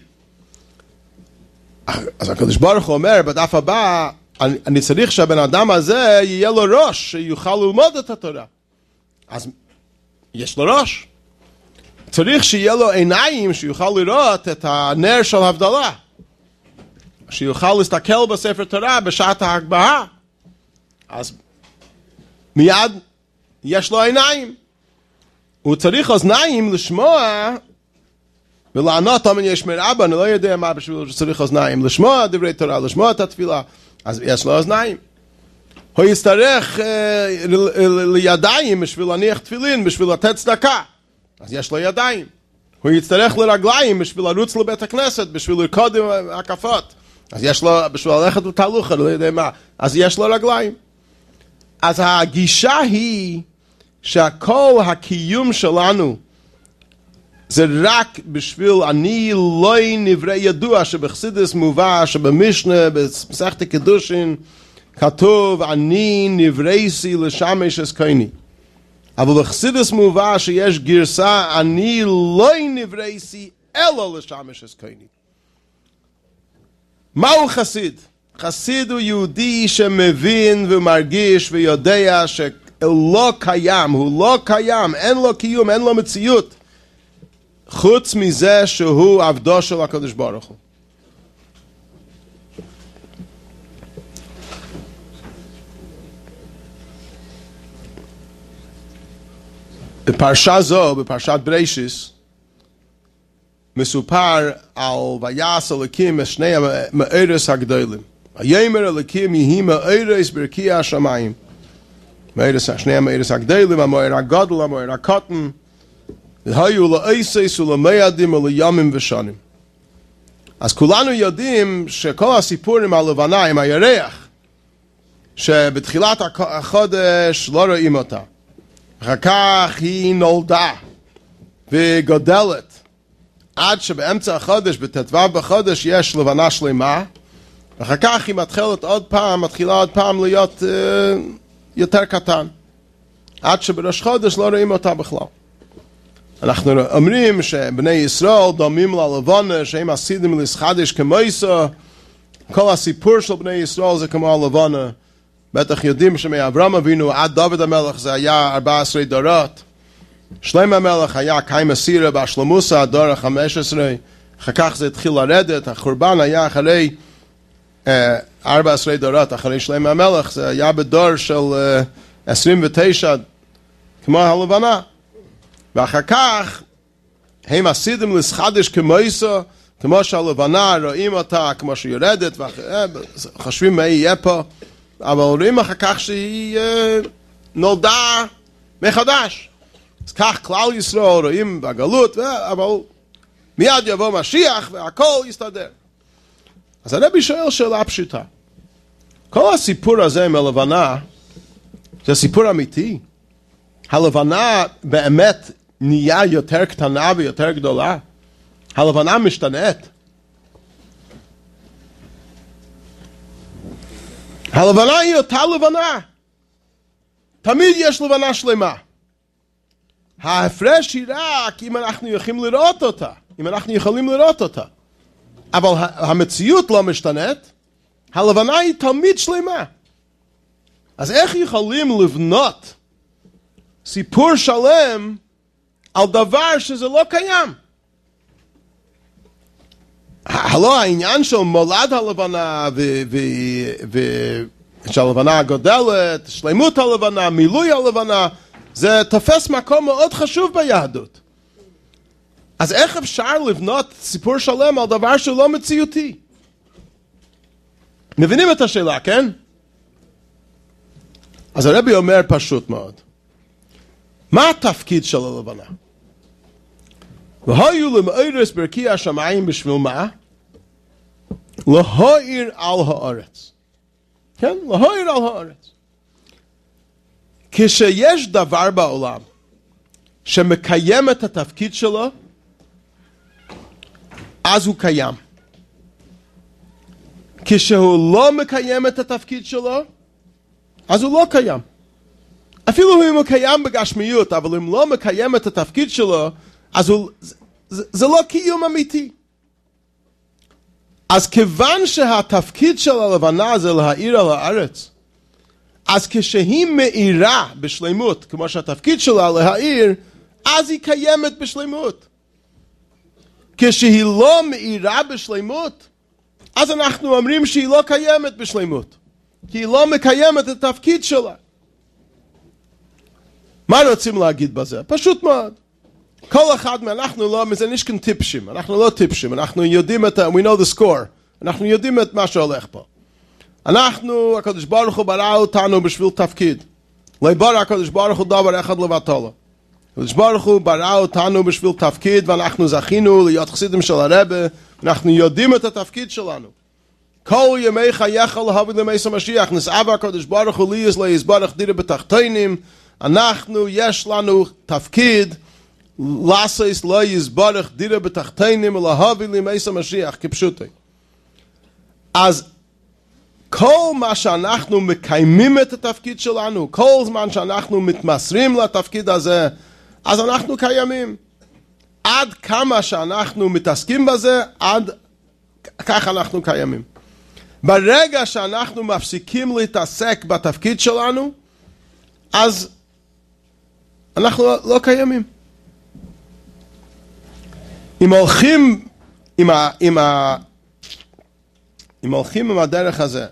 Speaker 1: אז הקדוש ברוך הוא אומר, בדף הבא, אני, אני צריך שהבן אדם הזה יהיה לו ראש, שיוכל ללמוד את התורה. אז יש לו ראש. צריך שיהיה לו עיניים, שיוכל לראות את הנר של הבדלה. שיוכל להסתכל בספר תורה בשעת ההגבהה. אז מיד יש לו עיניים. הוא צריך אוזניים לשמוע ולענות, אמן יש מרבה, אני לא יודע מה בשביל שצריך אוזניים, לשמוע דברי תורה, לשמוע את התפילה, אז יש לו אוזניים. הוא יצטרך אה, לידיים בשביל להניח תפילין, בשביל לתת צדקה, אז יש לו ידיים. הוא יצטרך לרגליים בשביל לרוץ לבית הכנסת, בשביל לרקוד עם הקפות, אז יש לו, בשביל ללכת לתהלוכה, לא יודע מה, אז יש לו רגליים. אז הגישה היא שהכל הקיום שלנו זה רק בשביל אני לא נברא ידוע, שבחסידות מובא, שבמשנה, במסכת קידושין, כתוב אני נבראתי לשמש אזכני. אבל בחסידות מובא שיש גרסה אני לא נבראתי אלא לשמש אזכני. מהו חסיד? חסיד הוא יהודי שמבין ומרגיש ויודע שלא קיים, הוא לא קיים, אין לו קיום, אין לו מציאות, חוץ מזה שהוא עבדו של הקדוש ברוך הוא. בפרשה זו, בפרשת בראשית, מסופר על ויעש אלוקים את שני המאורס הגדולים. ויאמר אלוקים יהי מאורס ברקיע השמיים. שני המאורס הגדולים, המאור הגדול, המאור הקטן, והיו לעשס ולמיידים ולימים ושנים. אז כולנו יודעים שכל הסיפורים על לבנה עם הירח, שבתחילת החודש לא רואים אותה. אחר כך היא נולדה וגודלת, עד שבאמצע החודש, בט"ו בחודש, יש לבנה שלמה, ואחר כך היא מתחילת עוד פעם, מתחילה עוד פעם להיות uh, יותר קטן, עד שבראש חודש לא רואים אותה בכלל. אנחנו אומרים שבני ישראל דומים ללבנה, שהם עשידים לסחדש כמויסו, כל הסיפור של בני ישראל זה כמו הלבנה, בטח יודעים שמאברהם אבינו עד דוד המלך זה היה ארבע עשרה דורות. שלמה המלך היה קיימא סירא באשלמוסא הדור ה-חמש עשרה, אחר כך זה התחיל לרדת, החורבן היה אחרי אה, ארבע עשרה דורות, אחרי שלמה המלך, זה היה בדור של אה, עשרים ותשע, כמו הלבנה. ואחר כך הם עשיתם לסחדש כמויסו, כמו שהלבנה רואים אותה, כמו שהיא יורדת, וחושבים מה יהיה פה, אבל רואים אחר כך שהיא אה, נולדה מחדש. אז כך כלל ישראל רואים בגלות, אבל מיד יבוא משיח והכל יסתדר. אז הרבי שואל שאלה פשוטה. כל הסיפור הזה עם הלבנה, זה סיפור אמיתי. הלבנה באמת נהיה יותר קטנה ויותר גדולה. הלבנה משתנית. הלבנה היא אותה לבנה. תמיד יש לבנה שלמה. ההפרש היא רק אם אנחנו יכולים לראות אותה, אם אנחנו יכולים לראות אותה. אבל המציאות לא משתנית, הלבנה היא תמיד שלמה. אז איך יכולים לבנות סיפור שלם על דבר שזה לא קיים? הלא העניין של מולד הלבנה ושהלבנה גודלת, שלמות הלבנה, מילוי הלבנה, זה תופס מקום מאוד חשוב ביהדות. אז איך אפשר לבנות סיפור שלם על דבר שהוא לא מציאותי? מבינים את השאלה, כן? אז הרבי אומר פשוט מאוד. מה התפקיד של הלבנה? והיו למאירס ברכי השמיים בשביל מה? להאיר על הארץ. כן? להאיר על הארץ. כשיש דבר בעולם שמקיים את התפקיד שלו, אז הוא קיים. כשהוא לא מקיים את התפקיד שלו, אז הוא לא קיים. אפילו אם הוא קיים בגשמיות, אבל אם לא מקיים את התפקיד שלו, אז הוא, זה, זה, זה לא קיום אמיתי. אז כיוון שהתפקיד של הלבנה זה להאיר על הארץ, אז כשהיא מאירה בשלמות, כמו שהתפקיד שלה להאיר, אז היא קיימת בשלמות. כשהיא לא מאירה בשלמות, אז אנחנו אומרים שהיא לא קיימת בשלמות. כי היא לא מקיימת את התפקיד שלה. מה רוצים להגיד בזה? פשוט מאוד. כל אחד מאנחנו לא, זה נשכן טיפשים. אנחנו לא טיפשים. אנחנו יודעים את, we know the score. אנחנו יודעים את מה שהולך פה. אנחנו, הקדוש ברוך הוא ברא אותנו בשביל תפקיד. לא ברא הקדוש ברוך הוא דבר אחד לבטלו. הקדוש ברוך הוא ברא אותנו בשביל תפקיד, ואנחנו זכינו להיות חסידים של הרבי, אנחנו יודעים את התפקיד שלנו. כל ימי חייך להביא למס המשיח, נסעב הקדוש ברוך הוא ליז לא יסברך דירה בתחתינים, אנחנו, יש לנו תפקיד, לעשות לא יסברך דירה בתחתינים, להביא למס המשיח, כפשוטי. אז כל מה שאנחנו מקיימים את התפקיד שלנו, כל זמן שאנחנו מתמסרים לתפקיד הזה, אז אנחנו קיימים. עד כמה שאנחנו מתעסקים בזה, עד כך אנחנו קיימים. ברגע שאנחנו מפסיקים להתעסק בתפקיד שלנו, אז אנחנו לא, לא קיימים. אם הולכים עם ה, עם ה, אם הולכים עם הדרך הזה,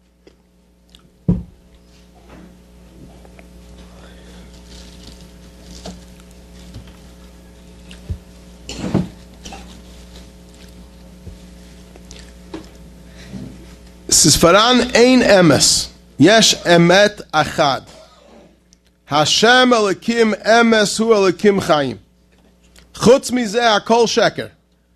Speaker 1: ספרן אין אמס, יש אמת אחד. השם אלוקים אמס הוא אלוקים חיים. חוץ מזה הכל שקר.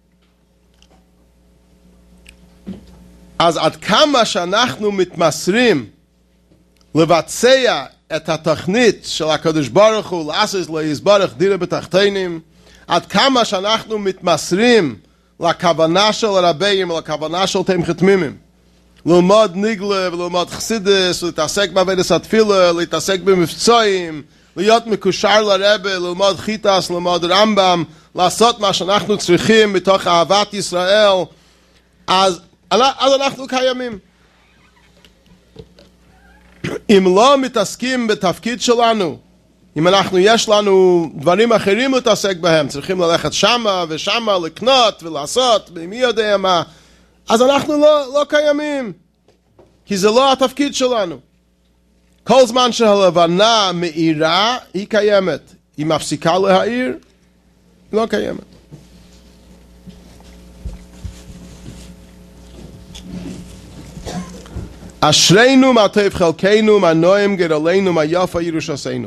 Speaker 1: אז עד כמה שאנחנו מתמסרים לבצע את התוכנית של הקדוש ברוך הוא לעשות לא יסברך דירה בתחתינים, עד כמה שאנחנו מתמסרים לכוונה של הרבים ולכוונה של תמחת תמימים, ללמוד ניגלה וללמוד חסידס, להתעסק בעבודת התפילה, להתעסק במבצעים, להיות מקושר לרבי, ללמוד חיטס, ללמוד רמב"ם, לעשות מה שאנחנו צריכים מתוך אהבת ישראל, אז, אז אנחנו קיימים. אם לא מתעסקים בתפקיד שלנו, אם אנחנו יש לנו דברים אחרים להתעסק בהם, צריכים ללכת שמה ושמה לקנות ולעשות, מי יודע מה, אז אנחנו לא, לא קיימים, כי זה לא התפקיד שלנו. כל זמן שהלבנה מאירה, היא קיימת. היא מפסיקה להאיר, לא קיימת. אשרינו מה טוב חלקנו, מה נועם גדלנו, מה יפה ירושתנו.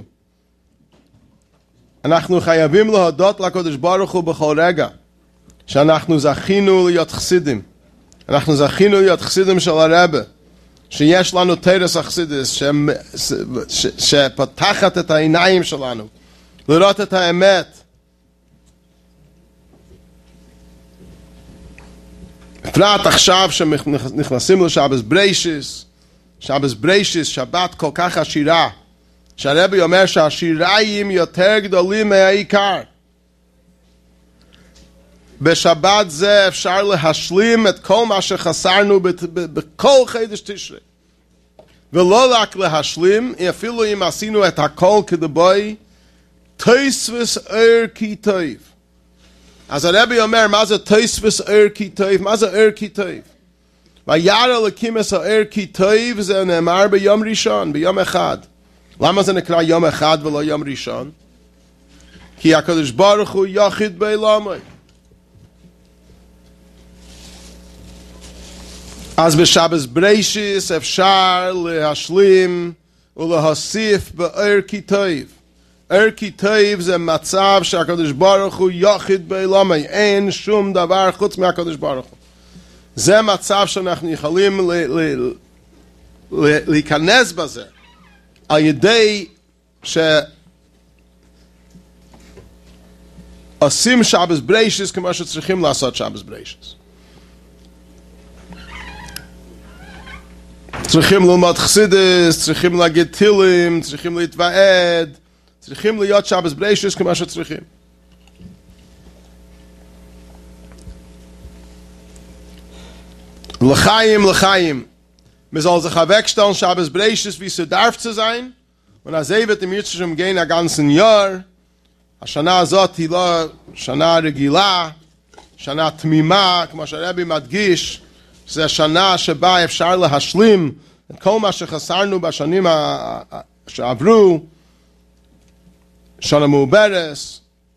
Speaker 1: אנחנו חייבים להודות לקדוש ברוך הוא בכל רגע, שאנחנו זכינו להיות חסידים. אנחנו זכינו להיות חסידים של הרבי, שיש לנו תרס החסידס, שפתחת את העיניים שלנו, לראות את האמת. בפרט עכשיו שנכנסים לשבס בריישיס, שבס בריישיס, שבת כל כך עשירה, שהרבי אומר שהשיריים יותר גדולים מהעיקר. בשבת זה אפשר להשלים את כל מה שחסרנו בכל חידש תשרי. ולא רק להשלים, אפילו אם עשינו את הכל כדבוי, תוספס ער כי טוב. אז הרבי אומר, מה זה תוספס ער כי טוב? מה זה ער כי טוב? וירא אלוקים את הער כי טוב, זה נאמר ביום ראשון, ביום אחד. למה זה נקרא יום אחד ולא יום ראשון? כי הקדוש ברוך הוא יחיד בעולמו. אז בשבס בריישיס אפשר להשלים ולהוסיף בער כי טוב. ער כי טוב זה מצב שהקדוש ברוך הוא יחיד בעולמו, אין שום דבר חוץ מהקדוש ברוך הוא. זה מצב שאנחנו יכולים ל- ל- ל- להיכנס בזה על ידי שעושים שבס בריישיס כמו שצריכים לעשות שבס בריישיס. צריכים ללמוד חסידס, צריכים להגיד תהילים, צריכים להתוועד, צריכים להיות שבס בריישיס כמו שצריכים. לחיים, לחיים. Wir sollen sich wegstellen, Shabbos Breishis, wie es darf zu sein. Und als er wird im Yitzchum gehen, ein ganzen Jahr. השנה הזאת היא לא שנה רגילה, שנה תמימה, כמו שהרבי מדגיש, זה שנה שבה אפשר להשלים את כל מה שחסרנו בשנים שעברו, שנה מעוברס,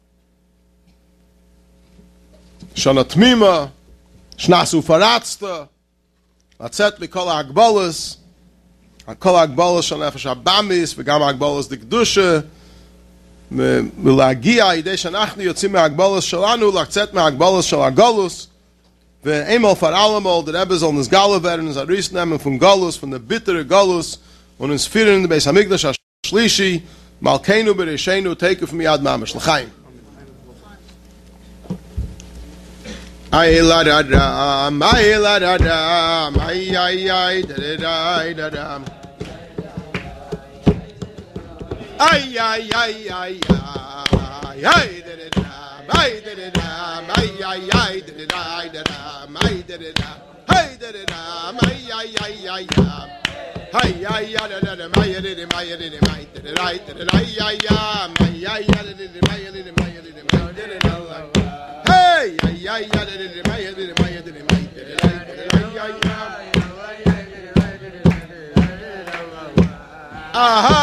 Speaker 1: שנה תמימה, שנה סופרצת, לצאת מכל ההגבולס, כל ההגבולס של נפש הבאמיס וגם ההגבולס דקדושה, ולהגיע ידי שאנחנו יוצאים מההגבולס שלנו, לצאת מההגבולס של הגולוס, ואימל פרעלמול, der Rebbe soll uns Galle werden, uns Aris nehmen von Golus, von der bittere Golus, und uns führen in den Beis Hamikdash HaShlishi, Malkeinu Bereshenu, Teike von Miyad Mamash, L'chaim. Ay la da da, ay la da da, ay ay ay da da da da. Ay ay ay ay ay ay da da da, ay da da da, ay ay ay da da da da, ay da da da, ay da da da, ay ay ay ay ay ay ay da da da, ay da da, ay da da, ay da da, ay da da, ay ay ay, ay ay ay da da, ay da da, ay da da, ay da da. Hey, ay ay ay, ay ay ay, aha,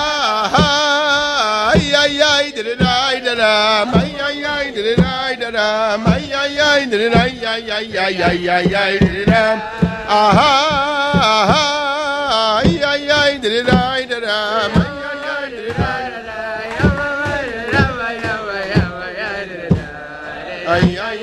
Speaker 1: ay ay ay, ay ay ay, ay ay ay, ay ay ay, ay ay ay, aha, ay ay ay, ay ay ay, ay ay ay,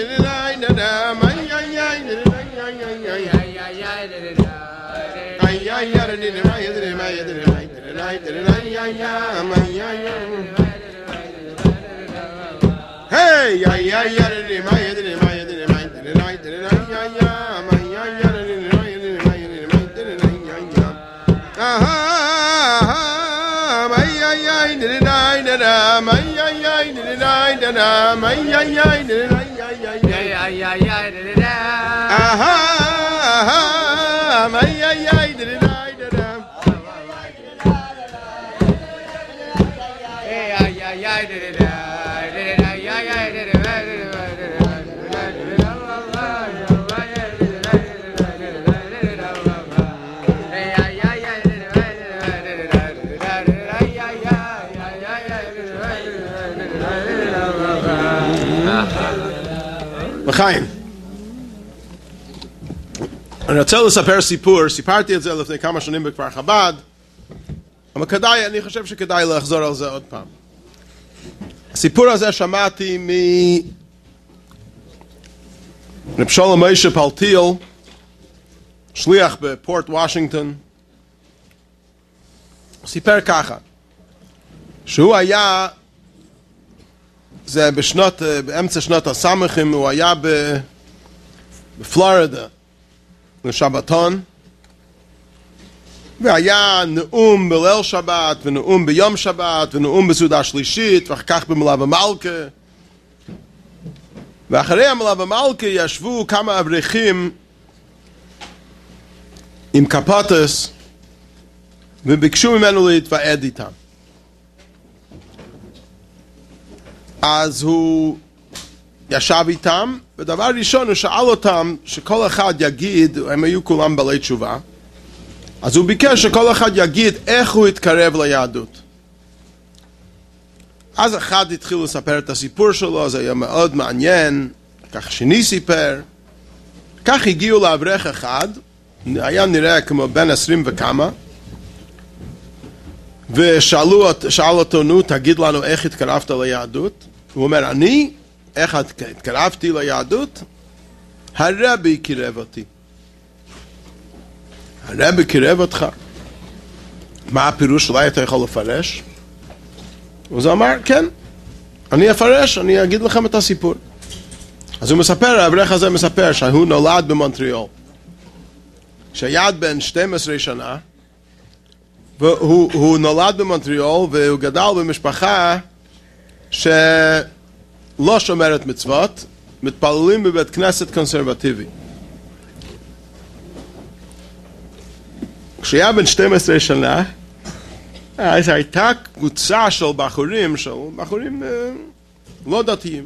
Speaker 1: ay Hey, ya ya ya de my de my de my de my de ya ya my ya ya de my de my de my de ya ya. Aha, my ya ya de nine de my ya ya de nine de my ya ya de ya ya ya ya ya de aha, my ya ya de nine de hey ya ya ya de Chaim. אני רוצה לספר סיפור, סיפרתי את זה לפני כמה שנים בכפר חב"ד, אבל כדאי, אני חושב שכדאי לחזור על זה עוד פעם. הסיפור הזה שמעתי מרב שלום מוישה פלטיל, שליח בפורט וושינגטון. הוא סיפר ככה, שהוא היה, זה בשנות, באמצע שנות הסמכים, הוא היה בפלורידה לשבתון, והיה נאום בליל שבת, ונאום ביום שבת, ונאום בסעודה שלישית, ואחר כך במלאב המלכה. ואחרי המלאב המלכה ישבו כמה אברכים עם קפוטס, וביקשו ממנו להתוועד איתם. אז הוא ישב איתם, ודבר ראשון הוא שאל אותם שכל אחד יגיד, הם היו כולם בעלי תשובה, אז הוא ביקש שכל אחד יגיד איך הוא התקרב ליהדות. אז אחד התחיל לספר את הסיפור שלו, זה היה מאוד מעניין, כך שני סיפר, כך הגיעו לאברך אחד, היה נראה כמו בן עשרים וכמה, ושאלו שאל אותו, נו, תגיד לנו איך התקרבת ליהדות. הוא אומר, אני, איך התקרבתי ליהדות? הרבי קירב אותי. הרבי קירב אותך. מה הפירוש? אולי אתה יכול לפרש? הוא אמר, כן, אני אפרש, אני אגיד לכם את הסיפור. אז הוא מספר, האברך הזה מספר שהוא נולד במונטריאול. שהיה בן שתים עשרה שנה, והוא הוא נולד במונטריאול, והוא גדל במשפחה שלא שומרת מצוות, מתפללים בבית כנסת קונסרבטיבי. כשהיה בן שתים עשרה שנה, אז הייתה קבוצה של בחורים, של בחורים לא דתיים,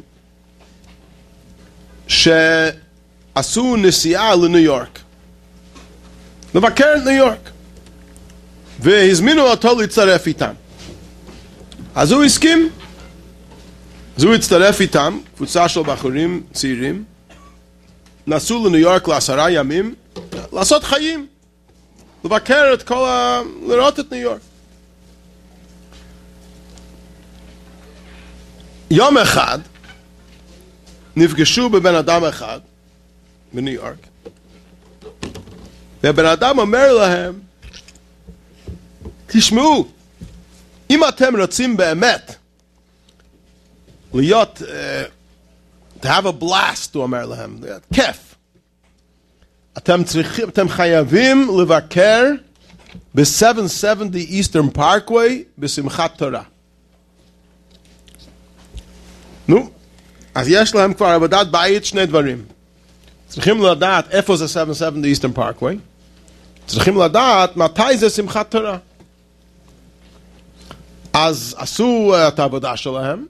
Speaker 1: שעשו נסיעה לניו יורק, לבקר את ניו יורק, והזמינו אותו להצטרף איתם. אז הוא הסכים. אז הוא הצטרף איתם, קבוצה של בחורים צעירים, נסעו לניו יורק לעשרה ימים, לעשות חיים, לבקר את כל ה... לראות את ניו יורק. יום אחד נפגשו בבן אדם אחד בניו יורק, והבן אדם אומר להם, תשמעו, אם אתם רוצים באמת להיות, uh, to have a blast, הוא אומר להם, כיף, אתם צריכים, אתם חייבים לבקר ב-שבע שבעים Eastern Parkway בשמחת תורה. נו, אז יש להם כבר עבודת בית, שני דברים. צריכים לדעת איפה זה שבע שבעים Eastern Parkway, צריכים לדעת מתי זה שמחת תורה. אז עשו את העבודה שלהם,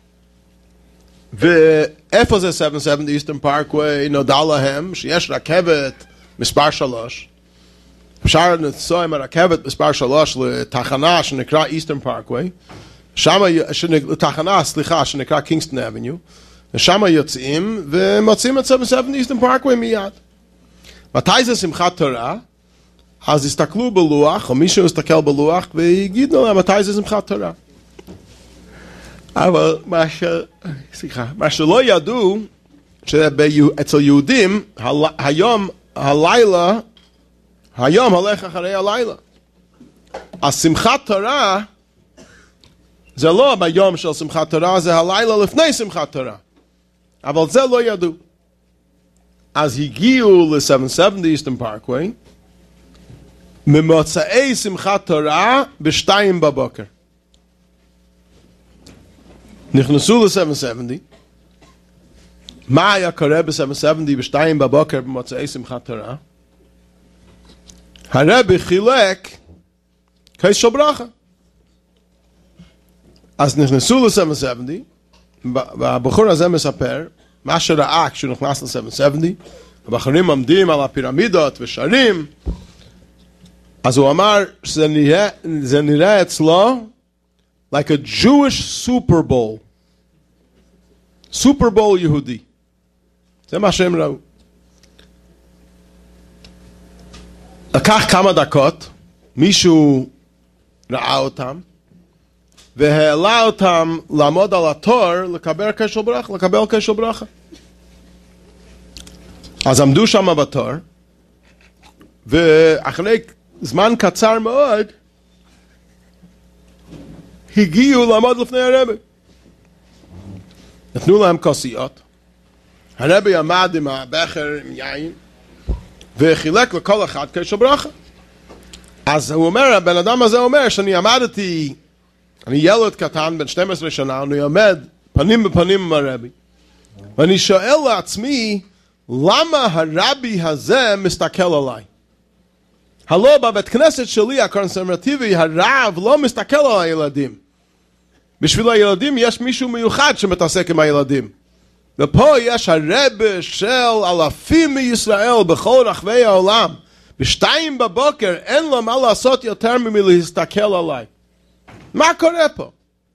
Speaker 1: ואיפה זה שבע שבעים Eastern Parkway? נודע להם שיש רכבת מספר שלוש, אפשר לנסוע עם הרכבת מספר שלוש לתחנה שנקרא Eastern Parkway, שם, לתחנה, סליחה, שנקרא Kingston Avenue, ושם יוצאים ומוצאים את שבע שבעים Eastern Parkway מיד. מתי זה שמחת תורה? אז הסתכלו בלוח, או מישהו הסתכל בלוח, והגידו להם מתי זה שמחת תורה. אבל מה, ש... סליחה, מה שלא ידעו, שאצל יהודים, ה... היום, הלילה, היום הולך אחרי הלילה. השמחת תורה זה לא ביום של שמחת תורה, זה הלילה לפני שמחת תורה. אבל זה לא ידעו. אז הגיעו ל-שבע שבעים Eastern Parkway, ממוצאי שמחת תורה בשתיים בבוקר. נכנסו ל-שבע שבעים. מה היה קורה ב-שבע שבעים בשתיים בבוקר במוצאי שמחת תורה? הרבי חילק קייס של ברכה. אז נכנסו ל-שבע שבעים, והבחור הזה מספר, מה שראה כשהוא נכנס ל-שבע שבעים, הבחורים עומדים על הפירמידות ושרים, אז הוא אמר שזה נראה, זה נראה אצלו like a Jewish Super Bowl. Super Bowl יהודי. זה מה שהם ראו. לקח כמה דקות, מישהו ראה אותם, והעלה אותם לעמוד על התור לקבל קשר ברכה, לקבל קשר ברכה. אז עמדו שם בתור, ואחרי זמן קצר מאוד, הגיעו לעמוד לפני הרבי. נתנו להם כוסיות. הרבי עמד עם הבכר, עם יין, וחילק לכל אחד קשר ברכה. אז הוא אומר, הבן אדם הזה אומר, שאני עמדתי, אני ילד קטן, בן שתים עשרה שנה, אני עומד פנים בפנים עם הרבי, ואני שואל לעצמי, למה הרבי הזה מסתכל עליי? הלא בבית כנסת שלי הקונסרבטיבי, הרב לא מסתכל על הילדים. בשביל הילדים יש מישהו מיוחד שמתעסק עם הילדים. ופה יש הרבי של אלפים מישראל בכל רחבי העולם. בשתיים בבוקר אין לו מה לעשות יותר מלהסתכל עליי. מה קורה פה?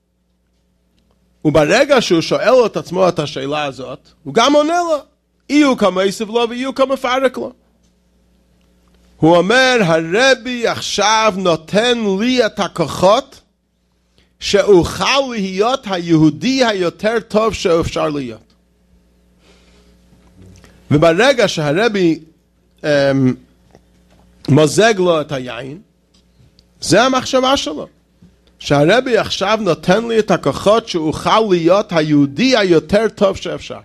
Speaker 1: וברגע שהוא שואל את עצמו את השאלה הזאת, הוא גם עונה לו. יהיו כמה יסב לו ויהיו כמה פרק לו. הוא אומר, הרבי עכשיו נותן לי את הכוחות שאוכל להיות היהודי היותר טוב שאפשר להיות. וברגע שהרבי אמ, מוזג לו את היין, זה המחשבה שלו. שהרבי עכשיו נותן לי את הכוחות שאוכל להיות היהודי היותר טוב שאפשר.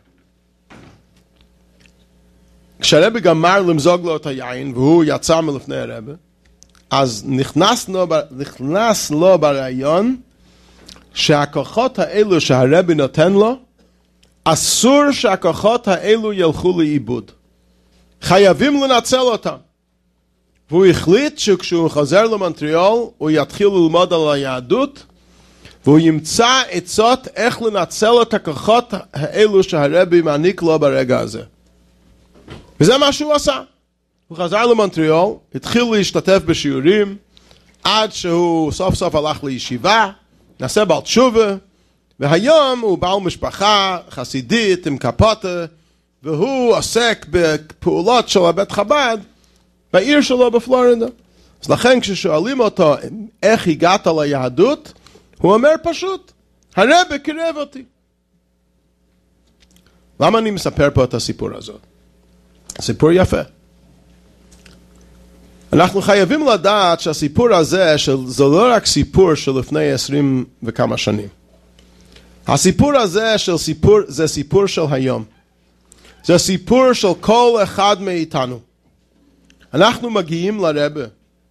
Speaker 1: כשהרבי גמר למזוג לו את היין, והוא יצא מלפני הרבי, אז נכנס לו, נכנס לו ברעיון, שהכוחות האלו שהרבי נותן לו, אסור שהכוחות האלו ילכו לאיבוד. חייבים לנצל אותם. והוא החליט שכשהוא חוזר למונטריאול, הוא יתחיל ללמוד על היהדות, והוא ימצא עצות איך לנצל את הכוחות האלו שהרבי מעניק לו ברגע הזה. וזה מה שהוא עשה. הוא חזר למונטריאול, התחיל להשתתף בשיעורים, עד שהוא סוף סוף הלך לישיבה, נעשה בעל תשובה, והיום הוא בעל משפחה חסידית עם כפותה, והוא עוסק בפעולות של הבית חב"ד, בעיר שלו בפלורידה. אז לכן כששואלים אותו איך הגעת ליהדות, הוא אומר פשוט, הרבי קירב אותי. למה אני מספר פה את הסיפור הזה? סיפור יפה. אנחנו חייבים לדעת שהסיפור הזה, זה לא רק סיפור של לפני עשרים וכמה שנים. הסיפור הזה של סיפור, זה סיפור של היום. זה סיפור של כל אחד מאיתנו. אנחנו מגיעים לרבי.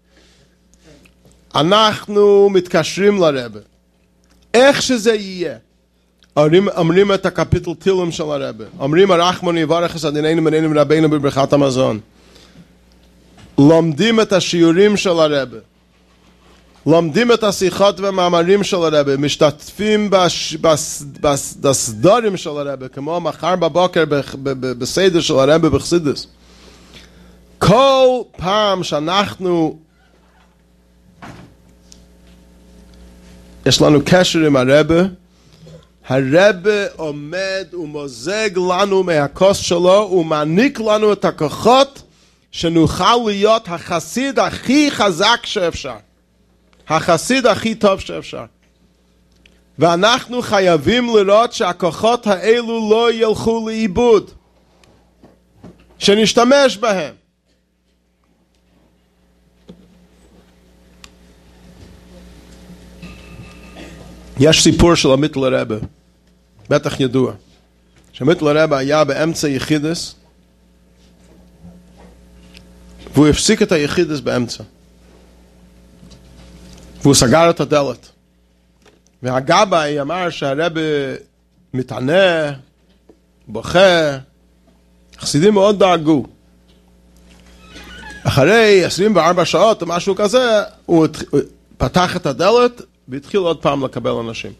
Speaker 1: אנחנו מתקשרים לרבי. איך שזה יהיה. אומרים, אומרים את הקפיטל תילם של הרבי. אומרים הרחמן יברך חסדינו מננו ורבנו בברכת המזון. לומדים את השיעורים של הרבי. לומדים את השיחות והמאמרים של הרבי. משתתפים בש, בס, בס, בסדרים של הרבי, כמו מחר בבוקר ב, ב, ב, בסדר של הרבי בחסידות. כל פעם שאנחנו יש לנו קשר עם הרבי, הרבי עומד ומוזג לנו מהכוס שלו ומעניק לנו את הכוחות שנוכל להיות החסיד הכי חזק שאפשר. החסיד הכי טוב שאפשר. ואנחנו חייבים לראות שהכוחות האלו לא ילכו לאיבוד. שנשתמש בהם. יש סיפור של המיטל רבה, בטח ידוע, שהמיטל רבה היה באמצע יחידס, והוא הפסיק את היחידס באמצע. והוא סגר את הדלת. והגבאי אמר שהרבה מתענה, בוכה, חסידים מאוד דאגו. אחרי עשרים וארבע שעות או משהו כזה, הוא פתח את הדלת והתחיל עוד פעם לקבל אנשים.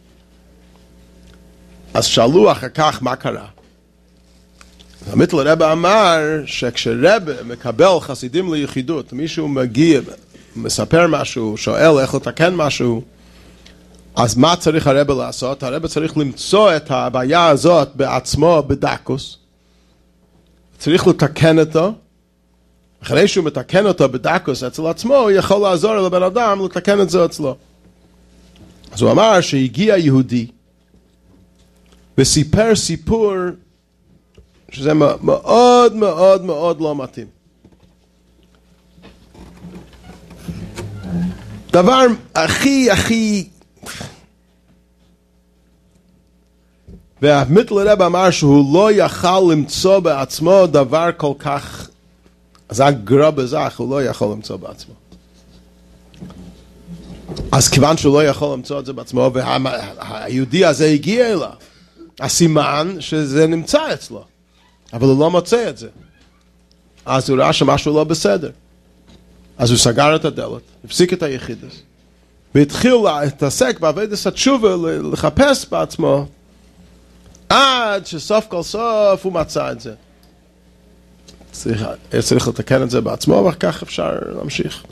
Speaker 1: אז שאלו אחר כך מה קרה. המיטל רבה אמר שכשרבה מקבל חסידים ליחידות, מישהו מגיע, מספר משהו, שואל איך לתקן משהו, אז מה צריך הרבה לעשות? הרבה צריך למצוא את הבעיה הזאת בעצמו בדקוס, צריך לתקן אותו, אחרי שהוא מתקן אותו בדקוס אצל עצמו, הוא יכול לעזור לבן אדם לתקן את זה אצלו. אז הוא אמר שהגיע יהודי, וסיפר סיפור שזה מאוד מאוד מאוד לא מתאים. דבר הכי הכי... והמיטל רבה אמר שהוא לא יכל למצוא בעצמו דבר כל כך... אז הגרוע בזך הוא לא יכול למצוא בעצמו. אז כיוון שהוא לא יכול למצוא את זה בעצמו, והיהודי הזה הגיע אליו, הסימן שזה נמצא אצלו, אבל הוא לא מוצא את זה. אז הוא ראה שמשהו לא בסדר. אז הוא סגר את הדלת, הפסיק את היחידס, והתחיל להתעסק בעבודת התשובה, לחפש בעצמו, עד שסוף כל סוף הוא מצא את זה. צריך, צריך לתקן את זה בעצמו, ואחר כך אפשר להמשיך.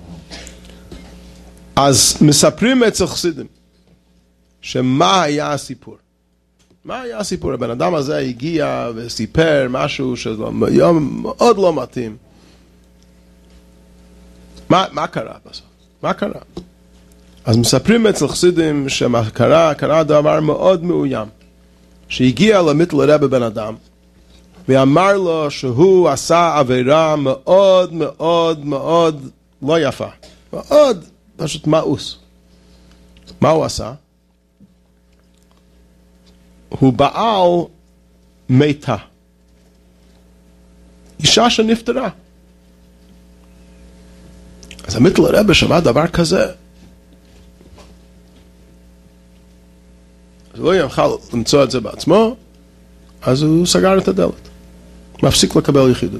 Speaker 1: אז מספרים אצל חסידים, שמה היה הסיפור? מה היה הסיפור? הבן אדם הזה הגיע וסיפר משהו שיום מאוד לא מתאים. מה, מה קרה בסוף? מה קרה? אז מספרים אצל חסידים שמה קרה, קרה דבר מאוד מאוים. שהגיע למיטל רבה בן אדם, ואמר לו שהוא עשה עבירה מאוד מאוד מאוד לא יפה. מאוד פשוט מאוס. מה הוא עשה? הוא בעל מיתה. אישה שנפטרה. אז המיטל רבה שמע דבר כזה. אז הוא לא יוכל למצוא את זה בעצמו, אז הוא סגר את הדלת. מפסיק לקבל יחידות.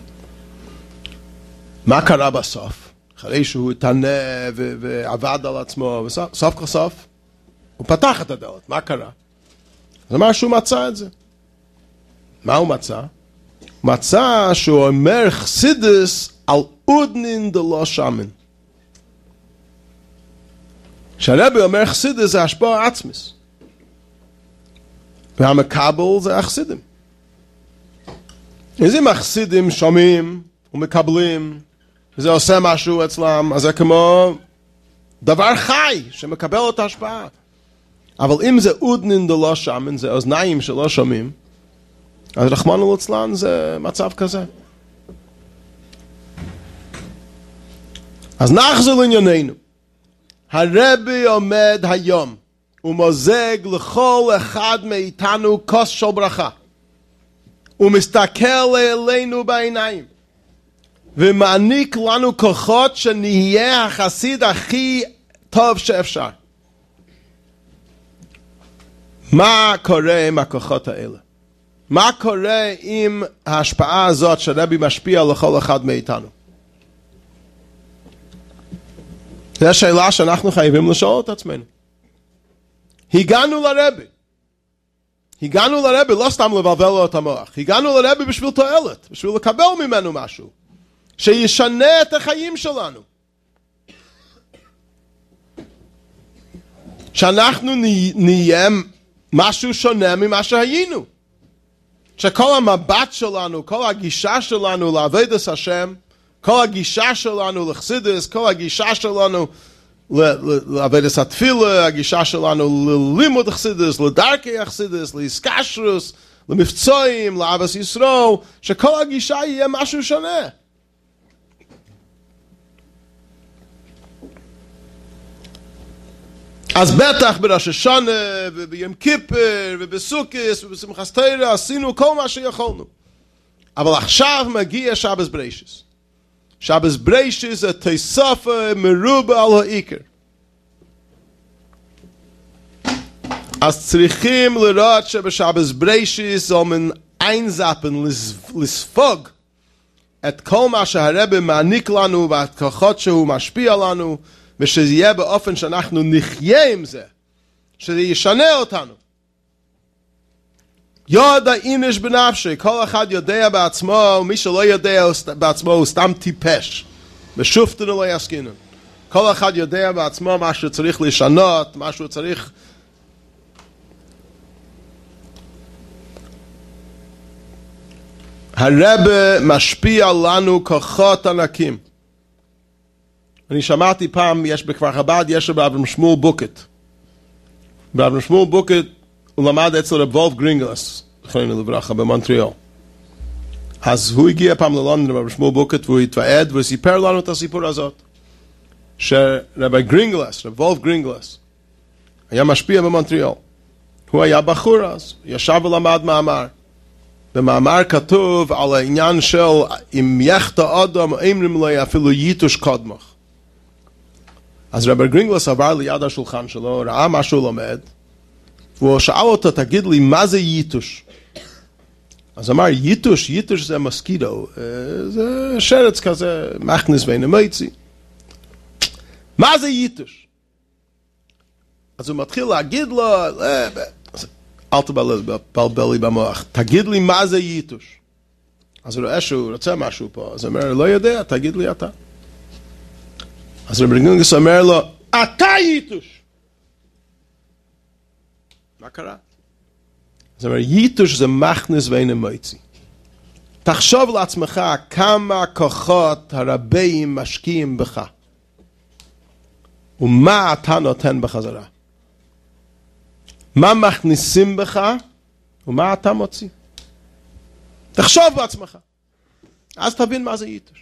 Speaker 1: מה קרה בסוף? אחרי שהוא התענה ו- ועבד על עצמו, וסוף כל סוף, הוא פתח את הדלת. מה קרה? אז אמר שהוא מצא את זה. מה הוא מצא? הוא מצא שהוא אומר חסידס על אודנין דלא שמן. שהרבי אומר חסידס זה השפעה עצמיס. והמקבל זה החסידים. אז אם החסידים שומעים ומקבלים, וזה עושה משהו אצלם, אז זה כמו דבר חי שמקבל את ההשפעה. אבל אם זה אודנין דלא שמן, זה אוזניים שלא שומעים, אז רחמנא ליצלן זה מצב כזה. אז נחזור לענייננו. הרבי עומד היום, הוא מוזג לכל אחד מאיתנו כוס של ברכה. הוא מסתכל אלינו בעיניים, ומעניק לנו כוחות שנהיה החסיד הכי טוב שאפשר. מה קורה עם הכוחות האלה? מה קורה עם ההשפעה הזאת שהרבי משפיע לכל אחד מאיתנו? זו השאלה שאנחנו חייבים לשאול את עצמנו. הגענו לרבי. הגענו לרבי לא סתם לבלבל לו את המוח. הגענו לרבי בשביל תועלת, בשביל לקבל ממנו משהו. שישנה את החיים שלנו. שאנחנו נהיה משהו שונה ממה שהיינו. שכל המבט שלנו, כל הגישה שלנו לעבודת השם, כל הגישה שלנו לחסידות, כל הגישה שלנו לעבודת התפילה, הגישה שלנו ללימוד חסידות, לדרכי החסידות, לאיסקשרוס, למבצעים, לאהבת ישראל, שכל הגישה יהיה משהו שונה. אז בטח בראש השנה וביום כיפר ובסוכות ובשמחת תורה עשינו כל מה שיכולנו. אבל עכשיו מגיע שבס בראשיס. שבס בראשיס זה תוספות מרובה על העיקר. אז צריכים לראות שבשבס בראשיס זול מן einzappen לספוג את כל מה שהרבי מעניק לנו ואת כוחות שהוא משפיע לנו, ושזה יהיה באופן שאנחנו נחיה עם זה, שזה ישנה אותנו. יודע איניש בנפשי, כל אחד יודע בעצמו, ומי שלא יודע בעצמו הוא סתם טיפש, ושופטנו לא יסכינו. כל אחד יודע בעצמו מה שהוא צריך לשנות, מה שהוא צריך... הרבי משפיע לנו כוחות ענקים. אני שמעתי פעם, יש בכפר חב"ד, יש באברהם שמואל בוקט. באברהם שמואל בוקט הוא למד אצל רב וולף גרינגלס, זכרנו לברכה, במונטריאול. אז הוא הגיע פעם ללונדון, רב שמואל בוקט, והוא התוועד, והוא סיפר לנו את הסיפור הזאת. שרבי גרינגלס, רב וולף גרינגלס, היה משפיע במונטריאול. הוא היה בחור אז, ישב ולמד מאמר. במאמר כתוב על העניין של אם יחטא אדם אומרים לו אפילו ייטוש קודמך. אז רבי גרינגלס עבר ליד השולחן שלו, ראה מה שהוא לומד, והוא שאל אותו, תגיד לי, מה זה ייטוש? אז אמר, ייטוש, ייטוש זה מוסקיטו, זה שרץ כזה, מכניס ונמייצי. מה זה ייטוש? אז הוא מתחיל להגיד לו, אל תבלבל לי במוח, תגיד לי מה זה ייטוש. אז הוא רואה שהוא רוצה משהו פה, אז הוא אומר, לא יודע, תגיד לי אתה. אז רבי גרינגלס אומר לו, אתה ייטוש. מה קרה? אז הוא אומר, ייטוש זה מכניס ונמייצי. תחשוב לעצמך כמה כוחות הרבים משקיעים בך. ומה אתה נותן בחזרה. מה מכניסים בך ומה אתה מוציא. תחשוב בעצמך. אז תבין מה זה ייטוש.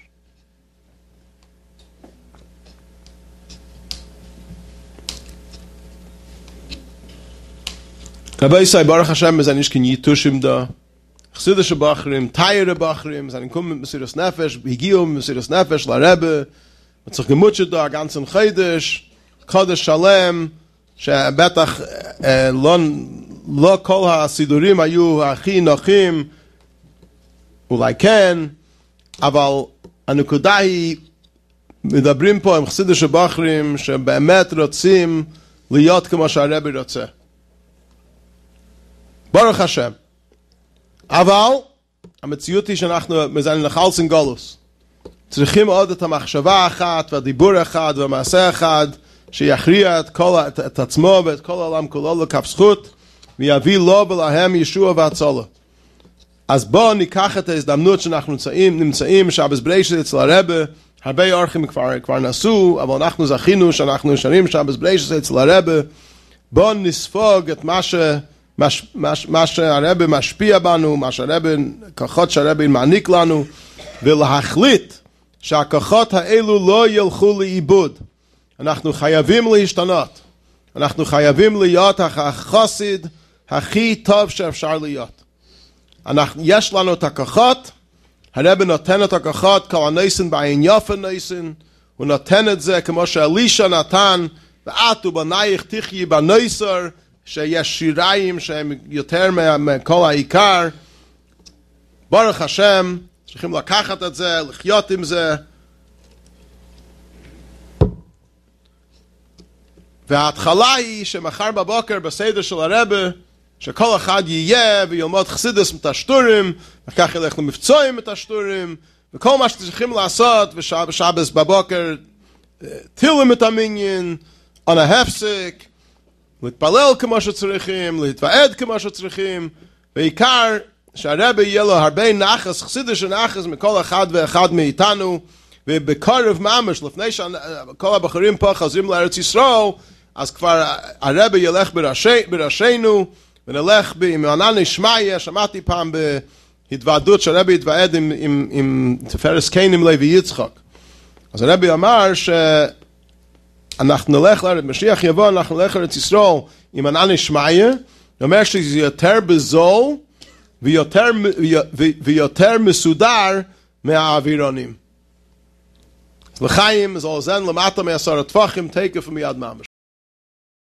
Speaker 1: רבי ישראל, ברוך השם, זה נשכן ייטושים דה. חסידה שבאחרים, תאירה באחרים, זה נקום במסירות נפש, הגיעו במסירות נפש לרבה, וצריך גמות שדו, הגנצן חידש, קודש שלם, שבטח אה, לא, לא כל הסידורים היו הכי נוחים, אולי כן, אבל הנקודה היא, מדברים פה עם חסידה שבאחרים, שבאמת רוצים להיות כמו שהרבי רוצה. ברוך השם. אבל המציאות היא שאנחנו מזנים לחלסין גולוס. צריכים עוד את המחשבה האחת והדיבור האחד והמעשה האחד שיכריע את, כל, את, את עצמו ואת כל העולם כולו לכף זכות ויביא לו ולהם ישוע והצולה. אז בואו ניקח את ההזדמנות שאנחנו נמצאים, נמצאים שבס בראשיס אצל הרבי. הרבה אורחים כבר, כבר נסו, אבל אנחנו זכינו שאנחנו נשארים שבס בראשיס אצל הרבי. בואו נספוג את מה ש... מה, מה, מה שהרבי משפיע בנו, מה שהרבי, כוחות שהרבי מעניק לנו, ולהחליט שהכוחות האלו לא ילכו לאיבוד. אנחנו חייבים להשתנות. אנחנו חייבים להיות החסיד הכי טוב שאפשר להיות. אנחנו, יש לנו את הכוחות, הרבי נותן את הכוחות, כל הניסן בעין יפה ניסן, הוא נותן את זה כמו שאלישע נתן, ואת ובנייך תחיי בניסר, שיש שיריים שהם יותר מכל העיקר. ברוך השם, צריכים לקחת את זה, לחיות עם זה. וההתחלה היא שמחר בבוקר בסדר של הרבי, שכל אחד יהיה וילמוד חסידס מתשטורים, וכך ילך למבצועים מתשטורים, וכל מה שצריכים לעשות, ושבס בבוקר תילם את המניין, on a הפסק, להתפלל כמו שצריכים, להתוועד כמו שצריכים, בעיקר שהרבי יהיה לו הרבה נחס, חסידה של נחס מכל אחד ואחד מאיתנו, ובקרב ממש, לפני שכל הבחורים פה חוזרים לארץ ישראל, אז כבר הרבי ילך בראשי, בראשינו, ונלך עם ענן נשמעיה. שמעתי פעם בהתוועדות שהרבי התוועד עם, עם, עם תפארת קין עם לוי יצחק. אז הרבי אמר ש... אנחנו נלך לארץ, משיח יבוא, אנחנו נלך לארץ ישראל עם ענן שמעיה, זה אומר שזה יותר בזול ויותר, ויותר מסודר מהאווירונים. לחיים, זה עוזן למטה מעשר הטפחים, תקף ומיד ממש.